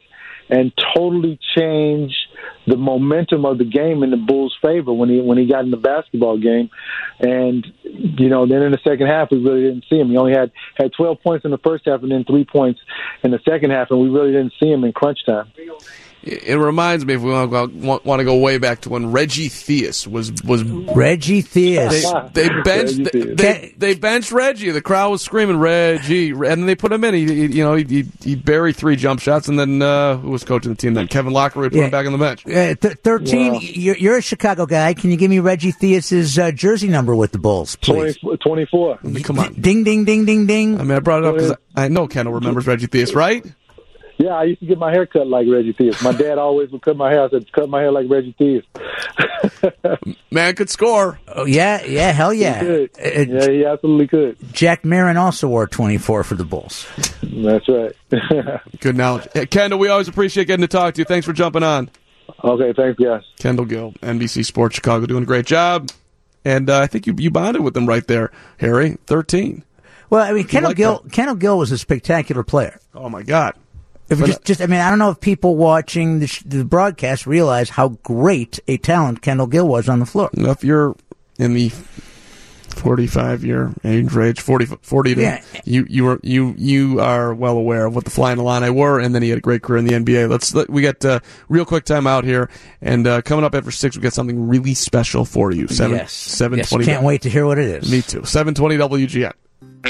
and totally change the momentum of the game in the Bulls' favor when he when he got in the basketball game. And, you know, then in the second half, we really didn't see him. He only had, had twelve points in the first half and then three points in the second half, and we really didn't see him in crunch time. It reminds me, if we want to go, want, want to go way back to when Reggie Theus was was Reggie Theus. They, they benched they, they, they benched Reggie. The crowd was screaming Reggie, and then they put him in. He, he you know he he buried three jump shots, and then uh, who was coaching the team then? Kevin Lockery put Yeah. him back on the bench. Uh, th- Thirteen. Wow. You're, you're a Chicago guy. Can you give me Reggie Theus's uh, jersey number with the Bulls, please? twenty-four. I mean, come on. Ding, ding, ding, ding, ding. I mean, I brought it up because I, I know Kendall remembers Reggie Theus, right? Yeah, I used to get my hair cut like Reggie Theus. My dad always would cut my hair. I said, cut my hair like Reggie Theus. Man could score. Oh yeah, yeah, hell yeah. He could. Uh, yeah, he absolutely could. Jack Marin also wore twenty-four for the Bulls. That's right. Good knowledge. Hey, Kendall, we always appreciate getting to talk to you. Thanks for jumping on. Okay, thanks, guys. Kendall Gill, N B C Sports Chicago, doing a great job. And uh, I think you you bonded with them right there, Harry. thirteen. Well, I mean, Kendall like Gill. Kendall Gill was a spectacular player. Oh my God. If just, just, I mean, I don't know if people watching the, sh- the broadcast realize how great a talent Kendall Gill was on the floor. If you're in the forty-five year age range, forty, forty to, Yeah. you you were you you are well aware of what the Flying Illini were, and then he had a great career in the N B A. Let's let, we got uh, real quick time out here, and uh, coming up after six, we got something really special for you. Seven Yes. seven Yes, twenty. can't wait to hear what it is. Me too. Seven twenty W G N.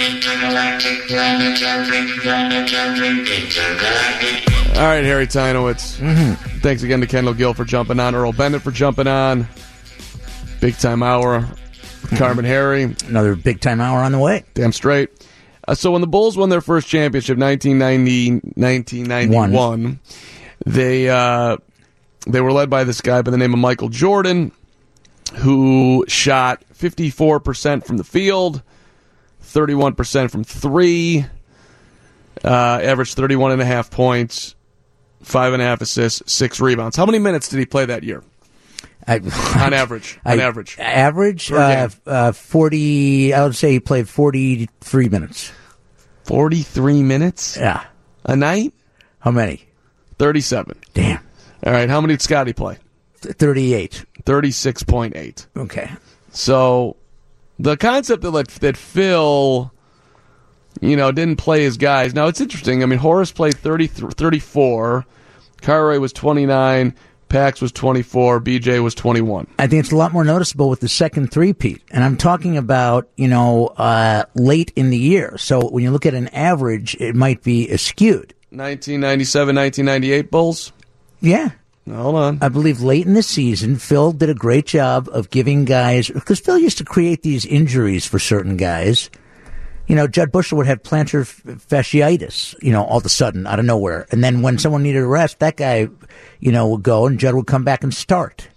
All right, Harry Tynowitz. Mm-hmm. Thanks again to Kendall Gill for jumping on, Earl Bennett for jumping on. Big time hour with Carmen Harry. Another big time hour on the way. Damn straight. Uh, so when the Bulls won their first championship, nineteen ninety, nineteen ninety-one, One. they uh, they were led by this guy by the name of Michael Jordan, who shot fifty-four percent from the field, thirty-one percent from three, uh, averaged thirty-one and a half points, five and a half assists, six rebounds. How many minutes did he play that year? I, on average. On I, average. Average? Per Uh, game. uh, forty, I would say he played forty-three minutes. forty-three minutes? Yeah. A night? How many? thirty-seven. Damn. All right, how many did Scotty play? thirty-eight. thirty-six point eight. Okay. So the concept that like, that Phil, you know, didn't play his guys. Now it's interesting. I mean, Horace played thirty, thirty-four, Cartwright was twenty-nine, Pax was twenty-four, B J was twenty-one. I think it's a lot more noticeable with the second three-peat. And I'm talking about, you know, uh, late in the year. So when you look at an average, it might be skewed. nineteen ninety-seven, nineteen ninety-eight Bulls? Yeah. Hold on. I believe late in the season, Phil did a great job of giving guys, because Phil used to create these injuries for certain guys. You know, Judd Bushel would have plantar fasciitis, you know, all of a sudden, out of nowhere. And then when someone needed a rest, that guy, you know, would go and Judd would come back and start.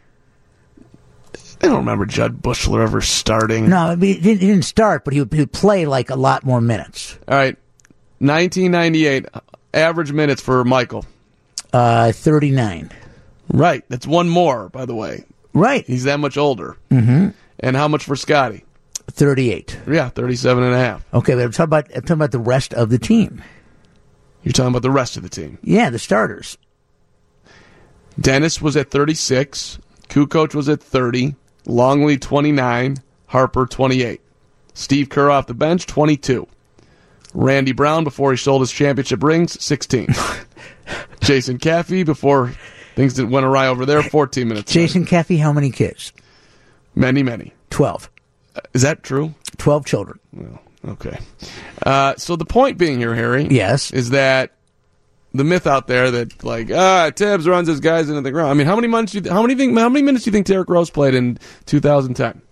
I don't remember Judd Bushler ever starting. No, I mean, he didn't, he didn't start, but he would, he would play like a lot more minutes. All right. nineteen ninety-eight, average minutes for Michael. Uh, thirty-nine. Right. That's one more, by the way. Right. He's that much older. Mm-hmm. And how much for Scotty? thirty-eight. Yeah, thirty-seven and a half. Okay, but I'm talking about, I'm talking about the rest of the team. You're talking about the rest of the team. Yeah, the starters. Dennis was at thirty-six. Kukoc was at thirty. Longley, twenty-nine. Harper, twenty-eight. Steve Kerr off the bench, twenty-two. Randy Brown, before he sold his championship rings, sixteen. Jason Caffey, before things didn't went awry over there, fourteen minutes. Jason Caffey, how many kids? Many, many. Twelve. Uh, is that true? Twelve children. Well, okay. Uh, so the point being here, Harry, yes, is that the myth out there that like ah Tibbs runs his guys into the ground. I mean, how many months? You th- how many think? How many minutes do you think Derrick Rose played in two thousand ten?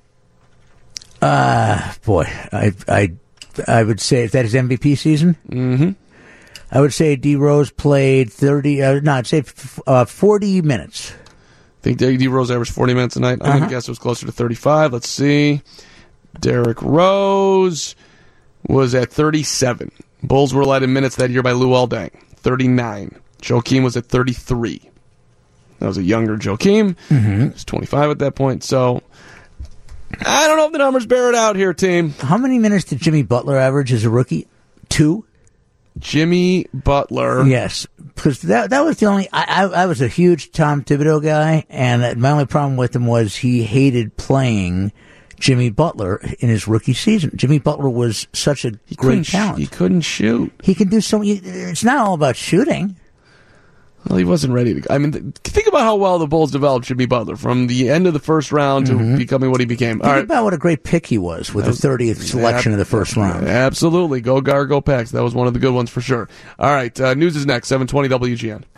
Uh boy, I I I would say is that his M V P season? Mm-hmm. I would say D Rose played thirty. Uh, no, I'd say f- uh, forty minutes. Think D Rose averaged forty minutes a night. I'm Uh-huh. gonna guess it was closer to thirty-five. Let's see. Derrick Rose was at thirty-seven. Bulls were led in minutes that year by Lou Aldang, thirty-nine. Joakim was at thirty-three. That was a younger Joakim. Mm-hmm. He was twenty-five at that point. So I don't know if the numbers bear it out here, team. How many minutes did Jimmy Butler average as a rookie? Two. Jimmy Butler. Yes, because that that was the only. I, I I was a huge Tom Thibodeau guy, and my only problem with him was he hated playing Jimmy Butler in his rookie season. Jimmy Butler was such a He great couldn't sh- talent. He couldn't shoot. He can do so. It's not all about shooting. Well, he wasn't ready to. I mean, th- think about how well the Bulls developed Jimmy Butler from the end of the first round to Mhm. becoming what he became. Think All right. about what a great pick he was with the thirtieth selection of the first round. Absolutely. Go Gar, go Pax. That was one of the good ones for sure. All right. Uh, news is next. seven twenty W G N.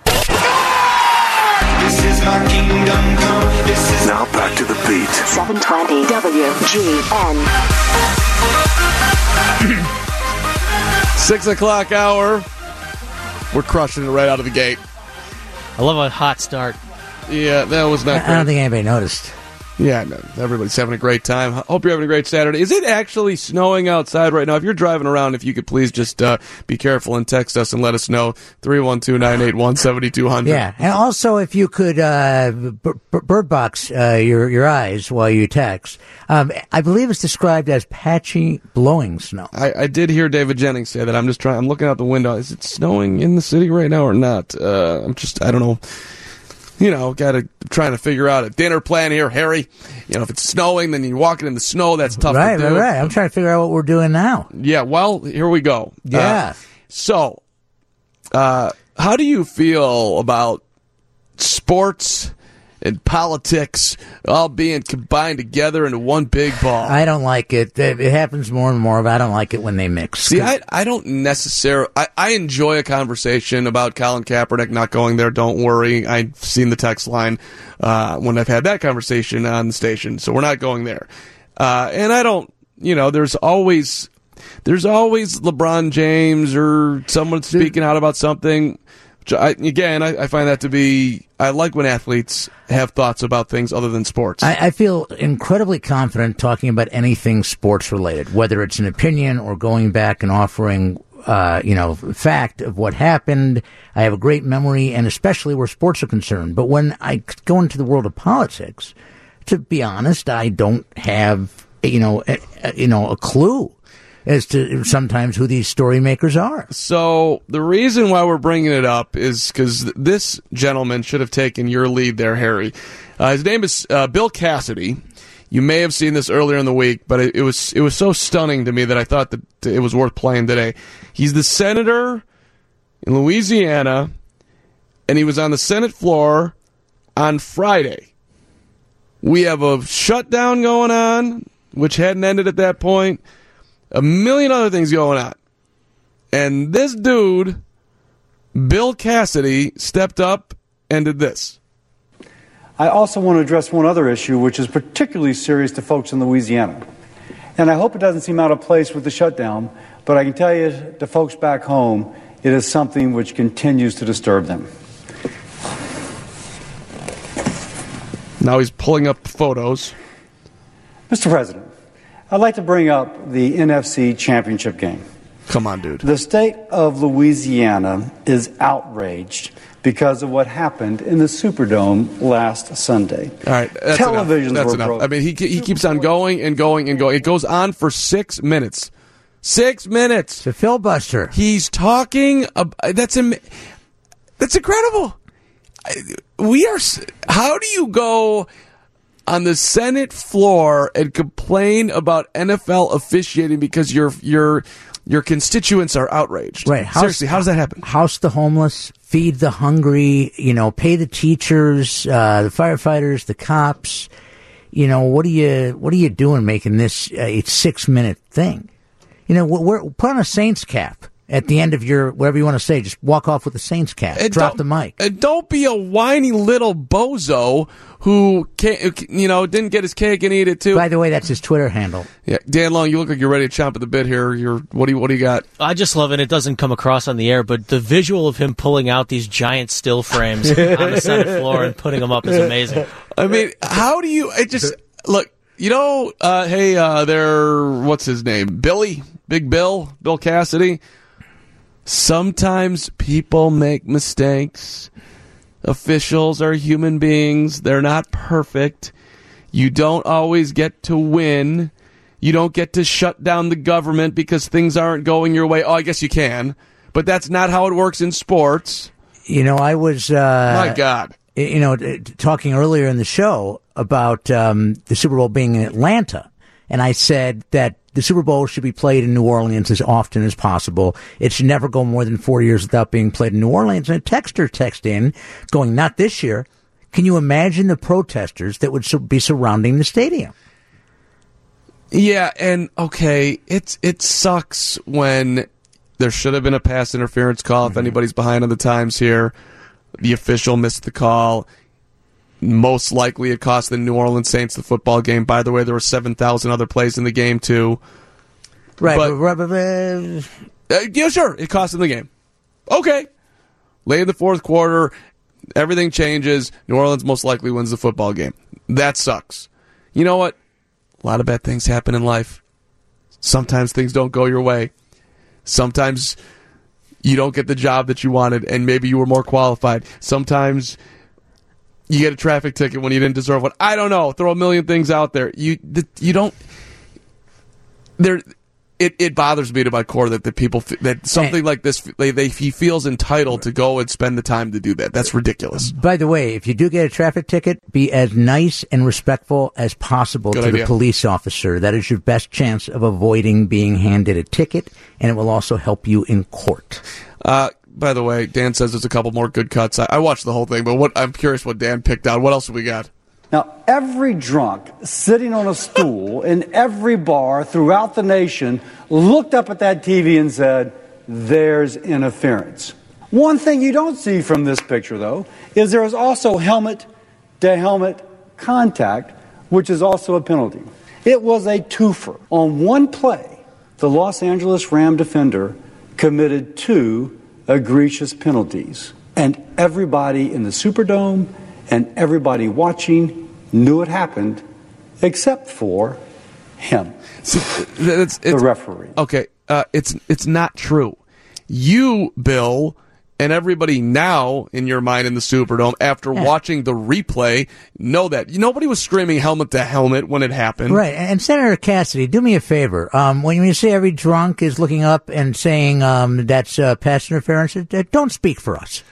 This is my kingdom come. This is Now back to the beat. seven twenty W G N. Six o'clock hour. We're crushing it right out of the gate. I love a hot start. Yeah, that was not I, I don't think anybody noticed. Yeah, no, everybody's having a great time. Hope you're having a great Saturday. Is it actually snowing outside right now? If you're driving around, if you could please just uh, be careful and text us and let us know. three one two, nine eight one, seven two zero zero. Yeah, and also if you could uh, b- b- bird box uh, your your eyes while you text. Um, I believe it's described as patchy blowing snow. I, I did hear David Jennings say that. I'm just trying. I'm looking out the window. Is it snowing in the city right now or not? Uh, I'm just. I don't know. You know, got to trying to figure out a dinner plan here, Harry. You know, if it's snowing, then you're walking in the snow. That's tough Right, to do. right, right. I'm trying to figure out what we're doing now. Yeah. Well, here we go. Yeah. Uh, so, uh, how do you feel about sports and politics all being combined together into one big ball? I don't like it. It it happens more and more, but I don't like it when they mix. See, I, I don't necessarily... I, I enjoy a conversation about Colin Kaepernick not going there. Don't worry. I've seen the text line uh, when I've had that conversation on the station, so we're not going there. Uh, and I don't... You know, there's always... There's always LeBron James or someone speaking out about something. Which I, again, I, I find that to be... I like when athletes have thoughts about things other than sports. I, I feel incredibly confident talking about anything sports related, whether it's an opinion or going back and offering, uh, you know, fact of what happened. I have a great memory, and especially where sports are concerned. But when I go into the world of politics, to be honest, I don't have, you know, a, a, you know, a clue as to sometimes who these story makers are. So the reason why we're bringing it up is because this gentleman should have taken your lead there, Harry. Uh, his name is uh, Bill Cassidy. You may have seen this earlier in the week, but it, it was it was so stunning to me that I thought that it was worth playing today. He's the senator in Louisiana, and he was on the Senate floor on Friday. We have a shutdown going on, which hadn't ended at that point. A million other things going on. And this dude, Bill Cassidy, stepped up and did this. I also want to address one other issue, which is particularly serious to folks in Louisiana. And I hope it doesn't seem out of place with the shutdown, but I can tell you, to folks back home, it is something which continues to disturb them. Now he's pulling up photos. Mister President, I'd like to bring up the N F C Championship game. Come on, dude. The state of Louisiana is outraged because of what happened in the Superdome last Sunday. All right, that's Televisions enough. That's were enough. broken. I mean, he he keeps on going and going and going. It goes on for six minutes. Six minutes. It's a filibuster. He's talking. Ab- that's Im- That's incredible. We are. How do you go on the Senate floor and complain about N F L officiating because your your your constituents are outraged? Right. House, Seriously, how does that happen? House the homeless, feed the hungry, you know, pay the teachers, uh, the firefighters, the cops. You know, what are you what are you doing making this a six minute thing? You know, we're, we're, put on a Saints cap at the end of your, whatever you want to say. Just walk off with the Saints cap. And Drop the mic. And don't be a whiny little bozo who, can't, you know, didn't get his cake and eat it too. By the way, that's his Twitter handle. Yeah, Dan Long, you look like you're ready to chomp at the bit here. You're what do you what do you got? I just love it. It doesn't come across on the air, but the visual of him pulling out these giant still frames on the Senate floor and putting them up is amazing. I mean, how do you? It just look. You know, uh, hey, uh, there. What's his name? Billy, Big Bill, Bill Cassidy. Sometimes people make mistakes. Officials are human beings. They're not perfect. You don't always get to win. You don't get to shut down the government because things aren't going your way. Oh, I guess you can. but that's not how it works in sports. You know, I was... Uh, My God. You know, talking earlier in the show about um, the Super Bowl being in Atlanta, and I said that the Super Bowl should be played in New Orleans as often as possible. It should never go more than four years without being played in New Orleans. And a texter text in, going, not this year. Can you imagine the protesters that would be surrounding the stadium? Yeah, and okay, it's it sucks when there should have been a pass interference call. If anybody's behind on the times here, the official missed the call. Most likely it cost the New Orleans Saints the football game. By the way, there were seven thousand other plays in the game, too. Right. But, but, but, but, uh, yeah, sure, it cost them the game. Okay. Late in the fourth quarter, everything changes. New Orleans most likely wins the football game. That sucks. You know what? A lot of bad things happen in life. Sometimes things don't go your way. Sometimes you don't get the job that you wanted, and maybe you were more qualified. Sometimes you get a traffic ticket when you didn't deserve one. I don't know. Throw a million things out there. You you don't. There, it, it bothers me to my core that the people that something like this they, they he feels entitled to go and spend the time to do that. That's ridiculous. By the way, if you do get a traffic ticket, be as nice and respectful as possible Good to idea. the police officer. That is your best chance of avoiding being handed a ticket, and it will also help you in court. Uh, by the way, Dan says there's a couple more good cuts. I, I watched the whole thing, but what I'm curious what Dan picked out. What else have we got? Now, every drunk sitting on a stool in every bar throughout the nation looked up at that T V and said, there's interference. One thing you don't see from this picture, though, is there is also helmet-to-helmet contact, which is also a penalty. It was a twofer. On one play, the Los Angeles Ram defender committed two egregious penalties, and everybody in the Superdome and everybody watching knew it happened, except for him, See, it's, it's, the referee. Okay, uh, it's it's not true. You, Bill, and everybody now in your mind in the Superdome, after Yeah. watching the replay, know that nobody was screaming helmet to helmet when it happened. Right. And Senator Cassidy, do me a favor. Um, when you say every drunk is looking up and saying um, that's uh, pass interference, uh, don't speak for us.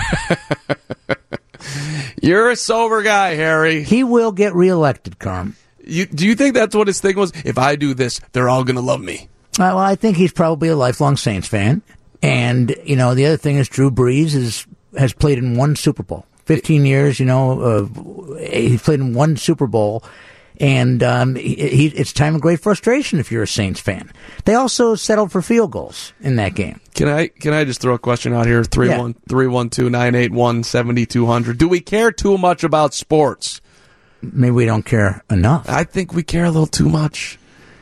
You're a sober guy, Harry. He will get reelected, Carm. You, do you think that's what his thing was? If I do this, they're all going to love me. Uh, well, I think he's probably a lifelong Saints fan. And, you know, the other thing is Drew Brees is, has played in one Super Bowl. fifteen years, you know, uh, he played in one Super Bowl. And um, he, he, it's a time of great frustration if you're a Saints fan. They also settled for field goals in that game. Can I can I just throw a question out here? three one three one two nine eight one seven two zero zero. Do we care too much about sports? Maybe we don't care enough. I think we care a little too much.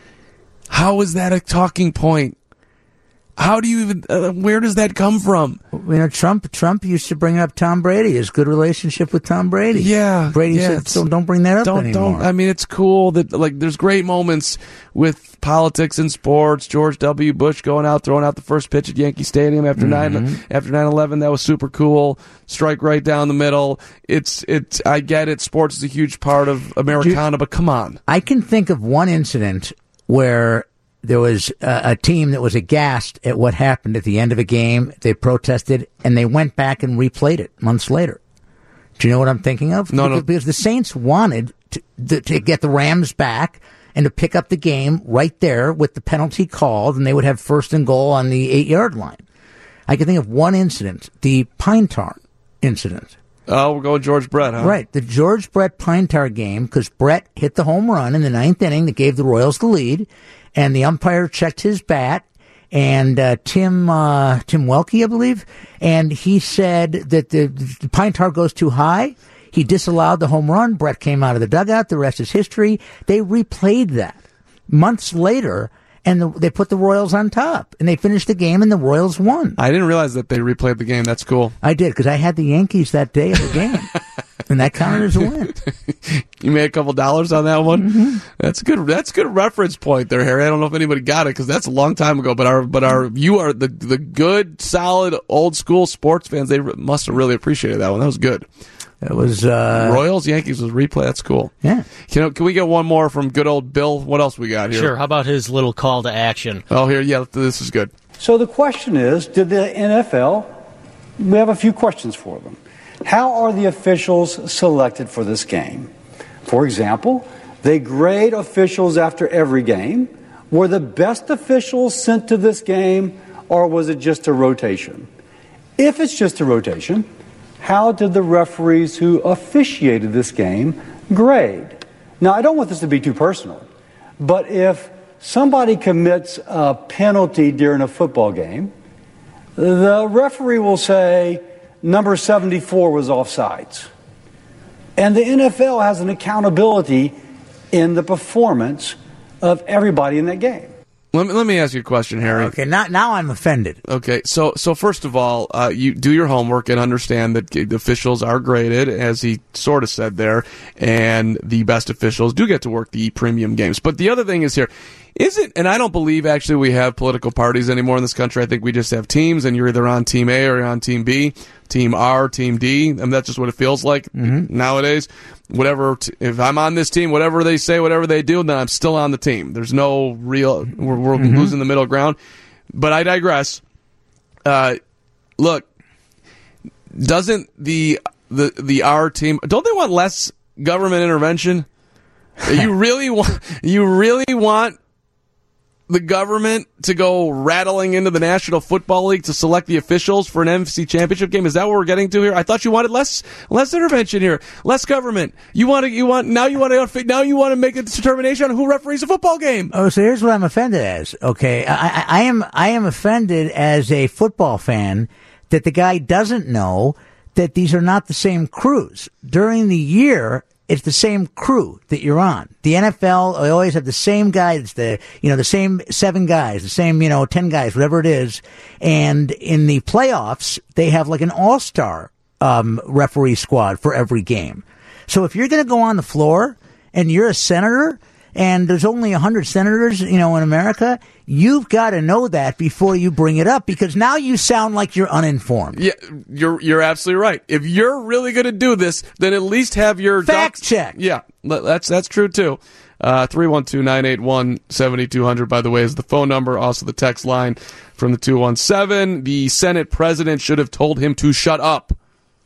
How is that a talking point? How do you even, uh, where does that come from? You know, Trump Trump used to bring up Tom Brady, his good relationship with Tom Brady. Yeah. Brady yeah, said, so don't bring that up don't, anymore. Don't, I mean, it's cool that, like, there's great moments with politics and sports. George W. Bush going out, throwing out the first pitch at Yankee Stadium after Mm-hmm. nine after nine eleven. That was super cool. Strike right down the middle. It's, it's, I get it. Sports is a huge part of Americana, but come on. I can think of one incident where there was a, a team that was aghast at what happened at the end of a game. They protested, and they went back and replayed it months later. Do you know what I'm thinking of? No, because, no. Because the Saints wanted to, to, to get the Rams back and to pick up the game right there with the penalty called, and they would have first and goal on the eight-yard line. I can think of one incident, the Pine Tar incident. Oh, we're going George Brett, huh? Right, the George Brett Pine Tar game, because Brett hit the home run in the ninth inning that gave the Royals the lead, and the umpire checked his bat, and uh, Tim uh, Tim Welke, I believe, and he said that the, the Pine Tar goes too high. He disallowed the home run. Brett came out of the dugout. The rest is history. They replayed that months later, and the, they put the Royals on top, and they finished the game, and the Royals won. I didn't realize that they replayed the game. That's cool. I did, because I had the Yankees that day of the game, and that counted as a win. You made a couple dollars on that one. Mm-hmm. That's a good. That's a good reference point there, Harry. I don't know if anybody got it because that's a long time ago. But our, but our, you are the the good, solid, old school sports fans. They must have really appreciated that one. That was good. It was uh, Royals Yankees was replay. That's cool. Yeah. Can can we get one more from good old Bill? What else we got here? Sure. How about his little call to action? Oh, here, yeah, this is good. So the question is, did the N F L, we have a few questions for them. How are the officials selected for this game? For example, they grade officials after every game. Were the best officials sent to this game, or was it just a rotation? If it's just a rotation, how did the referees who officiated this game grade? Now, I don't want this to be too personal, but if somebody commits a penalty during a football game, the referee will say number seventy-four was offsides. And the N F L has an accountability in the performance of everybody in that game. Let me, let me ask you a question, Harry. Okay, now, now I'm offended. Okay, so so first of all, uh, you do your homework and understand that the officials are graded, as he sort of said there, and the best officials do get to work the premium games. But the other thing is here, is it, and I don't believe actually we have political parties anymore in this country. I think we just have teams, and you're either on Team A or you're on Team B, Team R, Team D, and that's just what it feels like mm-hmm. nowadays. Whatever, if I'm on this team, whatever they say, whatever they do, then I'm still on the team. There's no real, we're, we're mm-hmm. losing the middle ground. But I digress. Uh, look, doesn't the the the R team, don't they want less government intervention? you really want you really want the government to go rattling into the National Football League to select the officials for an N F C Championship game? Is that what we're getting to here? I thought you wanted less less intervention here, less government. You want to you want now you want to now you want to make a determination on who referees a football game. Oh, so here's what I'm offended as. Okay, I, I, I am I am offended as a football fan that the guy doesn't know that these are not the same crews during the year. It's the same crew that you're on. The N F L, I always have the same guys, the, you know, the same seven guys, the same, you know, ten guys, whatever it is. And in the playoffs, they have like an all-star, um, referee squad for every game. So if you're going to go on the floor and you're a senator and there's only a hundred senators, you know, in America, you've got to know that before you bring it up, because now you sound like you're uninformed. Yeah, you're you're absolutely right. If you're really going to do this, then at least have your fact ducks- check. Yeah, that's that's true too. Uh, three one two, nine eight one, seven two zero zero, by the way, is the phone number. Also the text line from the two one seven. The Senate president should have told him to shut up.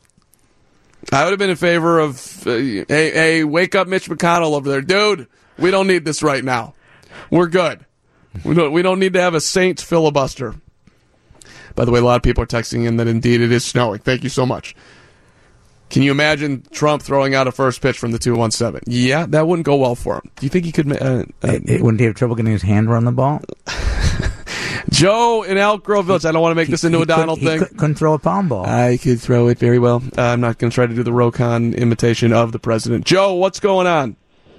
I would have been in favor of, uh, hey, hey, wake up Mitch McConnell over there. Dude, we don't need this right now. We're good. We don't, we don't need to have a Saints filibuster. By the way, a lot of people are texting in that indeed it is snowing. Thank you so much. Can you imagine Trump throwing out a first pitch from the two one seven? Yeah, that wouldn't go well for him. Do you think he could... Uh, uh, it, it, wouldn't he have trouble getting his hand around the ball? Joe in Elk Grove Village. I don't want to make he, this into a Donald could, thing. He could, couldn't throw a palm ball. I could throw it very well. Uh, I'm not going to try to do the Rokon imitation of the president. Joe, what's going on?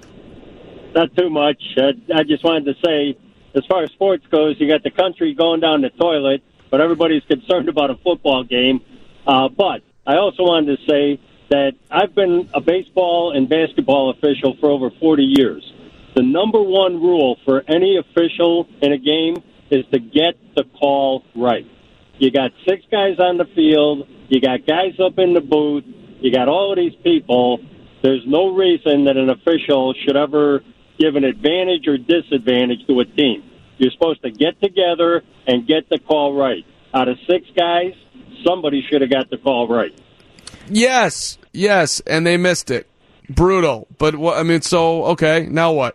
Not too much. Uh, I just wanted to say, as far as sports goes, you got the country going down the toilet, but everybody's concerned about a football game. Uh, but I also wanted to say that I've been a baseball and basketball official for over forty years. The number one rule for any official in a game is to get the call right. You got six guys on the field. You got guys up in the booth. You got all of these people. There's no reason that an official should ever give an advantage or disadvantage to a team. You're supposed to get together and get the call right. Out of six guys, somebody should have got the call right. Yes, yes, and they missed it. Brutal. But, what, I mean, so, okay, now what?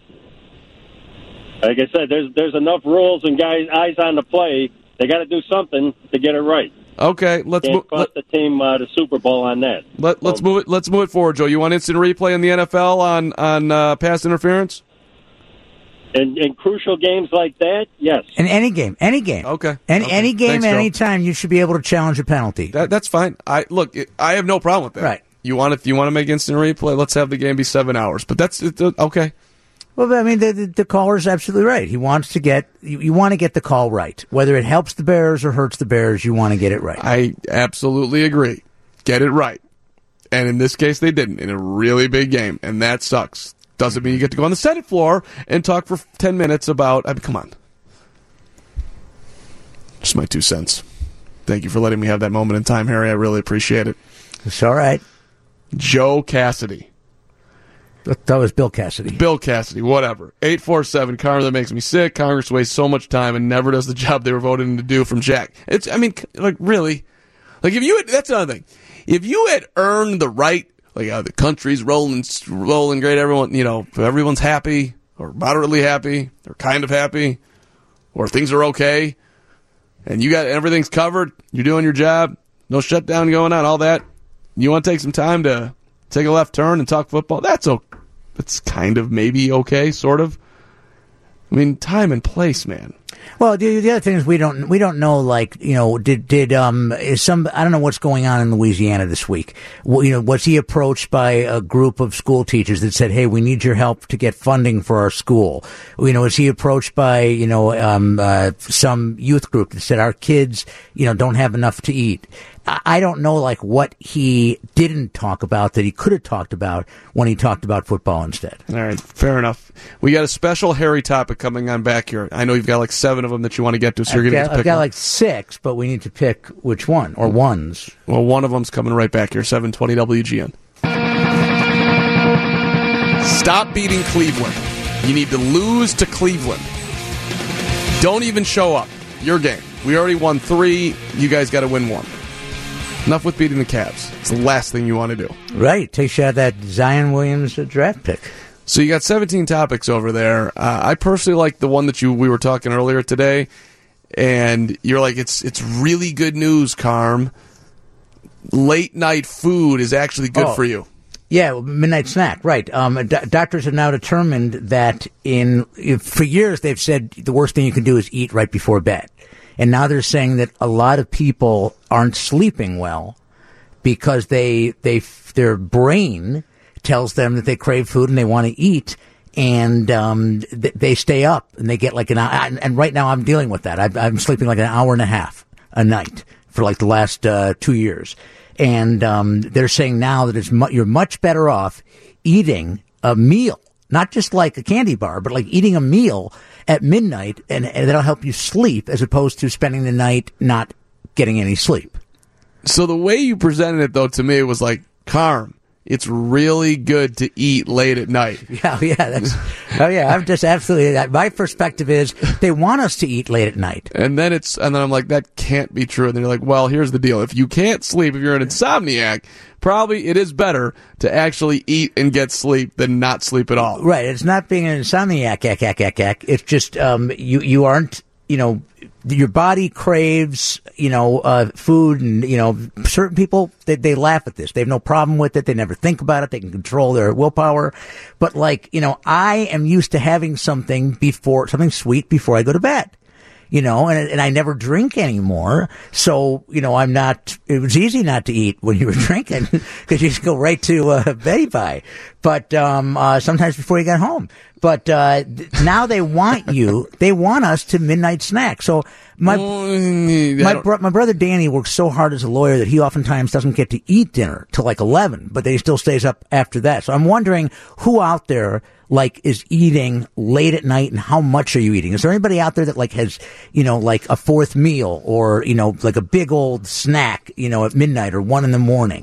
Like I said, there's there's enough rules and guys eyes on the play. They got to do something to get it right. Okay, let's Can't move. cost Let, the team uh, the Super Bowl on that. Let, let's so, move it. Let's move it forward, Joe. You want instant replay in the N F L on on uh, pass interference? In, in crucial games like that, yes. In any game, any game. Okay. Any okay. any game, Thanks, at Joe. any time, you should be able to challenge a penalty. That, that's fine. I look. It, I have no problem with that. Right. You want to you want to make instant replay? Let's have the game be seven hours. But that's it, okay. Well, I mean, the, the, the caller's absolutely right. He wants to get, you, you want to get the call right. Whether it helps the Bears or hurts the Bears, you want to get it right. I absolutely agree. Get it right. And in this case, they didn't in a really big game, and that sucks. Doesn't mean you get to go on the Senate floor and talk for ten minutes about, I mean, come on. Just my two cents. Thank you for letting me have that moment in time, Harry. I really appreciate it. It's all right. Joe Cassidy. That was Bill Cassidy. Bill Cassidy, whatever. eight four seven, Carm, that makes me sick. Congress wastes so much time and never does the job they were voted in to do from Jack. It's, I mean, like, really? Like, if you had, that's another thing. If you had earned the right, like, uh, the country's rolling, rolling great, everyone, you know, everyone's happy, or moderately happy, or kind of happy, or things are okay, and you got everything's covered, you're doing your job, no shutdown going on, all that, you want to take some time to take a left turn and talk football, that's okay. That's kind of maybe okay, sort of. I mean, time and place, man. Well, the, the other thing is we don't we don't know, like, you know, did did um is some I don't know what's going on in Louisiana this week. Well, you know, was he approached by a group of school teachers that said, "Hey, we need your help to get funding for our school"? You know, was he approached by you know um uh, some youth group that said our kids you know don't have enough to eat? I don't know, like, what he didn't talk about that he could have talked about when he talked about football instead. All right, fair enough. We got a special hairy topic coming on back here. I know you've got like seven of them that you want to get to, so I've you're going to got, get to pick I've got one. like six, but we need to pick which one, or ones. Well, one of them's coming right back here, seven twenty W G N. Stop beating Cleveland. You need to lose to Cleveland. Don't even show up. Your game. We already won three. You guys got to win one. Enough with beating the Cavs. It's the last thing you want to do. Right. Takes you out of that Zion Williams uh, draft pick. So you got seventeen topics over there. Uh, I personally like the one that you we were talking earlier today, and you're like, it's it's really good news, Carm. Late night food is actually good oh. for you. Yeah, midnight snack, right. Um, do- doctors have now determined that in if, for years they've said the worst thing you can do is eat right before bed. And now they're saying that a lot of people aren't sleeping well because they they their brain tells them that they crave food and they want to eat, and um, th- they stay up and they get like an hour. And, and right now I'm dealing with that. I'm, I'm sleeping like an hour and a half a night for like the last uh, two years. And um, they're saying now that it's mu- you're much better off eating a meal, not just like a candy bar, but like eating a meal at midnight, and, and that'll help you sleep as opposed to spending the night not getting any sleep. So the way you presented it, though, to me was like, Carm, it's really good to eat late at night. Yeah, yeah, that's, oh yeah, I'm just absolutely, my perspective is they want us to eat late at night. And then it's, and then I'm like, that can't be true. And then you're like, well, here's the deal. If you can't sleep, if you're an insomniac, probably it is better to actually eat and get sleep than not sleep at all. Right. It's not being an insomniac, ack, ack, ack, ack. It's just, um, you, you aren't, you know, your body craves, you know, uh, food, and, you know, certain people, they, they laugh at this. They have no problem with it. They never think about it. They can control their willpower. But, like, you know, I am used to having something before, something sweet before I go to bed. You know, and and I never drink anymore. So, you know, I'm not, it was easy not to eat when you were drinking because you just go right to uh, Betty Pie. But um, uh, sometimes before you get home. But uh, th- now they want you, they want us to midnight snack. So my Mm, I my, don't- bro- my brother Danny works so hard as a lawyer that he oftentimes doesn't get to eat dinner till like eleven, but then he still stays up after that. So I'm wondering who out there like is eating late at night, and how much are you eating? Is there anybody out there that like has, you know, like a fourth meal, or, you know, like a big old snack, you know, at midnight or one in the morning?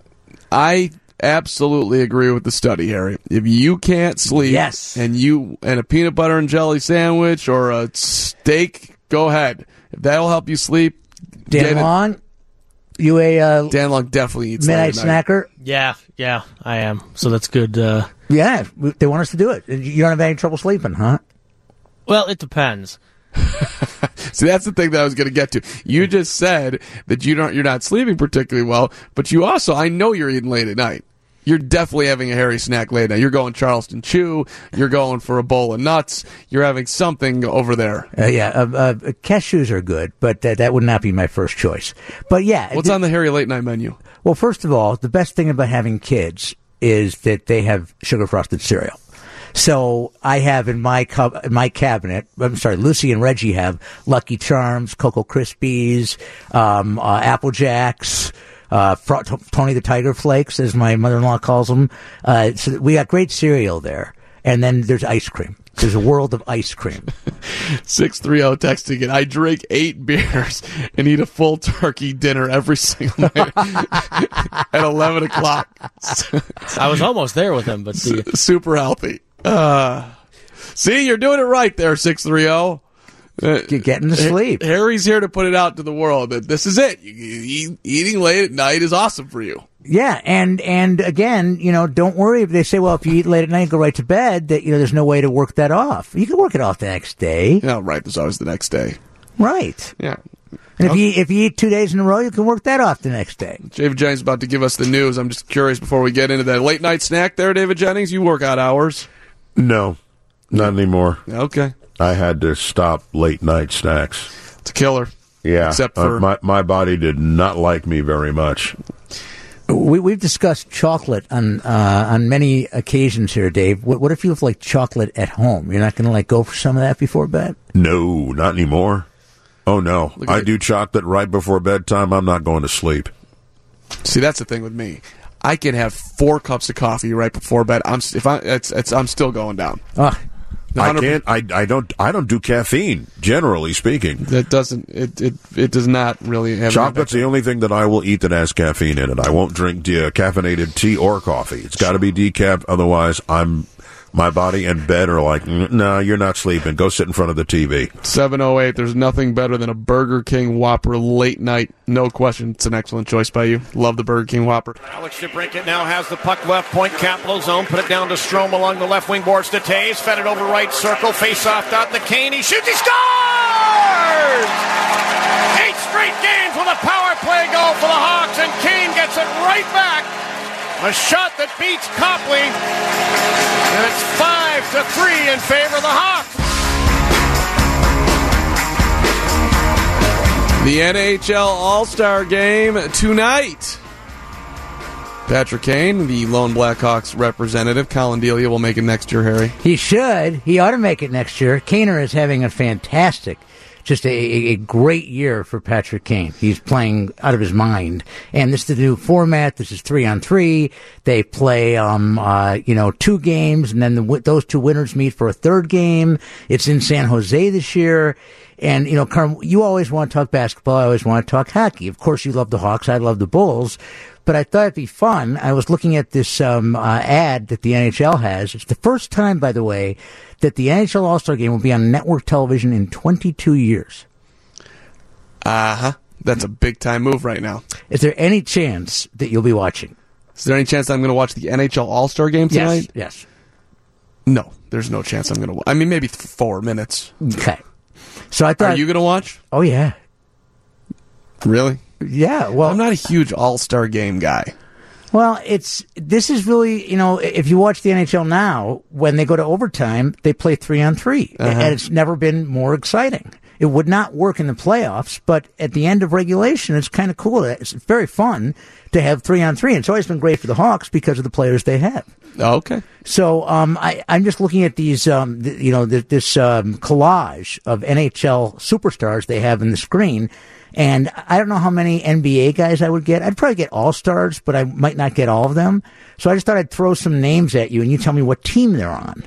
I absolutely agree with the study, Harry. If you can't sleep, yes, and you and a peanut butter and jelly sandwich or a steak, go ahead. If that'll help you sleep, Dan get it. Long, you a uh, Dan Long definitely eats midnight late at night. snacker? Yeah, yeah, I am. So that's good. Uh, Yeah, they want us to do it. You don't have any trouble sleeping, huh? well, it depends. See, that's the thing that I was going to get to. You just said that you don't, you're not sleeping particularly well, but you also, I know you're eating late at night. You're definitely having a hairy snack late at night. You're going Charleston Chew. You're going for a bowl of nuts. You're having something over there. Uh, yeah, uh, uh, cashews are good, but uh, that would not be my first choice. But yeah. What's on the hairy late night menu? Well, first of all, the best thing about having kids is that they have sugar frosted cereal. So I have in my cub, in my cabinet, I'm sorry, Lucy and Reggie have Lucky Charms, Cocoa Krispies, um, uh, Apple Jacks, uh, Fro- T- Tony the Tiger Flakes, as my mother-in-law calls them. Uh, so we got great cereal there. And then there's ice cream. There's a world of ice cream. six three zero texting it. I drink eight beers and eat a full turkey dinner every single night at eleven o'clock. I was almost there with him, but see. Super healthy. Uh, see, you're doing it right there, six three zero. Uh, You're getting to sleep. Harry's here to put it out to the world that this is it. You, you, eating late at night is awesome for you. Yeah, and and again, you know, don't worry if they say, well, if you eat late at night and go right to bed, that you know, there's no way to work that off. You can work it off the next day. Yeah, right. There's always the next day. Right. Yeah. And if you if you eat two days in a row, you can work that off the next day. David Jennings is about to give us the news. I'm just curious before we get into that late night snack there, David Jennings. You work out hours? No, not anymore. Okay. I had to stop late night snacks. It's a killer. Yeah, Except for uh, my my body did not like me very much. We we've discussed chocolate on uh, on many occasions here, Dave. What, what if you have like chocolate at home? You're not going to like go for some of that before bed? No, not anymore. Oh no, I do chocolate right before bedtime. I'm not going to sleep. See, that's the thing with me. I can have four cups of coffee right before bed. I'm if I it's, it's I'm still going down. Uh, I can't. I, I don't. I don't do caffeine. Generally speaking, that doesn't. It it, it does not really have. Chocolate's the only thing that I will eat that has caffeine in it. I won't drink de- caffeinated tea or coffee. It's got to be decaf. Otherwise, I'm my body and bed are like, no, you're not sleeping. Go sit in front of the T V. seven oh eight. There's nothing better than a Burger King Whopper late night. No question. It's an excellent choice by you. Love the Burger King Whopper. Alex DeBrincat now has the puck left point, capital zone. Put it down to Strome along the left wing boards to Taves. Fed it over right circle. Face off dot the Kane. He shoots. He scores! Eight straight games with a power play goal for the Hawks, and Kane gets it right back. A shot that beats Copley, and it's five to three in favor of the Hawks. The N H L All-Star Game tonight. Patrick Kane, the lone Blackhawks representative. Colin Delia will make it next year, Harry. He should. He ought to make it next year. Kaner is having a fantastic, just a, a great year for Patrick Kane. He's playing out of his mind. And this is the new format. This is three on three. They play, um, uh, you know, two games, and then the, those two winners meet for a third game. It's in San Jose this year. And, you know, Carm, you always want to talk basketball. I always want to talk hockey. Of course, you love the Hawks. I love the Bulls. But I thought it'd be fun. I was looking at this um, uh, ad that the N H L has. It's the first time, by the way, that the N H L All-Star Game will be on network television in twenty-two years. Uh-huh. That's a big-time move right now. Is there any chance that you'll be watching? Is there any chance that I'm going to watch the N H L All-Star Game tonight? Yes, yes. No, there's no chance I'm going to. I mean, maybe th- four minutes. Okay. So I thought. Are you going to watch? Oh yeah. Really? Yeah. Well, I'm not a huge All-Star Game guy. Well, it's this is really, you know, if you watch the N H L now, when they go to overtime, they play three on three, uh-huh. and it's never been more exciting. It would not work in the playoffs, but at the end of regulation, it's kind of cool. It's very fun to have three on three. And it's always been great for the Hawks because of the players they have. Okay. So um, I, I'm just looking at these, um, th- you know, th- this um, collage of N H L superstars they have in the screen. And I don't know how many N B A guys I would get. I'd probably get all-stars, but I might not get all of them. So I just thought I'd throw some names at you, and you tell me what team they're on.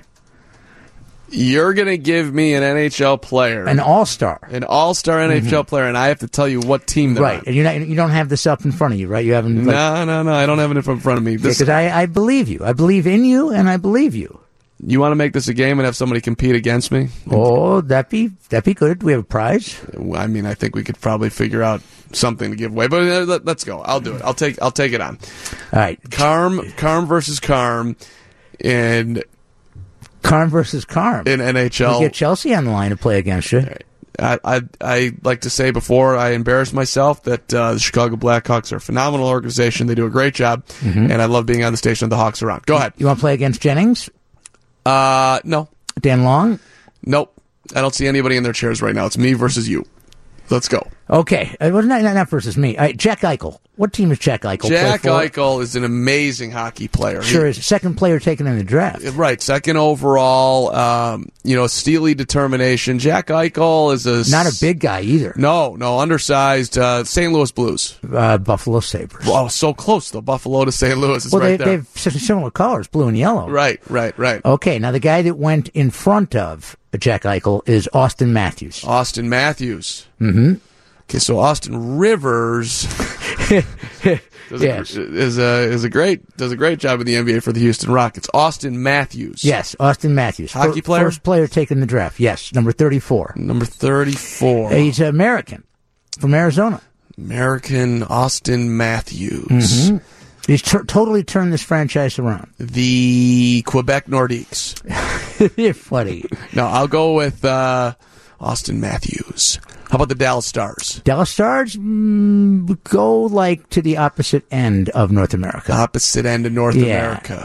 You're going to give me an N H L player. An all-star. An all-star N H L mm-hmm. player, and I have to tell you what team they're right. on. Right, and you're not, you don't have this up in front of you, right? You haven't. Like, no, no, no. I don't have it in front of me. Because yeah, I, I believe you. I believe in you, and I believe you. You want to make this a game and have somebody compete against me? Oh, that'd be, that'd be good. Do we have a prize? I mean, I think we could probably figure out something to give away, but uh, let, let's go. I'll do it. I'll take I'll take it on. All right. Carm, Carm versus Carm in... Carm versus Carm. In N H L. You get Chelsea on the line to play against you. I, I, I like to say before I embarrass myself that uh, the Chicago Blackhawks are a phenomenal organization. They do a great job, mm-hmm. and I love being on the station of the Hawks around. Go ahead. You want to play against Jennings? Uh, no. Dan Long? Nope. I don't see anybody in their chairs right now. It's me versus you. Let's go. Okay, uh, well, not, not, not versus me. All right, Jack Eichel. What team is Jack Eichel Jack play for? Eichel is an amazing hockey player. Sure He- is. Second player taken in the draft. Right, second overall. Um, you know, steely determination. Jack Eichel is a Not a big guy either. No, no, undersized. Uh, Saint Louis Blues. Uh, Buffalo Sabres. Oh, so close though. Buffalo to Saint Louis is well, right they, there. they have such similar colors, blue and yellow. Right, right, right. Okay, now the guy that went in front of Jack Eichel is Austin Matthews. Austin Matthews. Mm-hmm. Okay, so Austin Rivers does, Yes. a, is a is a great does a great job in the N B A for the Houston Rockets. Austin Matthews. Yes, Austin Matthews. Hockey Fir- player? First player taken in the draft. Yes, number thirty-four. Number thirty-four. He's American from Arizona. American Austin Matthews. Mm-hmm. He's t- totally turned this franchise around. The Quebec Nordiques. You're funny. No, I'll go with uh, Austin Matthews. How about the Dallas Stars? Dallas Stars mm, go like to the opposite end of North America. Opposite end of North Yeah. America.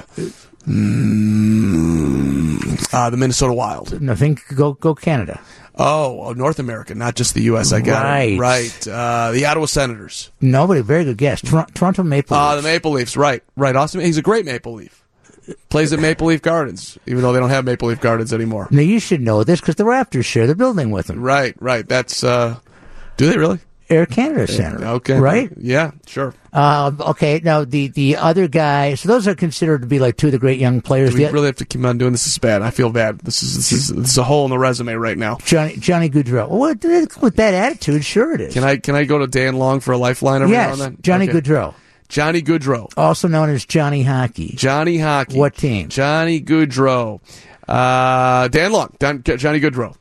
Mm, uh, the Minnesota Wild. No, think go go Canada. Oh, oh, North America, not just the U S. I got Right. it. Right. Uh, the Ottawa Senators. Nobody, very good guess. Tor- Toronto Maple Leafs. Uh, the Maple Leafs. Right. Right. Austin. He's a great Maple Leaf. Plays at Maple Leaf Gardens, even though they don't have Maple Leaf Gardens anymore. Now you should know this because the Raptors share the building with them. Right. Right. That's. Uh, do they really? Air Canada Center. Okay. Right? Yeah. Sure. Uh, okay. Now the the other guy. So those are considered to be like two of the great young players. Do we The- really have to keep on doing this? Is bad. I feel bad. This is this is this is a hole in the resume right now. Johnny Johnny Gaudreau. Well, what, with that attitude, sure it is. Can I can I go to Dan Long for a lifeline every yes, now and then? Johnny Okay. Gaudreau. Johnny Gaudreau. Also known as Johnny Hockey. Johnny Hockey. What team? Johnny Gaudreau. Uh, Dan Long. Dan, Johnny Gaudreau.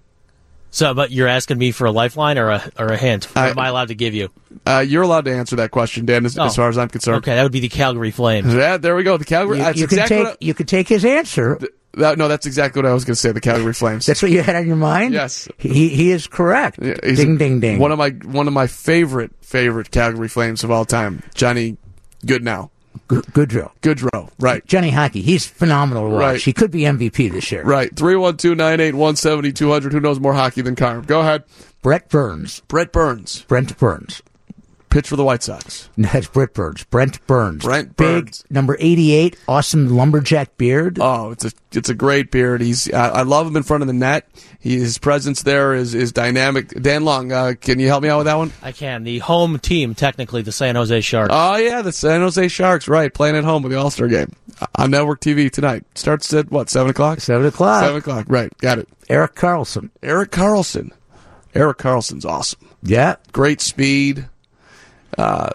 So, but you're asking me for a lifeline or a or a hint? What I- am I allowed to give you? Uh, you're allowed to answer that question, Dan, as, Oh. as far as I'm concerned. Okay, that would be the Calgary Flames. Yeah, there we go. The Calgary. You, that's you exactly can what take you can take his answer. I, that, no, that's exactly what I was going to say. The Calgary Flames. That's what you had on your mind. Yes. he he is correct. Yeah, he's ding a- ding ding. One of my one of my favorite favorite Calgary Flames of all time, Johnny Goodnow. G- Gaudreau. Goodrow. Right. Johnny Hockey. He's phenomenal to watch. Right. He could be M V P this year. Right. three one two, nine eight one, seven two zero zero. Who knows more hockey than Carm? Go ahead. Brett Burns. Brett Burns. Brent Burns. Pitch for the White Sox. No, that's Brett Burns. Brent Burns. Brent Big Burns. number eighty-eight. Awesome lumberjack beard. Oh, it's a it's a great beard. He's I, I love him in front of the net. He, his presence there is is dynamic. Dan Long, uh, can you help me out with that one? I can. The home team, technically, the San Jose Sharks. Oh yeah, the San Jose Sharks. Right, playing at home with the All Star game on Network T V tonight. Starts at what? Seven o'clock. Seven o'clock. Seven o'clock. Right, got it. Eric Carlson. Eric Carlson. Eric Carlson's awesome. Yeah. Great speed. Uh,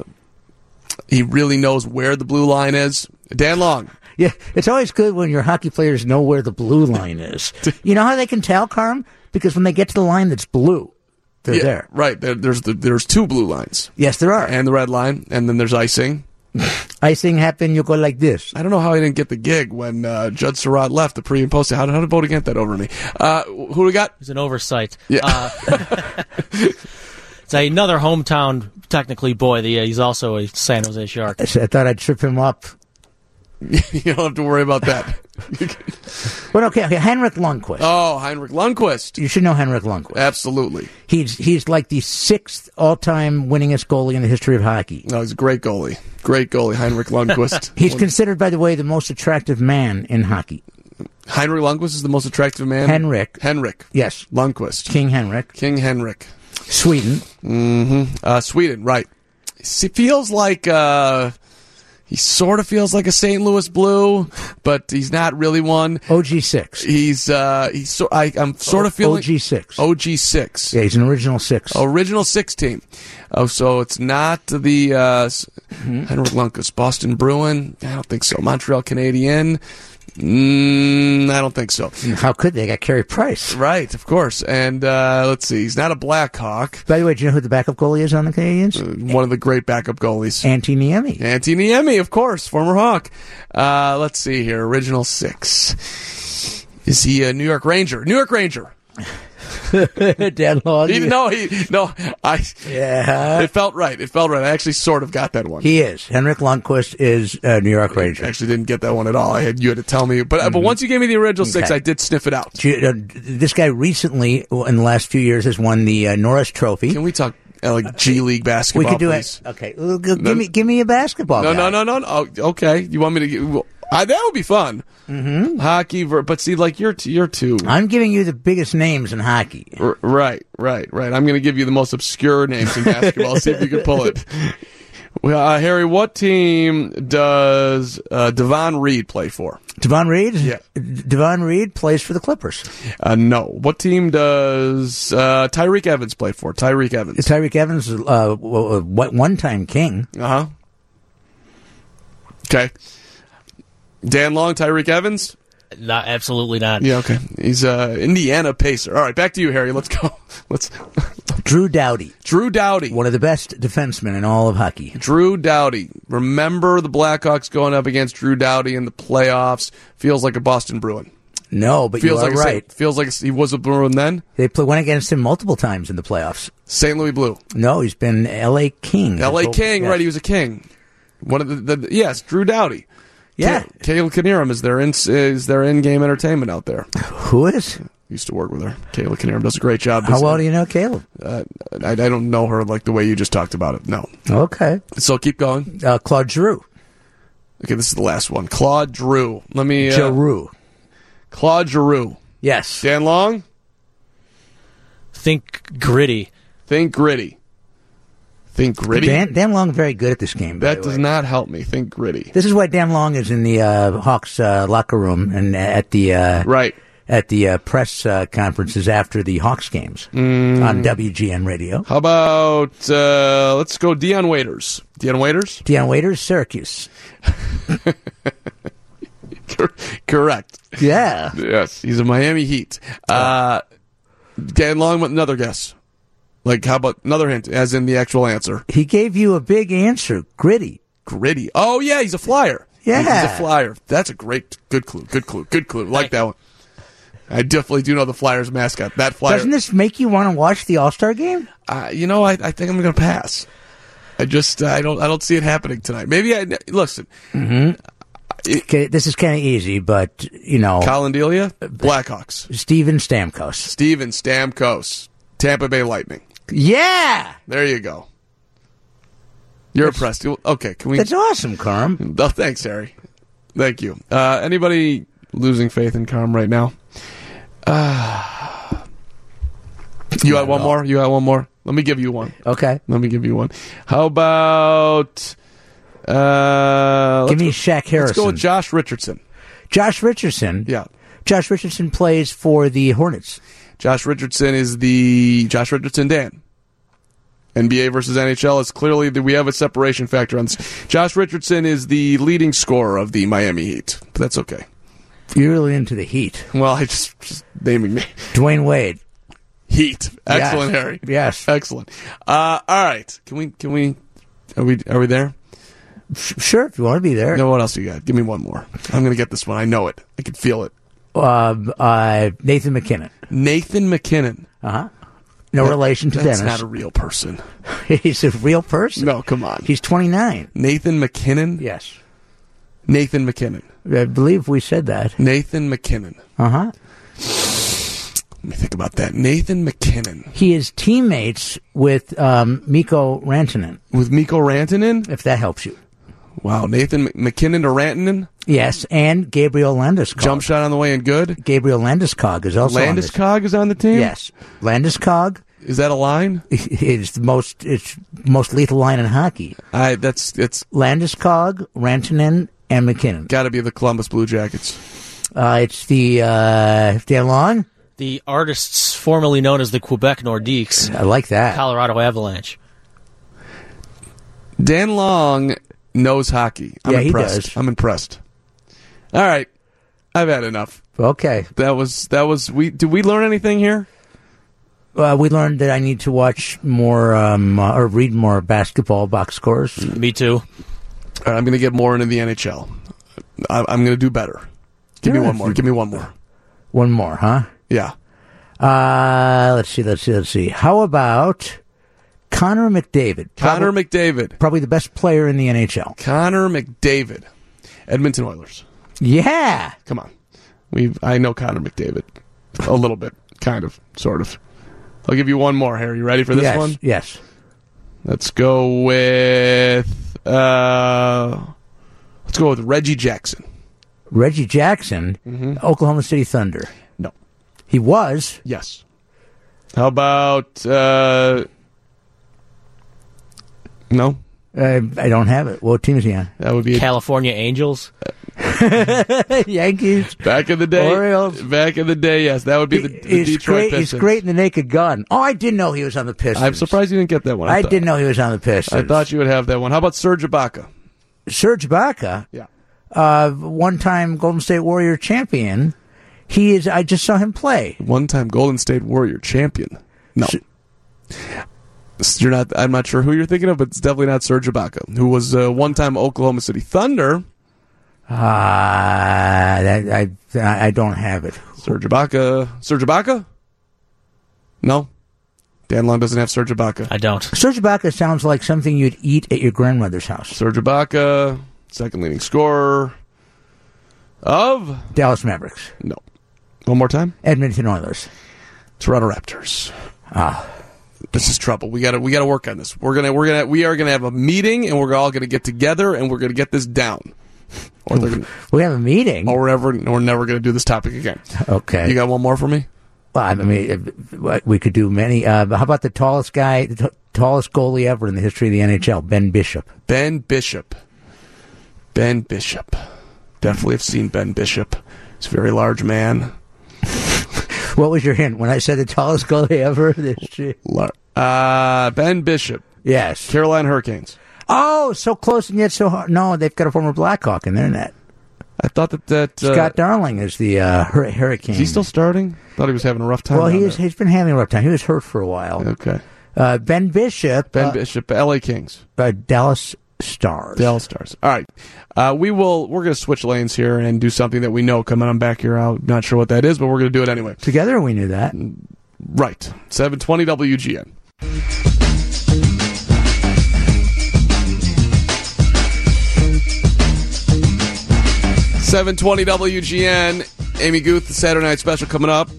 he really knows where the blue line is. Dan Long. Yeah, it's always good when your hockey players know where the blue line is. You know how they can tell, Carm? Because when they get to the line that's blue, they're Yeah, there. Right. There, there's the, there's two blue lines. Yes, there are. And the red line, and then there's icing. Icing happen, you go like this. I don't know how I didn't get the gig when uh, Judd Surratt left the pre and post. How, how did Bodie get that over to me? Uh, who do we got? It's an oversight. Yeah. Uh, it's another hometown, technically, boy. The, uh, he's also a San Jose Shark. I said- I thought I'd trip him up. You don't have to worry about that. But okay, okay, Henrik Lundqvist. Oh, Heinrich Lundqvist. You should know Henrik Lundqvist. Absolutely. He's he's like the sixth all-time winningest goalie in the history of hockey. No, he's a great goalie. Great goalie, Heinrich Lundqvist. He's considered, by the way, the most attractive man in hockey. Heinrich Lundqvist is the most attractive man. Henrik. Henrik. Yes. Lundqvist. King Henrik. King Henrik. Sweden. Mm-hmm. Uh, Sweden, right. He feels like, uh, he sort of feels like a Saint Louis Blue, but he's not really one. O G six. He's, uh, he's so, I, I'm sort of feeling. O G six. O G six. Yeah, he's an original six. Original six team. Oh, so it's not the, uh, Mm-hmm. Henrik Lundqvist, Boston Bruin. I don't think so. Montreal Canadiens. Mm, I don't think so. How could they? Got Carey Price. Right, of course. And uh, let's see, he's not a Blackhawk. By the way, do you know who the backup goalie is on the Canadians? Uh, one of the great backup goalies. Antti Niemi. Antti Niemi, of course, former Hawk. Uh, let's see here, original six. Is he a New York Ranger? New York Ranger. Dan Long. He, no, he no. I Yeah. It felt right. It felt right. I actually sort of got that one. He is. Henrik Lundqvist is a New York Ranger. I actually didn't get that one at all. I had you had to tell me, but mm-hmm. but once you gave me the original six, Okay. I did sniff it out. Do you- uh, This guy recently, in the last few years, has won the uh, Norris Trophy. Can we talk uh, like G League basketball. We could do please. it. Okay, well, g- give me give me a basketball. No, guy. no, no, no, no. Oh, okay, you want me to? Get, well, I, that would be fun. Mm-hmm. Hockey, ver- but see, like you're t- you're two. I'm giving you the biggest names in hockey. R- right, right, right. I'm going to give you the most obscure names in basketball. See if you can pull it. Well, uh, Harry, what team does uh, Devon Reed play for? Devon Reed? Yeah. Devon Reed plays for the Clippers. Uh, no. What team does uh, Tyreek Evans play for? Tyreek Evans. Tyreek Evans, uh, one-time king. Uh-huh. Okay. Dan Long, Tyreek Evans? Not absolutely not. Yeah, okay. He's uh Indiana Pacer. All right, back to you, Harry. Let's go. Let's Drew Doughty. Drew Doughty. One of the best defensemen in all of hockey. Drew Doughty. Remember the Blackhawks going up against Drew Doughty in the playoffs? Feels like a Boston Bruin. No, but feels you are like right. A, feels like a, he was a Bruin then? They play, went against him multiple times in the playoffs. Saint Louis Blue. No, he's been L A King. L A King, yes. Right, he was a king. One of the, the yes, Drew Doughty. Yeah, Kayla Knierim is their in, is their in-game entertainment out there. Who is? Used to work with her. Kayla Knierim does a great job. How well do you know Kayla? Uh, I, I don't know her like the way you just talked about it. No. Okay. So keep going. Uh, Claude Giroux. Okay, this is the last one. Claude Giroux. Let me. Uh, Giroux. Claude Giroux. Yes. Dan Long. Think gritty. Think gritty. Think gritty. Dan, Dan Long very good at this game. That does not help me. Think gritty. This is why Dan Long is in the uh, Hawks uh, locker room and at the uh, right at the uh, press uh, conferences after the Hawks games mm. on W G N Radio. How about uh, let's go Dion Waiters. Dion Waiters. Dion Waiters, Syracuse. Correct. Yeah. Yes, he's a Miami Heat. Uh, Dan Long, another guess. Like, how about another hint, as in the actual answer? He gave you a big answer. Gritty. Gritty. Oh, yeah, he's a flyer. Yeah. He's a flyer. That's a great, good clue. Good clue. Good clue. Like that one. I definitely do know the Flyers mascot. That flyer. Doesn't this make you want to watch the All-Star game? Uh, you know, I, I think I'm going to pass. I just, uh, I don't, I don't see it happening tonight. Maybe I, listen. Mm-hmm. Okay, this is kind of easy, but, you know. Colin Delia? Blackhawks. Steven Stamkos. Steven Stamkos. Tampa Bay Lightning. Yeah! There you go. You're that's, impressed. Okay, can we? That's awesome, Carm. Oh, thanks, Harry. Thank you. Uh, anybody losing faith in Carm right now? Uh, you got one more? You got one more? Let me give you one. Okay. Let me give you one. How about... Uh, give me Shaq Harrison. Let's go with Josh Richardson. Josh Richardson? Yeah. Josh Richardson plays for the Hornets. Josh Richardson is the Josh Richardson Dan. N B A versus N H L is clearly the, we have a separation factor on this. Josh Richardson is the leading scorer of the Miami Heat, but that's okay. You're really into the Heat. Well, I just, just naming me. Dwayne Wade. Heat. Excellent, yes. Harry. Yes. Excellent. Uh, all right. Can we? Can we? Are we? Are we there? Sure, if you want to be there. No, what else you got? Give me one more. I'm going to get this one. I know it. I can feel it. Uh, uh, Nathan McKinnon. Nathan McKinnon. Uh-huh. No that, relation to that's Dennis. That's not a real person. He's a real person? No, come on. He's twenty-nine. Nathan McKinnon? Yes. Nathan McKinnon. I believe we said that. Nathan McKinnon. Uh-huh. Let me think about that. Nathan McKinnon. He is teammates with um, Mikko Rantanen. With Mikko Rantanen? If that helps you. Wow, Nathan McKinnon to Rantanen? Yes, and Gabriel Landeskog. Jump shot on the way and good? Gabriel Landeskog is also Landeskog on is on the team? Yes. Landeskog. Is that a line? It's the most it's most lethal line in hockey. I that's it's Landeskog, Rantanen, and McKinnon. Got to be the Columbus Blue Jackets. Uh, it's the uh, Dan Long? The artists formerly known as the Quebec Nordiques. I like that. Colorado Avalanche. Dan Long knows hockey. I'm yeah, impressed. he does. I'm impressed. All right. I've had enough. Okay. That was that was we did we learn anything here? Uh, we learned that I need to watch more um, uh, or read more basketball box scores. Me too. All right, I'm going to get more into the N H L. I, I'm going to do better. Give yeah, me one more. Give me one more. One more, huh? Yeah. Uh, let's see, let's see, let's see. How about Connor McDavid? Connor probably, McDavid. Probably the best player in the N H L. Connor McDavid. Edmonton Oilers. Yeah. Come on. we I know Connor McDavid. A little bit. Kind of. Sort of. I'll give you one more, Harry. You ready for this yes, one? Yes. Let's go with uh, let's go with Reggie Jackson. Reggie Jackson, mm-hmm. Oklahoma City Thunder. No, he was. Yes. How about uh, no? Uh, I don't have it. What team is he on? That would be California Angels. Yankees. Back in the day. Orioles. Back in the day, yes. That would be the, the he's Detroit great, Pistons. He's great in the Naked Gun. Oh, I didn't know he was on the Pistons. I'm surprised you didn't get that one. I, I thought, didn't know he was on the Pistons. I thought you would have that one. How about Serge Ibaka? Serge Ibaka? Yeah. Uh, one-time Golden State Warrior champion. He is. I just saw him play. One-time Golden State Warrior champion. No. You're not. I'm not sure who you're thinking of, but it's definitely not Serge Ibaka, who was a one-time Oklahoma City Thunder. Ah, uh, I, I I don't have it. Serge Ibaka. Serge Ibaka? No. Dan Long doesn't have Serge Ibaka. I don't. Serge Ibaka sounds like something you'd eat at your grandmother's house. Serge Ibaka, second leading scorer of Dallas Mavericks. No. One more time. Edmonton Oilers. Toronto Raptors. Ah. This is trouble. We got to we got to work on this. We're gonna we're gonna we are gonna have a meeting, and we're all gonna get together, and we're gonna get this down. Or they're gonna, we have a meeting, or we're ever we're never gonna do this topic again. Okay. You got one more for me? Well, I mean, we could do many. Uh, how about the tallest guy, the t- tallest goalie ever in the history of the N H L, Ben Bishop? Ben Bishop. Ben Bishop. Definitely have seen Ben Bishop. He's a very large man. What was your hint when I said the tallest goalie ever? Uh, Ben Bishop. Yes. Carolina Hurricanes. Oh, so close and yet so hard. No, they've got a former Blackhawk in their net. I thought that... that uh, Scott Darling is the uh, hur- Hurricane. Is he still starting? Thought he was having a rough time. Well, he is, he's been having a rough time. He was hurt for a while. Okay. Uh, Ben Bishop. Ben uh, Bishop, L A Kings. Uh, Dallas Stars. Dallas Stars. All right. Uh, we will, we're going to switch lanes here and do something that we know coming on back here. I'm not sure what that is, but we're going to do it anyway. Together we knew that. Right. seven twenty W G N. seven twenty W G N. Amy Guth, the Saturday Night Special coming up.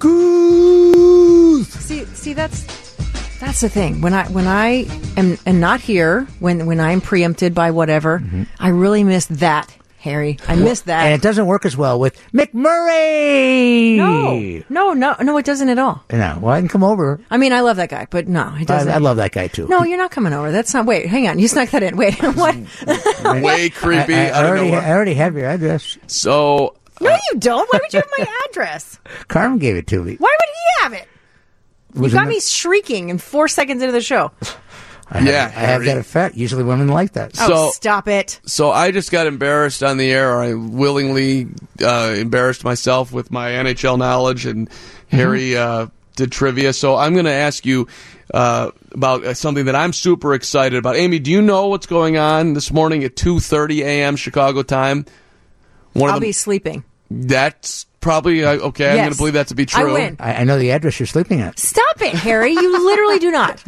Guth! See, see, that's that's the thing. When I when I am, am not here, when when I'm preempted by whatever, mm-hmm. I really miss that, Harry. I miss that. And it doesn't work as well with McMurray. No, no, no, no, it doesn't at all. No, well, I can come over. I mean, I love that guy, but no, it doesn't. I, I love that guy too. No, you're not coming over. That's not. Wait, hang on. You snuck that in. Wait, what? Way creepy. I, I, I, I, already, don't know I already have your address. So. No, you don't. Why would you have my address? Carmen gave it to me. Why would he have it? Was you got it me shrieking in four seconds into the show. I yeah, have, I have that effect. Usually women like that. Oh, so, stop it. So I just got embarrassed on the air, or I willingly uh, embarrassed myself with my N H L knowledge, and mm-hmm. Harry uh, did trivia. So I'm going to ask you uh, about uh, something that I'm super excited about. Amy, do you know what's going on this morning at two thirty a.m. Chicago time? One I'll of the, be sleeping. That's probably, uh, okay, yes. I'm going to believe that to be true. I win. I, I know the address you're sleeping at. Stop it, Harry. You literally do not.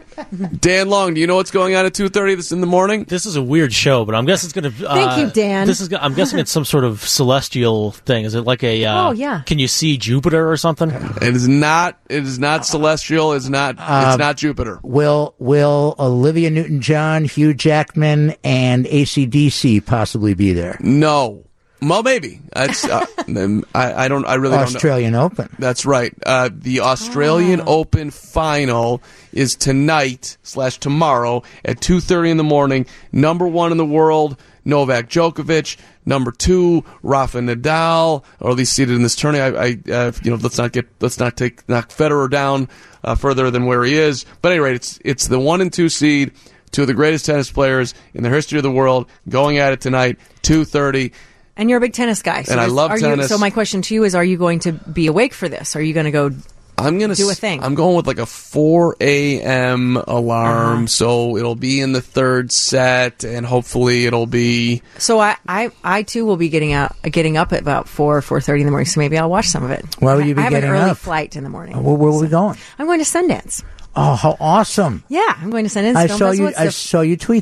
Dan Long, do you know what's going on at two thirty this in the morning? This is a weird show, but I'm guessing it's going to... Uh, Thank you, Dan. This is. I'm guessing it's some sort of celestial thing. Is it like a... Uh, oh, yeah. Can you see Jupiter or something? It is not. It is not celestial. It's not. Uh, it's not Jupiter. Will Will Olivia Newton-John, Hugh Jackman, and A C D C possibly be there? No. Well, maybe. That's, uh, I, I don't. I really Australian don't know. Open. That's right. Uh, the Australian oh. Open final is tonight slash tomorrow at two thirty in the morning. Number one in the world, Novak Djokovic. Number two, Rafa Nadal, or at least seated in this tournament. I, I uh, you know, let's not get, let's not take knock Federer down uh, further than where he is. But at any rate, it's it's the one and two seed, two of the greatest tennis players in the history of the world, going at it tonight, two thirty. And you're a big tennis guy. So and I love are tennis. You, so my question to you is, are you going to be awake for this? Are you going to go I'm gonna do a thing? I'm going with like a four a.m. alarm, uh-huh. so it'll be in the third set, and hopefully it'll be... So I, I, I too will be getting out, getting up at about four, four thirty in the morning, so maybe I'll watch some of it. Why will you be I have getting an early up? flight in the morning. Where, where are we going? I'm going to Sundance. Oh, how awesome. Yeah, I'm going to Sundance I Film saw Festival. you. It's I the- saw you tweet that.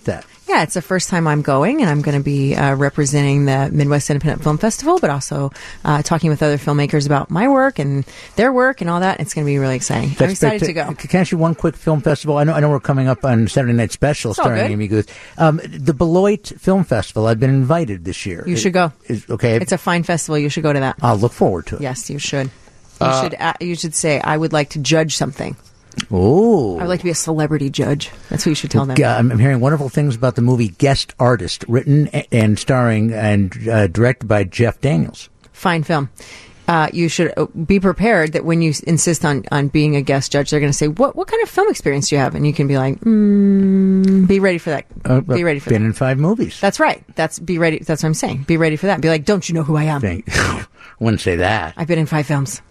Yeah, it's the first time I'm going, and I'm going to be uh, representing the Midwest Independent Film Festival, but also uh, talking with other filmmakers about my work and their work and all that. It's going to be really exciting. That's I'm excited spectac- to go. Can I ask you one quick film festival? I know, I know we're coming up on Saturday Night Special It's all starring good. Amy Guth. Um, the Beloit Film Festival. I've been invited this year. You should go. Is, okay, It's a fine festival. You should go to that. I'll look forward to it. Yes, you should. You Uh, should. Uh, you should say, "I would like to judge something." Oh, I would like to be a celebrity judge. That's what you should tell them. Yeah, I'm I'm hearing wonderful things about the movie Guest Artist, written a- and starring and uh, directed by Jeff Daniels. Fine film. Uh, you should uh, be prepared that when you s- insist on, on being a guest judge, they're going to say, "What what kind of film experience do you have?" And you can be like, mm, "Be ready for that. Uh, be ready for been that." in five movies. That's right. That's be ready. That's what I'm saying. Be ready for that. Be like, "Don't you know who I am?" Thank- Wouldn't say that. I've been in five films.